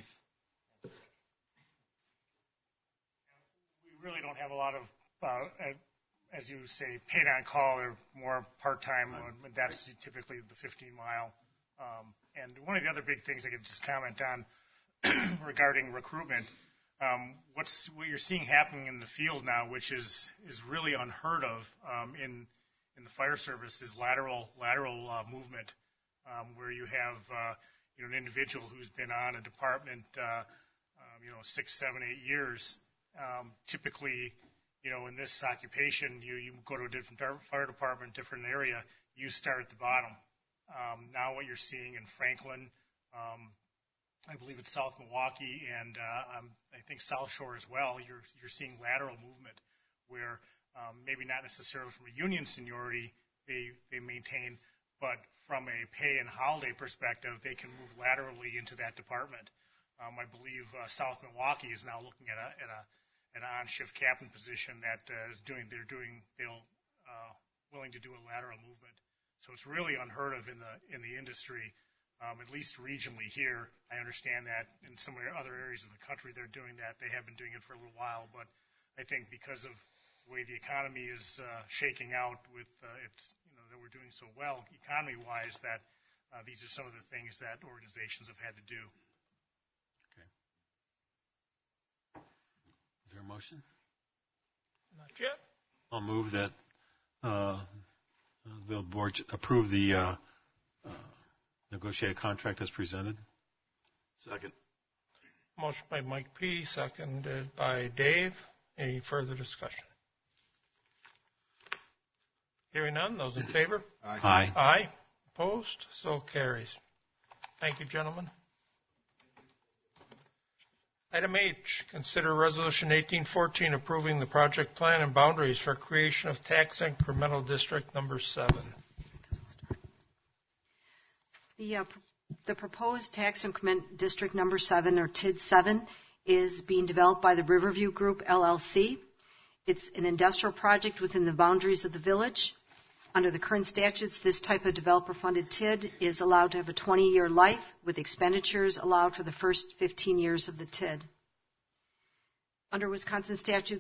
We really don't have a lot of, as you say, paid on call or more part-time. That's typically the 15-mile. And one of the other big things I could just comment on regarding recruitment, what you're seeing happening in the field now, which is really unheard of in the fire service, is lateral movement, where you have an individual who's been on a department 6, 7, 8 years. Typically, in this occupation, you go to a different fire department, different area, you start at the bottom. Now what you're seeing in Franklin, I believe it's South Milwaukee, and I think South Shore as well, you're seeing lateral movement where maybe not necessarily from a union seniority they maintain, but from a pay and holiday perspective, they can move laterally into that department. I believe South Milwaukee is now looking at an on-shift captain position that they're willing to do a lateral movement. So it's really unheard of in the industry. At least regionally here, I understand that in some other areas of the country they're doing that. They have been doing it for a little while, but I think because of the way the economy is shaking out with that we're doing so well economy-wise, that these are some of the things that organizations have had to do. Okay. Is there a motion? Not yet. I'll move that the board approve the negotiated contract as presented. Second. Motion by Mike P., seconded by Dave. Any further discussion? Hearing none, those in favor? Aye. Aye. Aye. Opposed? So carries. Thank you, gentlemen. Item H, consider Resolution 1814 approving the project plan and boundaries for creation of tax incremental district number 7. The proposed tax increment district number 7, or TID 7, is being developed by the Riverview Group, LLC. It's an industrial project within the boundaries of the village. Under the current statutes, this type of developer-funded TID is allowed to have a 20-year life, with expenditures allowed for the first 15 years of the TID. Under Wisconsin Statute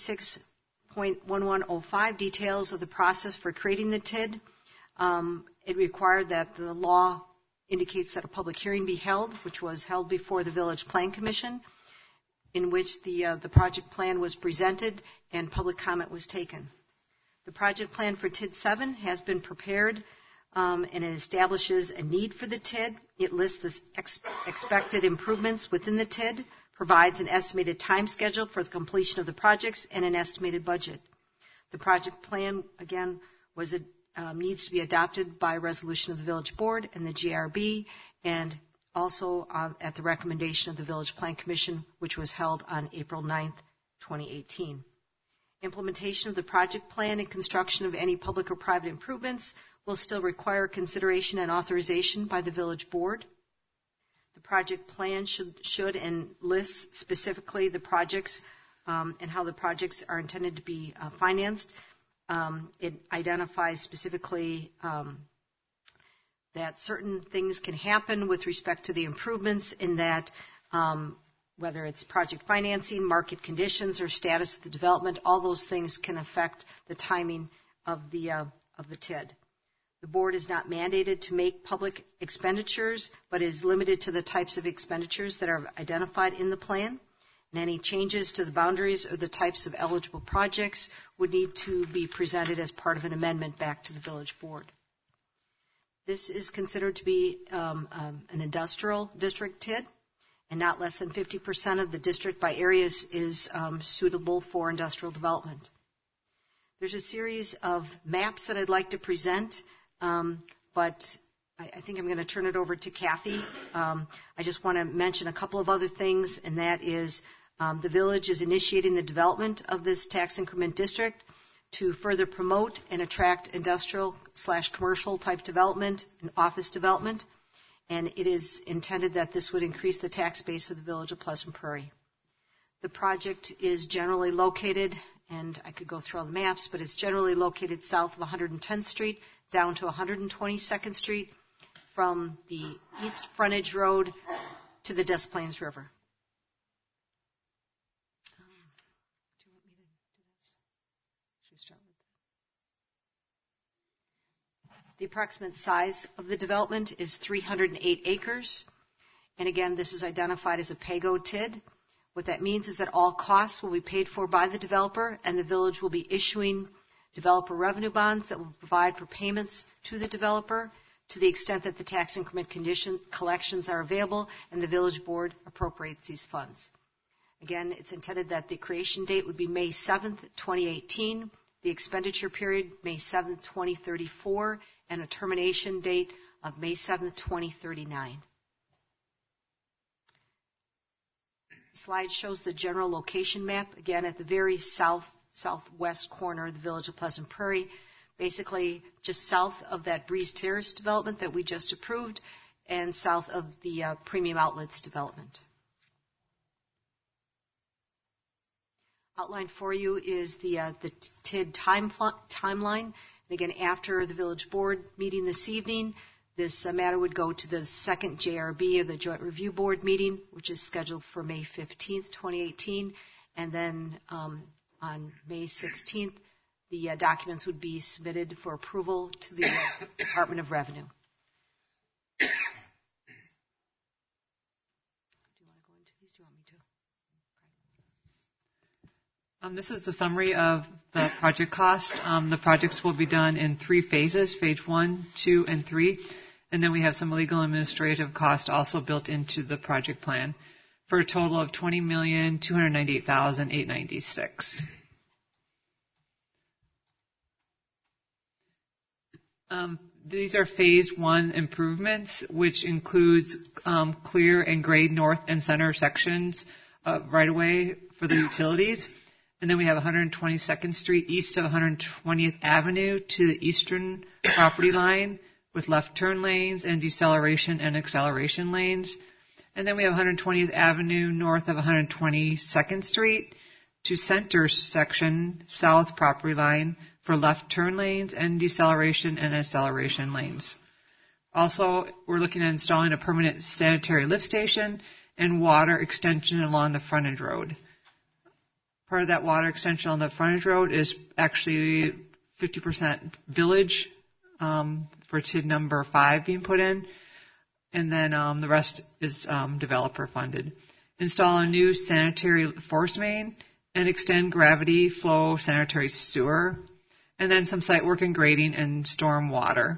66.1105, details of the process for creating the TID. It required that the law indicates that a public hearing be held, which was held before the Village Plan Commission, in which the project plan was presented and public comment was taken. The project plan for TID 7 has been prepared, and it establishes a need for the TID. It lists the expected improvements within the TID, provides an estimated time schedule for the completion of the projects, and an estimated budget. The project plan, again, needs to be adopted by resolution of the village board and the GRB, and also at the recommendation of the Village Plan Commission, which was held on April 9th, 2018. Implementation of the project plan and construction of any public or private improvements will still require consideration and authorization by the village board. The project plan should and lists specifically the projects and how the projects are intended to be financed. It identifies specifically that certain things can happen with respect to the improvements, in that whether it's project financing, market conditions, or status of the development, all those things can affect the timing of the TID. The board is not mandated to make public expenditures, but is limited to the types of expenditures that are identified in the plan. And any changes to the boundaries or the types of eligible projects would need to be presented as part of an amendment back to the village board. This is considered to be an industrial district TID, and not less than 50% of the district by area is suitable for industrial development. There's a series of maps that I'd like to present, but I think I'm going to turn it over to Kathy. I just want to mention a couple of other things, and that is the village is initiating the development of this tax increment district to further promote and attract industrial/commercial type development and office development, and it is intended that this would increase the tax base of the village of Pleasant Prairie. The project is generally located, and I could go through all the maps, but it's generally located south of 110th Street down to 122nd Street from the East Frontage Road to the Des Plaines River. The approximate size of the development is 308 acres. And again, this is identified as a PAYGO TID. What that means is that all costs will be paid for by the developer, and the village will be issuing developer revenue bonds that will provide for payments to the developer to the extent that the tax increment collections are available and the village board appropriates these funds. Again, it's intended that the creation date would be May 7th, 2018, the expenditure period May 7th, 2034, and a termination date of May 7th, 2039. The slide shows the general location map, again, at the very southwest corner of the village of Pleasant Prairie, basically just south of that Breeze Terrace development that we just approved and south of the Premium Outlets development. Outlined for you is the TID timeline. And again, after the village board meeting this evening, this matter would go to the second JRB, or the Joint Review Board meeting, which is scheduled for May 15th, 2018. And then on May 16th, the documents would be submitted for approval to the Department of Revenue. Do you want to go into these? Do you want me to? This is the summary of the project cost. The projects will be done in 3 phases, phase 1, 2, and 3. And then we have some legal and administrative cost also built into the project plan for a total of $20,298,896. These are phase 1 improvements, which includes clear and grade north and center sections right away for the utilities. And then we have 122nd Street east of 120th Avenue to the eastern property line with left turn lanes and deceleration and acceleration lanes. And then we have 120th Avenue north of 122nd Street to center section south property line for left turn lanes and deceleration and acceleration lanes. Also, we're looking at installing a permanent sanitary lift station and water extension along the frontage road. Part of that water extension on the frontage road is actually 50% village for TID number 5 being put in, and then the rest is developer funded. Install a new sanitary force main and extend gravity flow sanitary sewer, and then some site work and grading and storm water.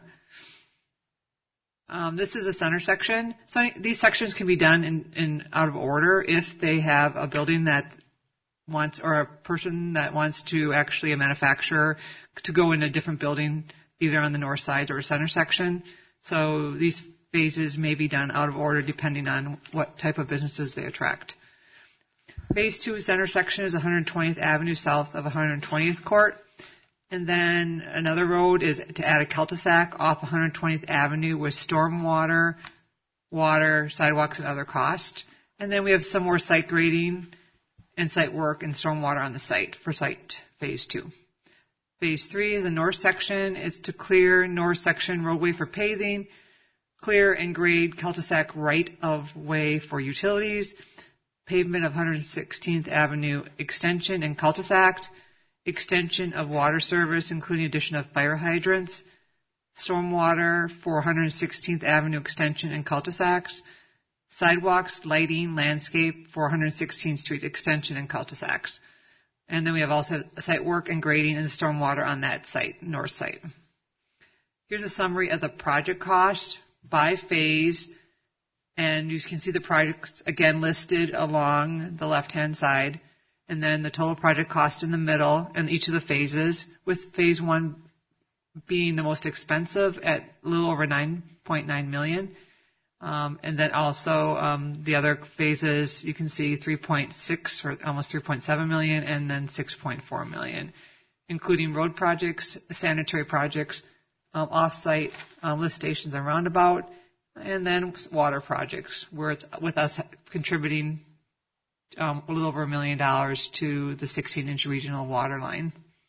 This is a center section. So these sections can be done in out of order if they have a building that wants, or a person that wants to actually, a manufacturer, to go in a different building, either on the north side or center section. So these phases may be done out of order depending on what type of businesses they attract. Phase 2 center section is 120th Avenue south of 120th Court. And then another road is to add a cul-de-sac off 120th Avenue with stormwater, water, sidewalks, and other costs. And then we have some more site grading and site work and stormwater on the site for site phase 2. Phase 3 is the north section. It's to clear north section roadway for paving, clear and grade cul-de-sac right of way for utilities, pavement of 116th Avenue extension and cul-de-sac, extension of water service, including addition of fire hydrants, stormwater for 116th Avenue extension and cul-de-sacs, sidewalks, lighting, landscape for 116th Street extension and cul-de-sacs. And then we have also site work and grading and stormwater on that site, north site. Here's a summary of the project cost by phase And you can see the projects again listed along the left-hand side, and then the total project cost in the middle and each of the phases, with phase 1 being the most expensive at a little over $9.9 million. And then also the other phases, you can see 3.6 or almost 3.7 million, and then 6.4 million, including road projects, sanitary projects, off-site lift stations and roundabout, and then water projects, where it's with us contributing a little over $1 million to the 16-inch regional water line.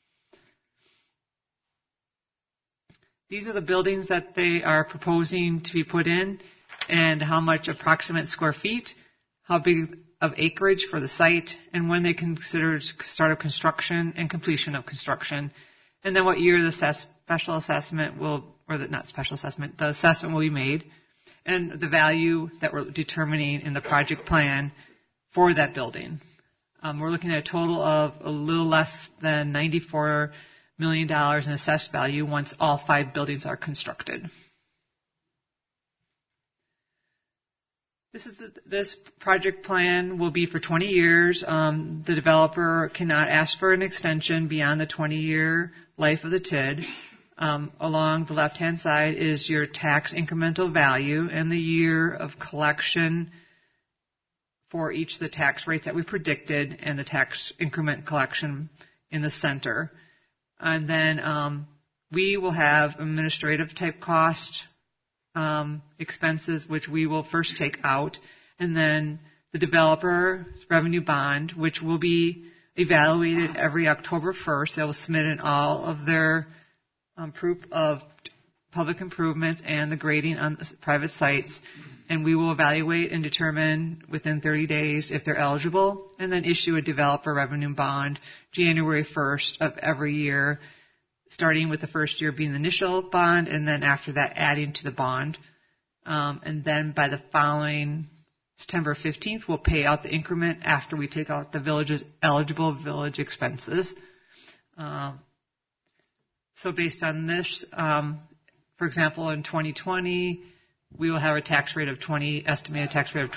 These are the buildings that they are proposing to be put in, and how much approximate square feet, how big of acreage for the site, and when they consider start of construction and completion of construction, and then what year the special assessment will, or the, not special assessment, the assessment will be made, and the value that we're determining in the project plan for that building. We're looking at a total of a little less than $94 million in assessed value once all 5 buildings are constructed. This project plan will be for 20 years. The developer cannot ask for an extension beyond the 20-year life of the TID. Along the left-hand side is your tax incremental value and the year of collection for each of the tax rates that we predicted, and the tax increment collection in the center. And then we will have administrative type cost expenses, which we will first take out, and then the developer's revenue bond, which will be evaluated every October 1st. They will submit in all of their proof of public improvements and the grading on private sites, and we will evaluate and determine within 30 days if they're eligible, and then issue a developer revenue bond January 1st of every year, starting with the first year being the initial bond, and then after that adding to the bond. And then by the following September 15th, we'll pay out the increment after we take out the village's eligible village expenses. So based on this, for example, in 2020, we will have a tax rate of estimated tax rate of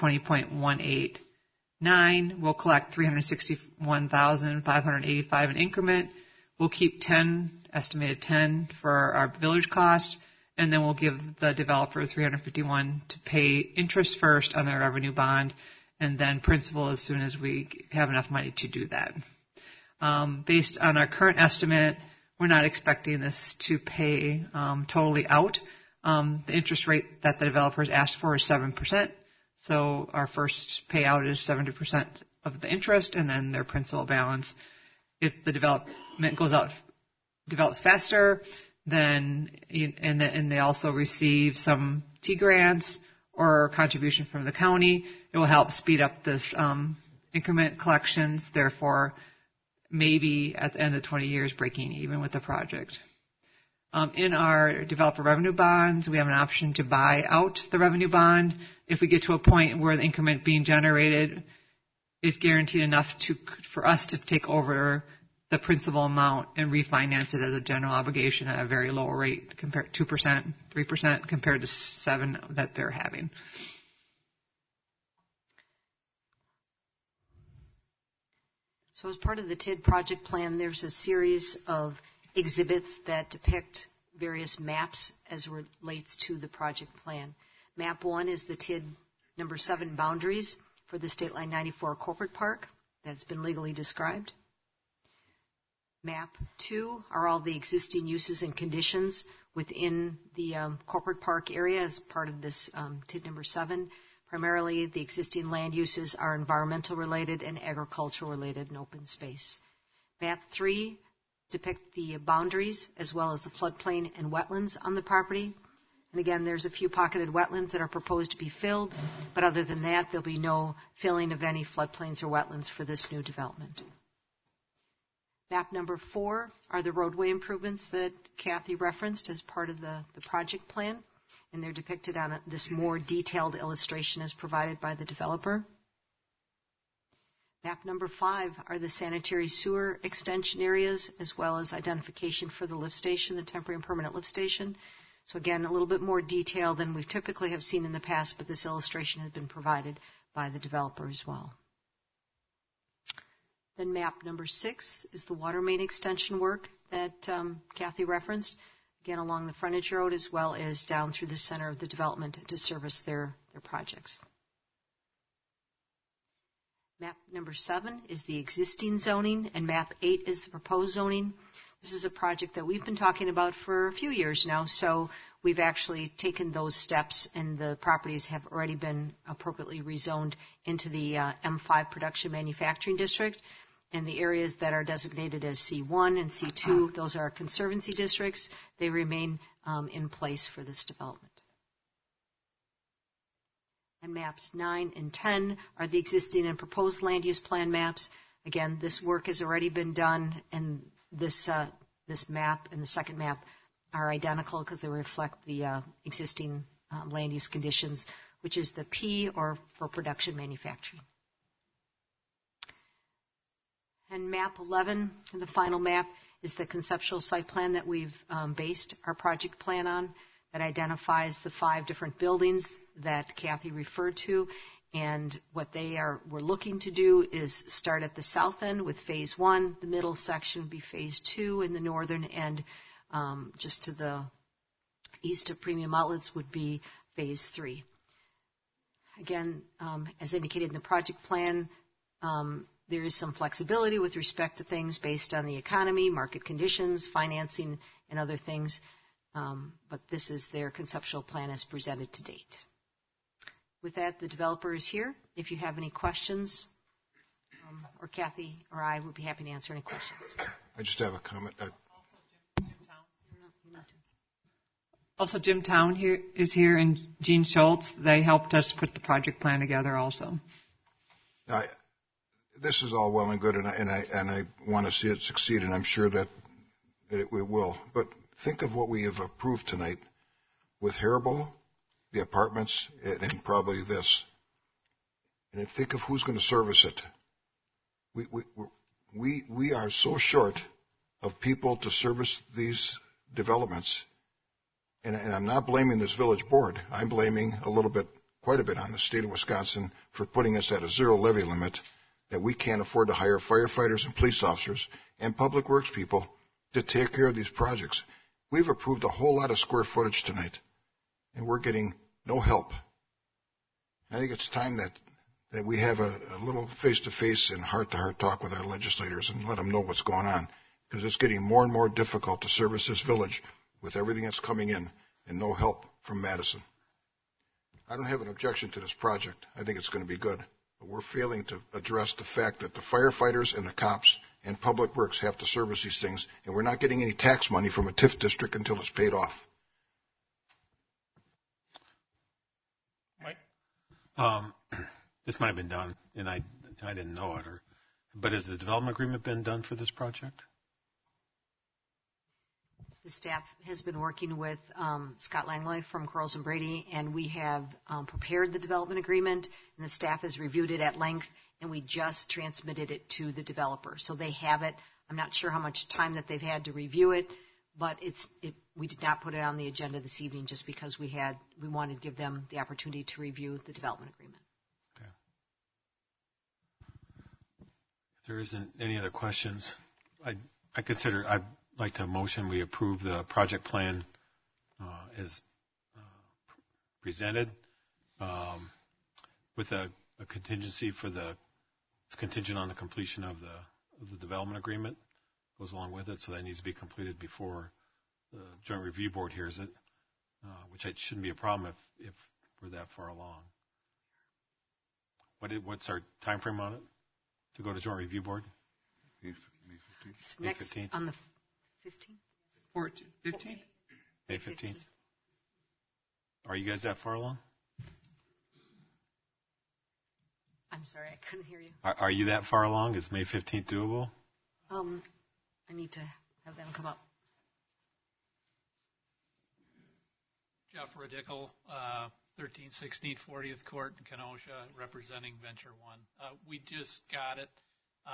20.189. We'll collect $361,585 in increment. We'll keep estimated 10 for our village cost, and then we'll give the developer $351 to pay interest first on their revenue bond, and then principal as soon as we have enough money to do that. Based on our current estimate, we're not expecting this to pay totally out. The interest rate that the developers asked for is 7%, so our first payout is 70% of the interest, and then their principal balance. If the development develops faster, then and they also receive some T grants or contribution from the county, it will help speed up this increment collections. Therefore, maybe at the end of 20 years, breaking even with the project. In our developer revenue bonds, we have an option to buy out the revenue bond if we get to a point where the increment being generated is guaranteed enough for us to take over the principal amount and refinance it as a general obligation at a very low rate, compared 2%, 3% compared to 7% that they're having. So as part of the TID project plan, there's a series of exhibits that depict various maps as relates to the project plan. Map 1 is the TID number 7 boundaries for the State Line 94 Corporate Park that's been legally described. Map 2 are all the existing uses and conditions within the corporate park area as part of this TID number 7. Primarily, the existing land uses are environmental related and agricultural related and open space. Map 3 depict the boundaries as well as the floodplain and wetlands on the property. And again, there's a few pocketed wetlands that are proposed to be filled, but other than that, there'll be no filling of any floodplains or wetlands for this new development. Map number 4 are the roadway improvements that Kathy referenced as part of the project plan, and they're depicted on this more detailed illustration as provided by the developer. Map number 5 are the sanitary sewer extension areas, as well as identification for the lift station, the temporary and permanent lift station. So again, a little bit more detail than we typically have seen in the past, but this illustration has been provided by the developer as well. Then map number 6 is the water main extension work that Kathy referenced, again along the frontage road as well as down through the center of the development to service their projects. Map number 7 is the existing zoning, and map 8 is the proposed zoning. This is a project that we've been talking about for a few years now, so we've actually taken those steps, and the properties have already been appropriately rezoned into the M5 Production Manufacturing District. And the areas that are designated as C1 and C2, those are conservancy districts. They remain in place for this development. And maps 9 and 10 are the existing and proposed land use plan maps. Again, this work has already been done, and this map and the second map are identical because they reflect the existing land use conditions, which is the P, or for production manufacturing. And map 11, the final map, is the conceptual site plan that we've based our project plan on, that identifies the 5 different buildings that Kathy referred to. And what we're looking to do is start at the south end with phase 1. The middle section would be phase 2, and the northern end, just to the east of Premium Outlets, would be phase 3. Again, as indicated in the project plan, there is some flexibility with respect to things based on the economy, market conditions, financing, and other things. But this is their conceptual plan as presented to date. With that, the developer is here. If you have any questions, or Kathy or I would be happy to answer any questions. I just have a comment. Also, Jim Town is here, and Gene Schultz. They helped us put the project plan together also. This is all well and good, and I want to see it succeed, and I'm sure that it will. But think of what we have approved tonight with Haribo, the apartments, and probably this. And think of who's going to service it. We are so short of people to service these developments, and I'm not blaming this village board. I'm blaming quite a bit on the state of Wisconsin for putting us at a 0 levy limit, that we can't afford to hire firefighters and police officers and public works people to take care of these projects. We've approved a whole lot of square footage tonight, and we're getting no help. I think it's time that we have a little face-to-face and heart-to-heart talk with our legislators and let them know what's going on, because it's getting more and more difficult to service this village with everything that's coming in and no help from Madison. I don't have an objection to this project. I think it's going to be good. But we're failing to address the fact that the firefighters and the cops and public works have to service these things, and we're not getting any tax money from a TIF district until it's paid off. Mike? This might have been done, and I didn't know it. But has the development agreement been done for this project? The staff has been working with Scott Langley from Quarles and Brady, and we have prepared the development agreement, and the staff has reviewed it at length, and we just transmitted it to the developer. So they have it. I'm not sure how much time that they've had to review it, but we did not put it on the agenda this evening just because we wanted to give them the opportunity to review the development agreement. Okay. If there isn't any other questions, I'd like to motion we approve the project plan as presented, with a contingency it's contingent on the completion of the development agreement, goes along with it, so that needs to be completed before the Joint Review Board hears it, which shouldn't be a problem if we're that far along. What's our time frame on it to go to Joint Review Board? May 15th. On the 15th? 15th? May 15th. Are you guys that far along? I'm sorry, I couldn't hear you. Are you that far along? Is May 15th doable? I need to have them come up. Jeff Radickle, 1316 40th Court in Kenosha, representing Venture One. We just got it.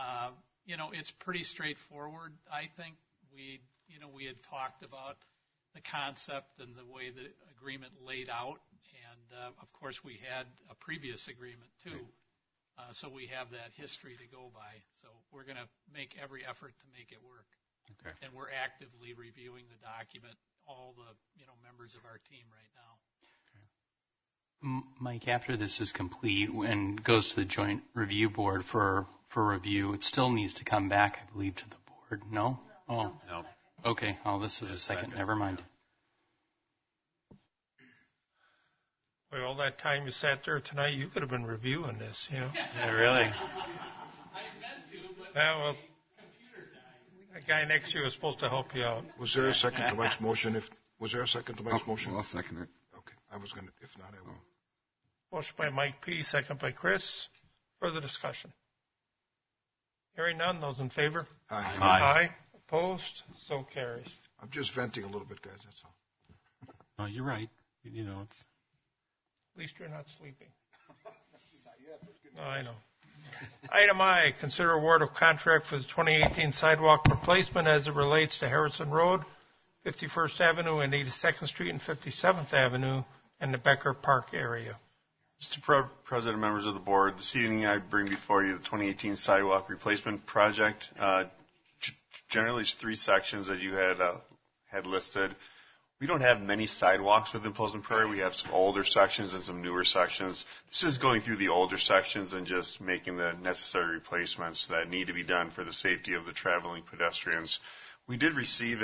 It's pretty straightforward. I think we had talked about the concept and the way the agreement laid out. And of course, we had a previous agreement too. So we have that history to go by. So we're going to make every effort to make it work. Okay. And we're actively reviewing the document, all the members of our team right now. Mike, after this is complete and goes to the joint review board for review, it still needs to come back, I believe, to the board. No? Oh, no. Okay. Oh, this is a second. Never mind. Well, all that time you sat there tonight, you could have been reviewing this, Yeah, really? I meant to, but yeah, well, computer died. the guy next to you was supposed to help you out. Was there a second to Mike's motion? Was there a second to Mike's motion? I'll second it. Okay. I was going to, if not, I will. Motion by Mike P., second by Chris. Further discussion. Hearing none, those in favor? Aye. Aye. Opposed? So carries. I'm just venting a little bit, guys, that's all. Oh, you're right. It's... At least you're not sleeping. No, I know. Item I, consider award of contract for the 2018 sidewalk replacement as it relates to Harrison Road, 51st Avenue and 82nd Street and 57th Avenue, and the Becker Park area. Mr. President, members of the board, this evening I bring before you the 2018 sidewalk replacement project. Generally, it's 3 sections that you had listed. We don't have many sidewalks within Pleasant Prairie. We have some older sections and some newer sections. This is going through the older sections and just making the necessary replacements that need to be done for the safety of the traveling pedestrians. We did receive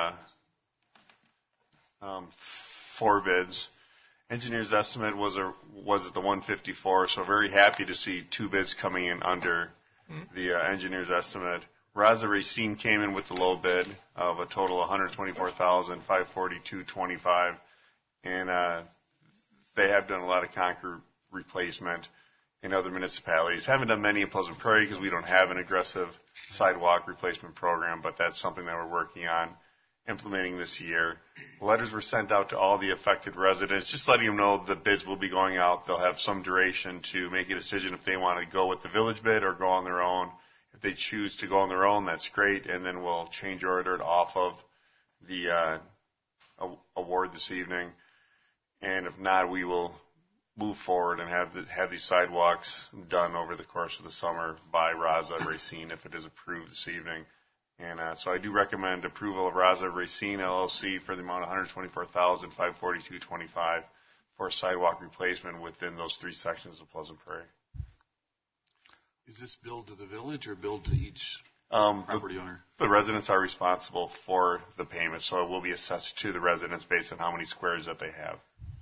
4 bids. Engineer's estimate was at the 154, so very happy to see 2 bids coming in under the engineer's estimate. Raza Racine came in with the low bid of a total of $124,542.25, and they have done a lot of concrete replacement in other municipalities. Haven't done many in Pleasant Prairie because we don't have an aggressive sidewalk replacement program, but that's something that we're working on implementing this year. Letters were sent out to all the affected residents, just letting them know the bids will be going out. They'll have some duration to make a decision if they want to go with the village bid or go on their own. If they choose to go on their own, that's great, and then we'll change order it off of the award this evening. And if not, we will move forward and have these sidewalks done over the course of the summer by Raza Racine if it is approved this evening. And so I do recommend approval of Raza Racine LLC for the amount of $124,542.25 for sidewalk replacement within those 3 sections of Pleasant Prairie. Is this billed to the village or billed to each property owner? The residents are responsible for the payment, so it will be assessed to the residents based on how many squares that they have.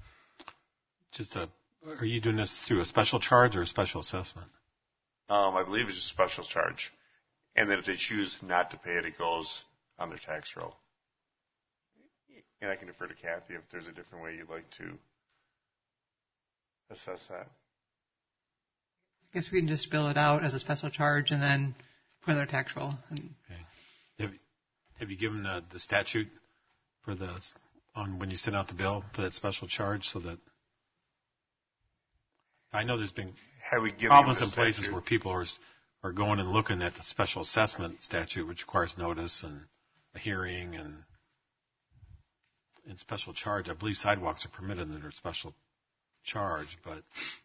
Are you doing this through a special charge or a special assessment? I believe it's a special charge. And then if they choose not to pay it, it goes on their tax roll. And I can defer to Kathy if there's a different way you'd like to assess that. I guess we can just bill it out as a special charge and then put in their tax roll. Okay. Have you given the statute for on when you send out the bill for that special charge so that I know there's been problems in places where people are going and looking at the special assessment statute, which requires notice and a hearing and special charge. I believe sidewalks are permitted under special charge, but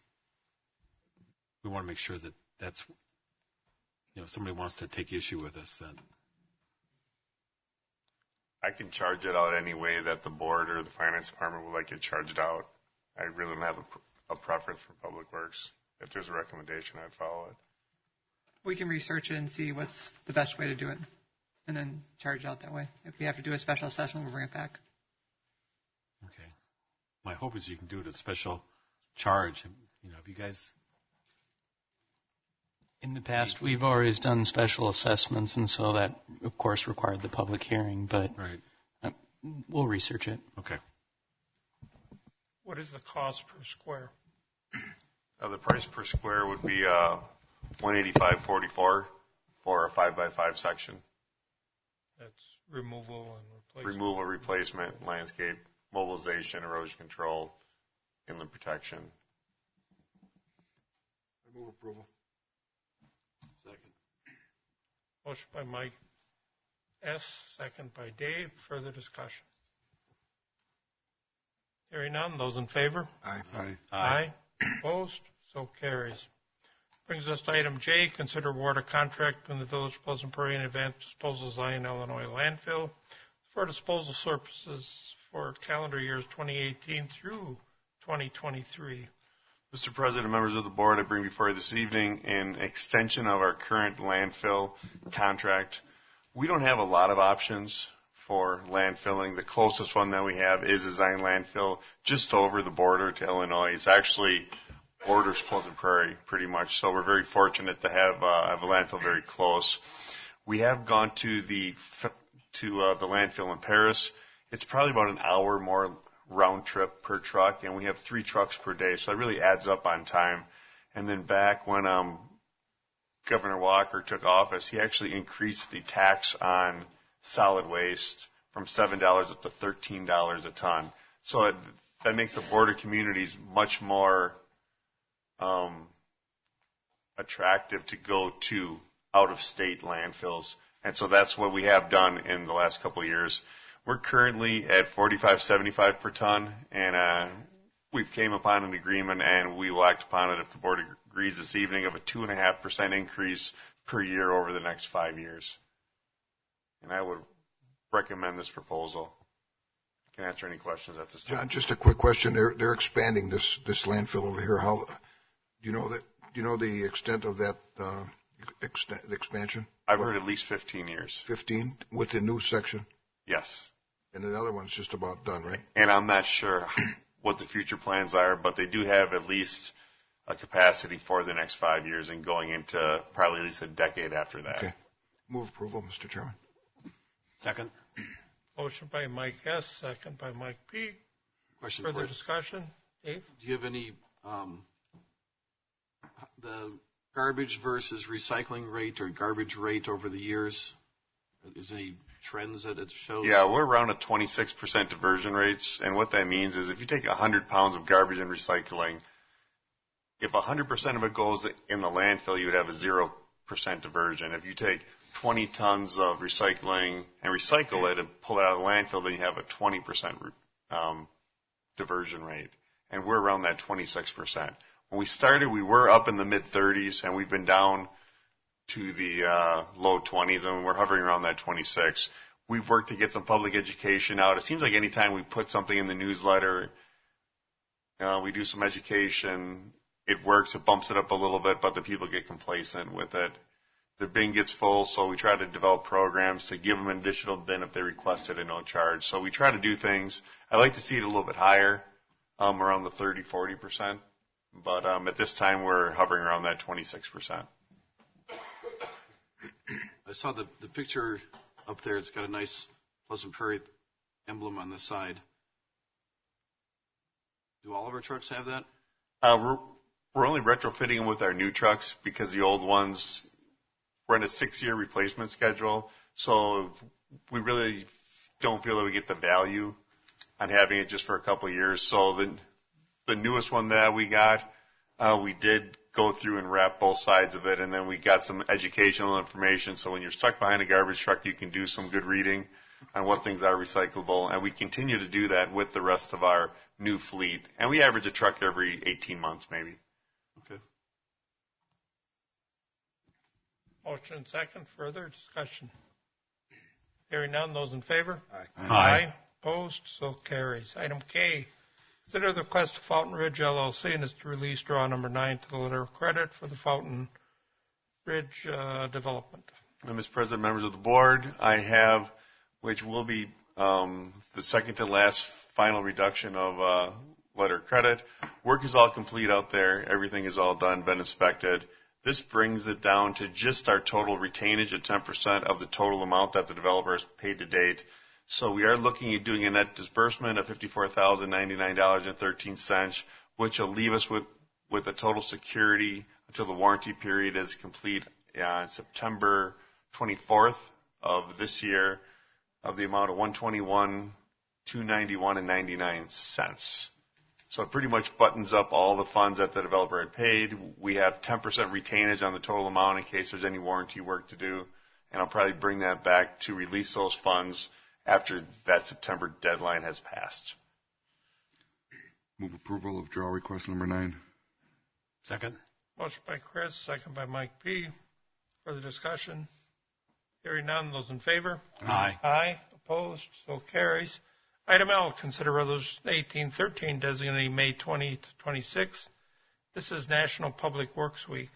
we want to make sure that that's, if somebody wants to take issue with us, then I can charge it out any way that the board or the finance department would like it charged out. I really don't have a preference for Public Works. If there's a recommendation, I'd follow it. We can research it and see what's the best way to do it, and then charge it out that way. If we have to do a special assessment, we'll bring it back. Okay. My hope is you can do it at special charge. If you guys... In the past, we've always done special assessments, and so that, of course, required the public hearing, but right. We'll research it. Okay. What is the cost per square? The price per square would be $185.44 for a 5x5 section. That's removal and replacement. Removal, replacement, landscape, mobilization, erosion control, inland protection. I move approval. Second. Motion by Mike S., second by Dave. Further discussion. Hearing none, those in favor? Aye. Aye. Aye. Opposed? So carries. Brings us to item J, consider award a contract between the Village of Pleasant Prairie and Advanced Disposal Zion, Illinois landfill for disposal services for calendar years 2018 through 2023. Mr. President, members of the board, I bring before you this evening an extension of our current landfill contract. We don't have a lot of options for landfilling. The closest one that we have is a Zion landfill just over the border to Illinois. It's actually borders Pleasant Prairie pretty much, so we're very fortunate to have a landfill very close. We have gone to the landfill in Paris. It's probably about an hour more round trip per truck, and we have 3 trucks per day, so it really adds up on time. And then back when Governor Walker took office, he actually increased the tax on solid waste from $7 up to $13 a ton. So that makes the border communities much more attractive to go to out-of-state landfills. And so that's what we have done in the last couple of years. We're currently at $45.75 per ton, and we've came upon an agreement, and we will act upon it if the board agrees this evening, of a 2.5% increase per year over the next 5 years. And I would recommend this proposal. I can answer any questions at this time. John, just a quick question. They're expanding this landfill over here. How do you know the extent of that expansion? I've heard at least 15 years. 15 with the new section? Yes. And the other one's just about done, right? And I'm not sure what the future plans are, but they do have at least a capacity for the next 5 years and going into probably at least a decade after that. Okay. Move approval, Mr. Chairman. Second. Motion by Mike S., second by Mike P. Question Further for discussion? Dave? Do you have any the garbage versus recycling rate or garbage rate over the years? Is there any trends that it shows? Yeah, we're around a 26% diversion rates, and what that means is if you take 100 pounds of garbage and recycling, if 100% of it goes in the landfill, you would have a 0% diversion. If you take 20 tons of recycling and recycle it and pull it out of the landfill, then you have a 20% diversion rate, and we're around that 26%. When we started, we were up in the mid-30s, and we've been down to the low 20s, and we're hovering around that 26. We've worked to get some public education out. It seems like any time we put something in the newsletter, we do some education, it works, it bumps it up a little bit, but the people get complacent with it. The bin gets full, so we try to develop programs to give them an additional bin if they request it at no charge. So we try to do things. I like to see it a little bit higher, around the 30-40%, but at this time we're hovering around that 26%. I saw the picture up there. It's got a nice Pleasant Prairie emblem on the side. Do all of our trucks have that? We're only retrofitting them with our new trucks because the old ones, we're in a 6-year replacement schedule. So we really don't feel that we get the value on having it just for a couple of years. So the newest one that we got, we did go through and wrap both sides of it, and then we got some educational information. So when you're stuck behind a garbage truck, you can do some good reading on what things are recyclable, and we continue to do that with the rest of our new fleet. And we average a truck every 18 months, maybe. Okay. Motion second. Further discussion? Hearing none. Those in favor? Aye. Aye. Opposed? So carries. Item K. Consider the request of Fountain Ridge LLC and is to release draw number 9 to the letter of credit for the Fountain Ridge development. And Mr. President, members of the board, I have, which will be the second to last final reduction of letter of credit. Work is all complete out there. Everything is all done, been inspected. This brings it down to just our total retainage at 10% of the total amount that the developer has paid to date. So we are looking at doing a net disbursement of $54,099.13, which will leave us with a total security until the warranty period is complete on September 24th of this year of the amount of $121,291.99. So it pretty much buttons up all the funds that the developer had paid. We have 10% retainage on the total amount in case there's any warranty work to do, and I'll probably bring that back to release those funds after that September deadline has passed. Move approval of draw request number 9. Second. Motion by Chris, second by Mike P. Further discussion? Hearing none. Those in favor? Aye. Aye. Opposed? So carries. Item L, consider Resolution 1813 designating May 20 to 26. This is National Public Works Week.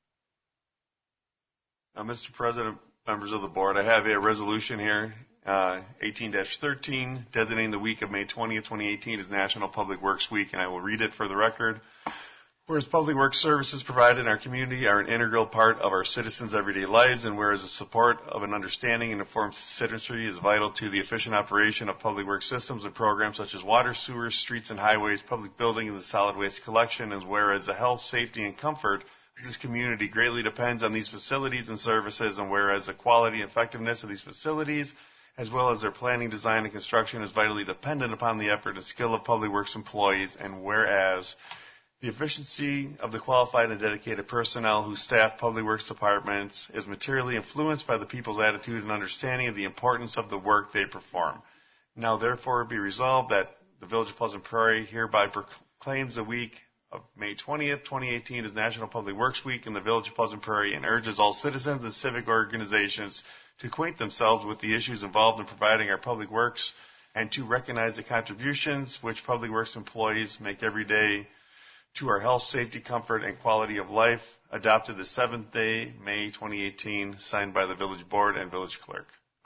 Mr. President, members of the board, I have a resolution here, 18-13, designating the week of May 20th, 2018 as National Public Works Week, and I will read it for the record. Whereas public works services provided in our community are an integral part of our citizens' everyday lives, and whereas the support of an understanding and informed citizenry is vital to the efficient operation of public works systems and programs such as water, sewers, streets and highways, public buildings, and solid waste collection, and whereas the health, safety, and comfort of this community greatly depends on these facilities and services, and whereas the quality and effectiveness of these facilities, as well as their planning, design, and construction is vitally dependent upon the effort and skill of public works employees, and whereas the efficiency of the qualified and dedicated personnel who staff public works departments is materially influenced by the people's attitude and understanding of the importance of the work they perform. Now, therefore, be resolved that the Village of Pleasant Prairie hereby proclaims the week of May 20th, 2018 as National Public Works Week in the Village of Pleasant Prairie and urges all citizens and civic organizations to acquaint themselves with the issues involved in providing our public works and to recognize the contributions which public works employees make every day to our health, safety, comfort, and quality of life, adopted the 7th day, May 2018, signed by the Village Board and Village Clerk.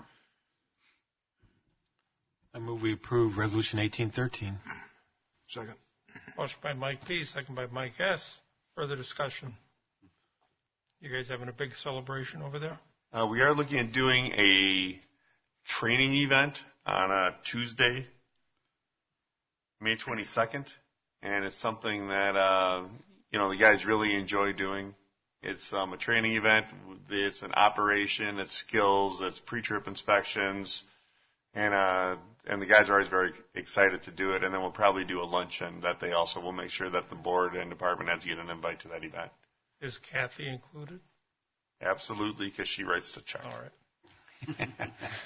I move we approve Resolution 1813. Second. Motion by Mike P., second by Mike S. Further discussion? You guys having a big celebration over there? We are looking at doing a training event on a Tuesday, May 22nd. And it's something that, the guys really enjoy doing. It's a training event. It's an operation. It's skills. It's pre-trip inspections. And the guys are always very excited to do it. And then we'll probably do a luncheon that they also will make sure that the board and department heads get an invite to that event. Is Kathy included? Absolutely, because she writes the check. All right.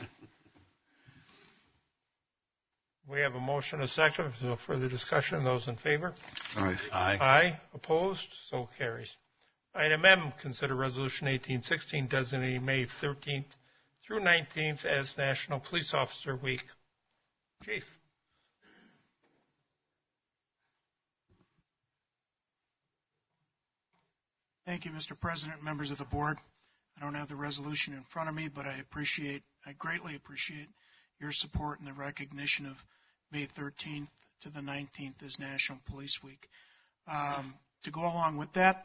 We have a motion, a second. If there's no further discussion, those in favor? Aye. Aye. Aye. Opposed? So carries. Item M, consider Resolution 1816 designating May 13th through 19th as National Police Officer Week. Chief. Thank you, Mr. President, members of the board. I don't have the resolution in front of me, but I greatly appreciate your support and the recognition of May 13th to the 19th as National Police Week. To go along with that,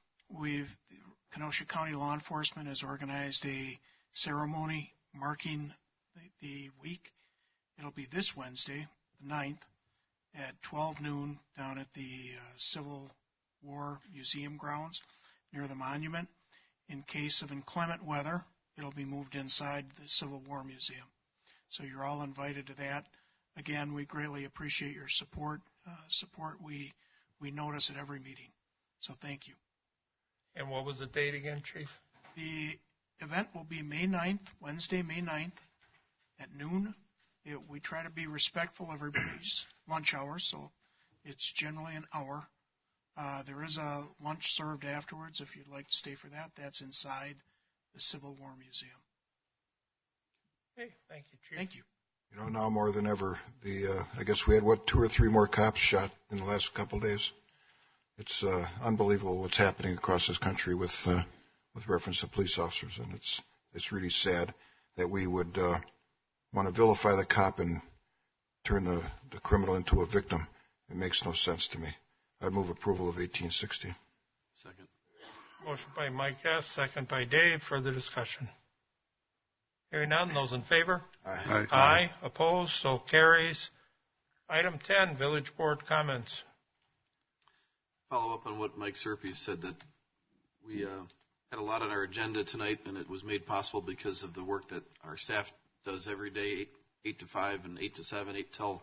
Kenosha County Law Enforcement has organized a ceremony marking the week. It'll be this Wednesday, the 9th, at 12 noon down at the Civil War Museum grounds near the monument. In case of inclement weather, it'll be moved inside the Civil War Museum. So you're all invited to that. Again, we greatly appreciate your support. We notice at every meeting. So thank you. And what was the date again, Chief? The event will be May 9th, Wednesday, May 9th at noon. We try to be respectful of everybody's lunch hour, so it's generally an hour. There is a lunch served afterwards if you'd like to stay for that. That's inside the Civil War Museum. Okay, thank you, Chief. Thank you. Now more than ever, I guess we had 2 or 3 more cops shot in the last couple of days. It's unbelievable what's happening across this country with reference to police officers, and it's really sad that we would want to vilify the cop and turn the criminal into a victim. It makes no sense to me. I'd move approval of 1816. Second. Motion by Mike S., second by Dave. Further discussion? Hearing none, those in favor? Aye. Aye. Opposed? So carries. Item 10, Village Board comments. Follow up on what Mike Serpes said, that we had a lot on our agenda tonight, and it was made possible because of the work that our staff does every day, 8 to 5 and 8 to 7, 8 till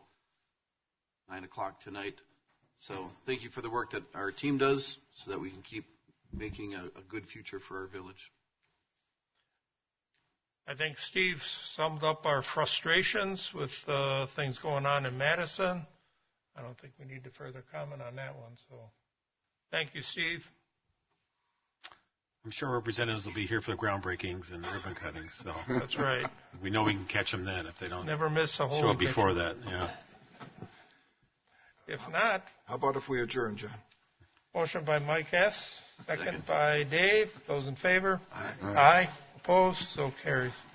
9 o'clock tonight. So thank you for the work that our team does so that we can keep making a good future for our village. I think Steve summed up our frustrations with things going on in Madison. I don't think we need to further comment on that one. So, thank you, Steve. I'm sure representatives will be here for the groundbreakings and ribbon cuttings. So that's right. We know we can catch them then if they don't. Never miss a whole show up before that. Yeah. If not, how about if we adjourn, John? Motion by Mike S. Second by Dave. Those in favor? Aye. Aye. Opposed? So carries.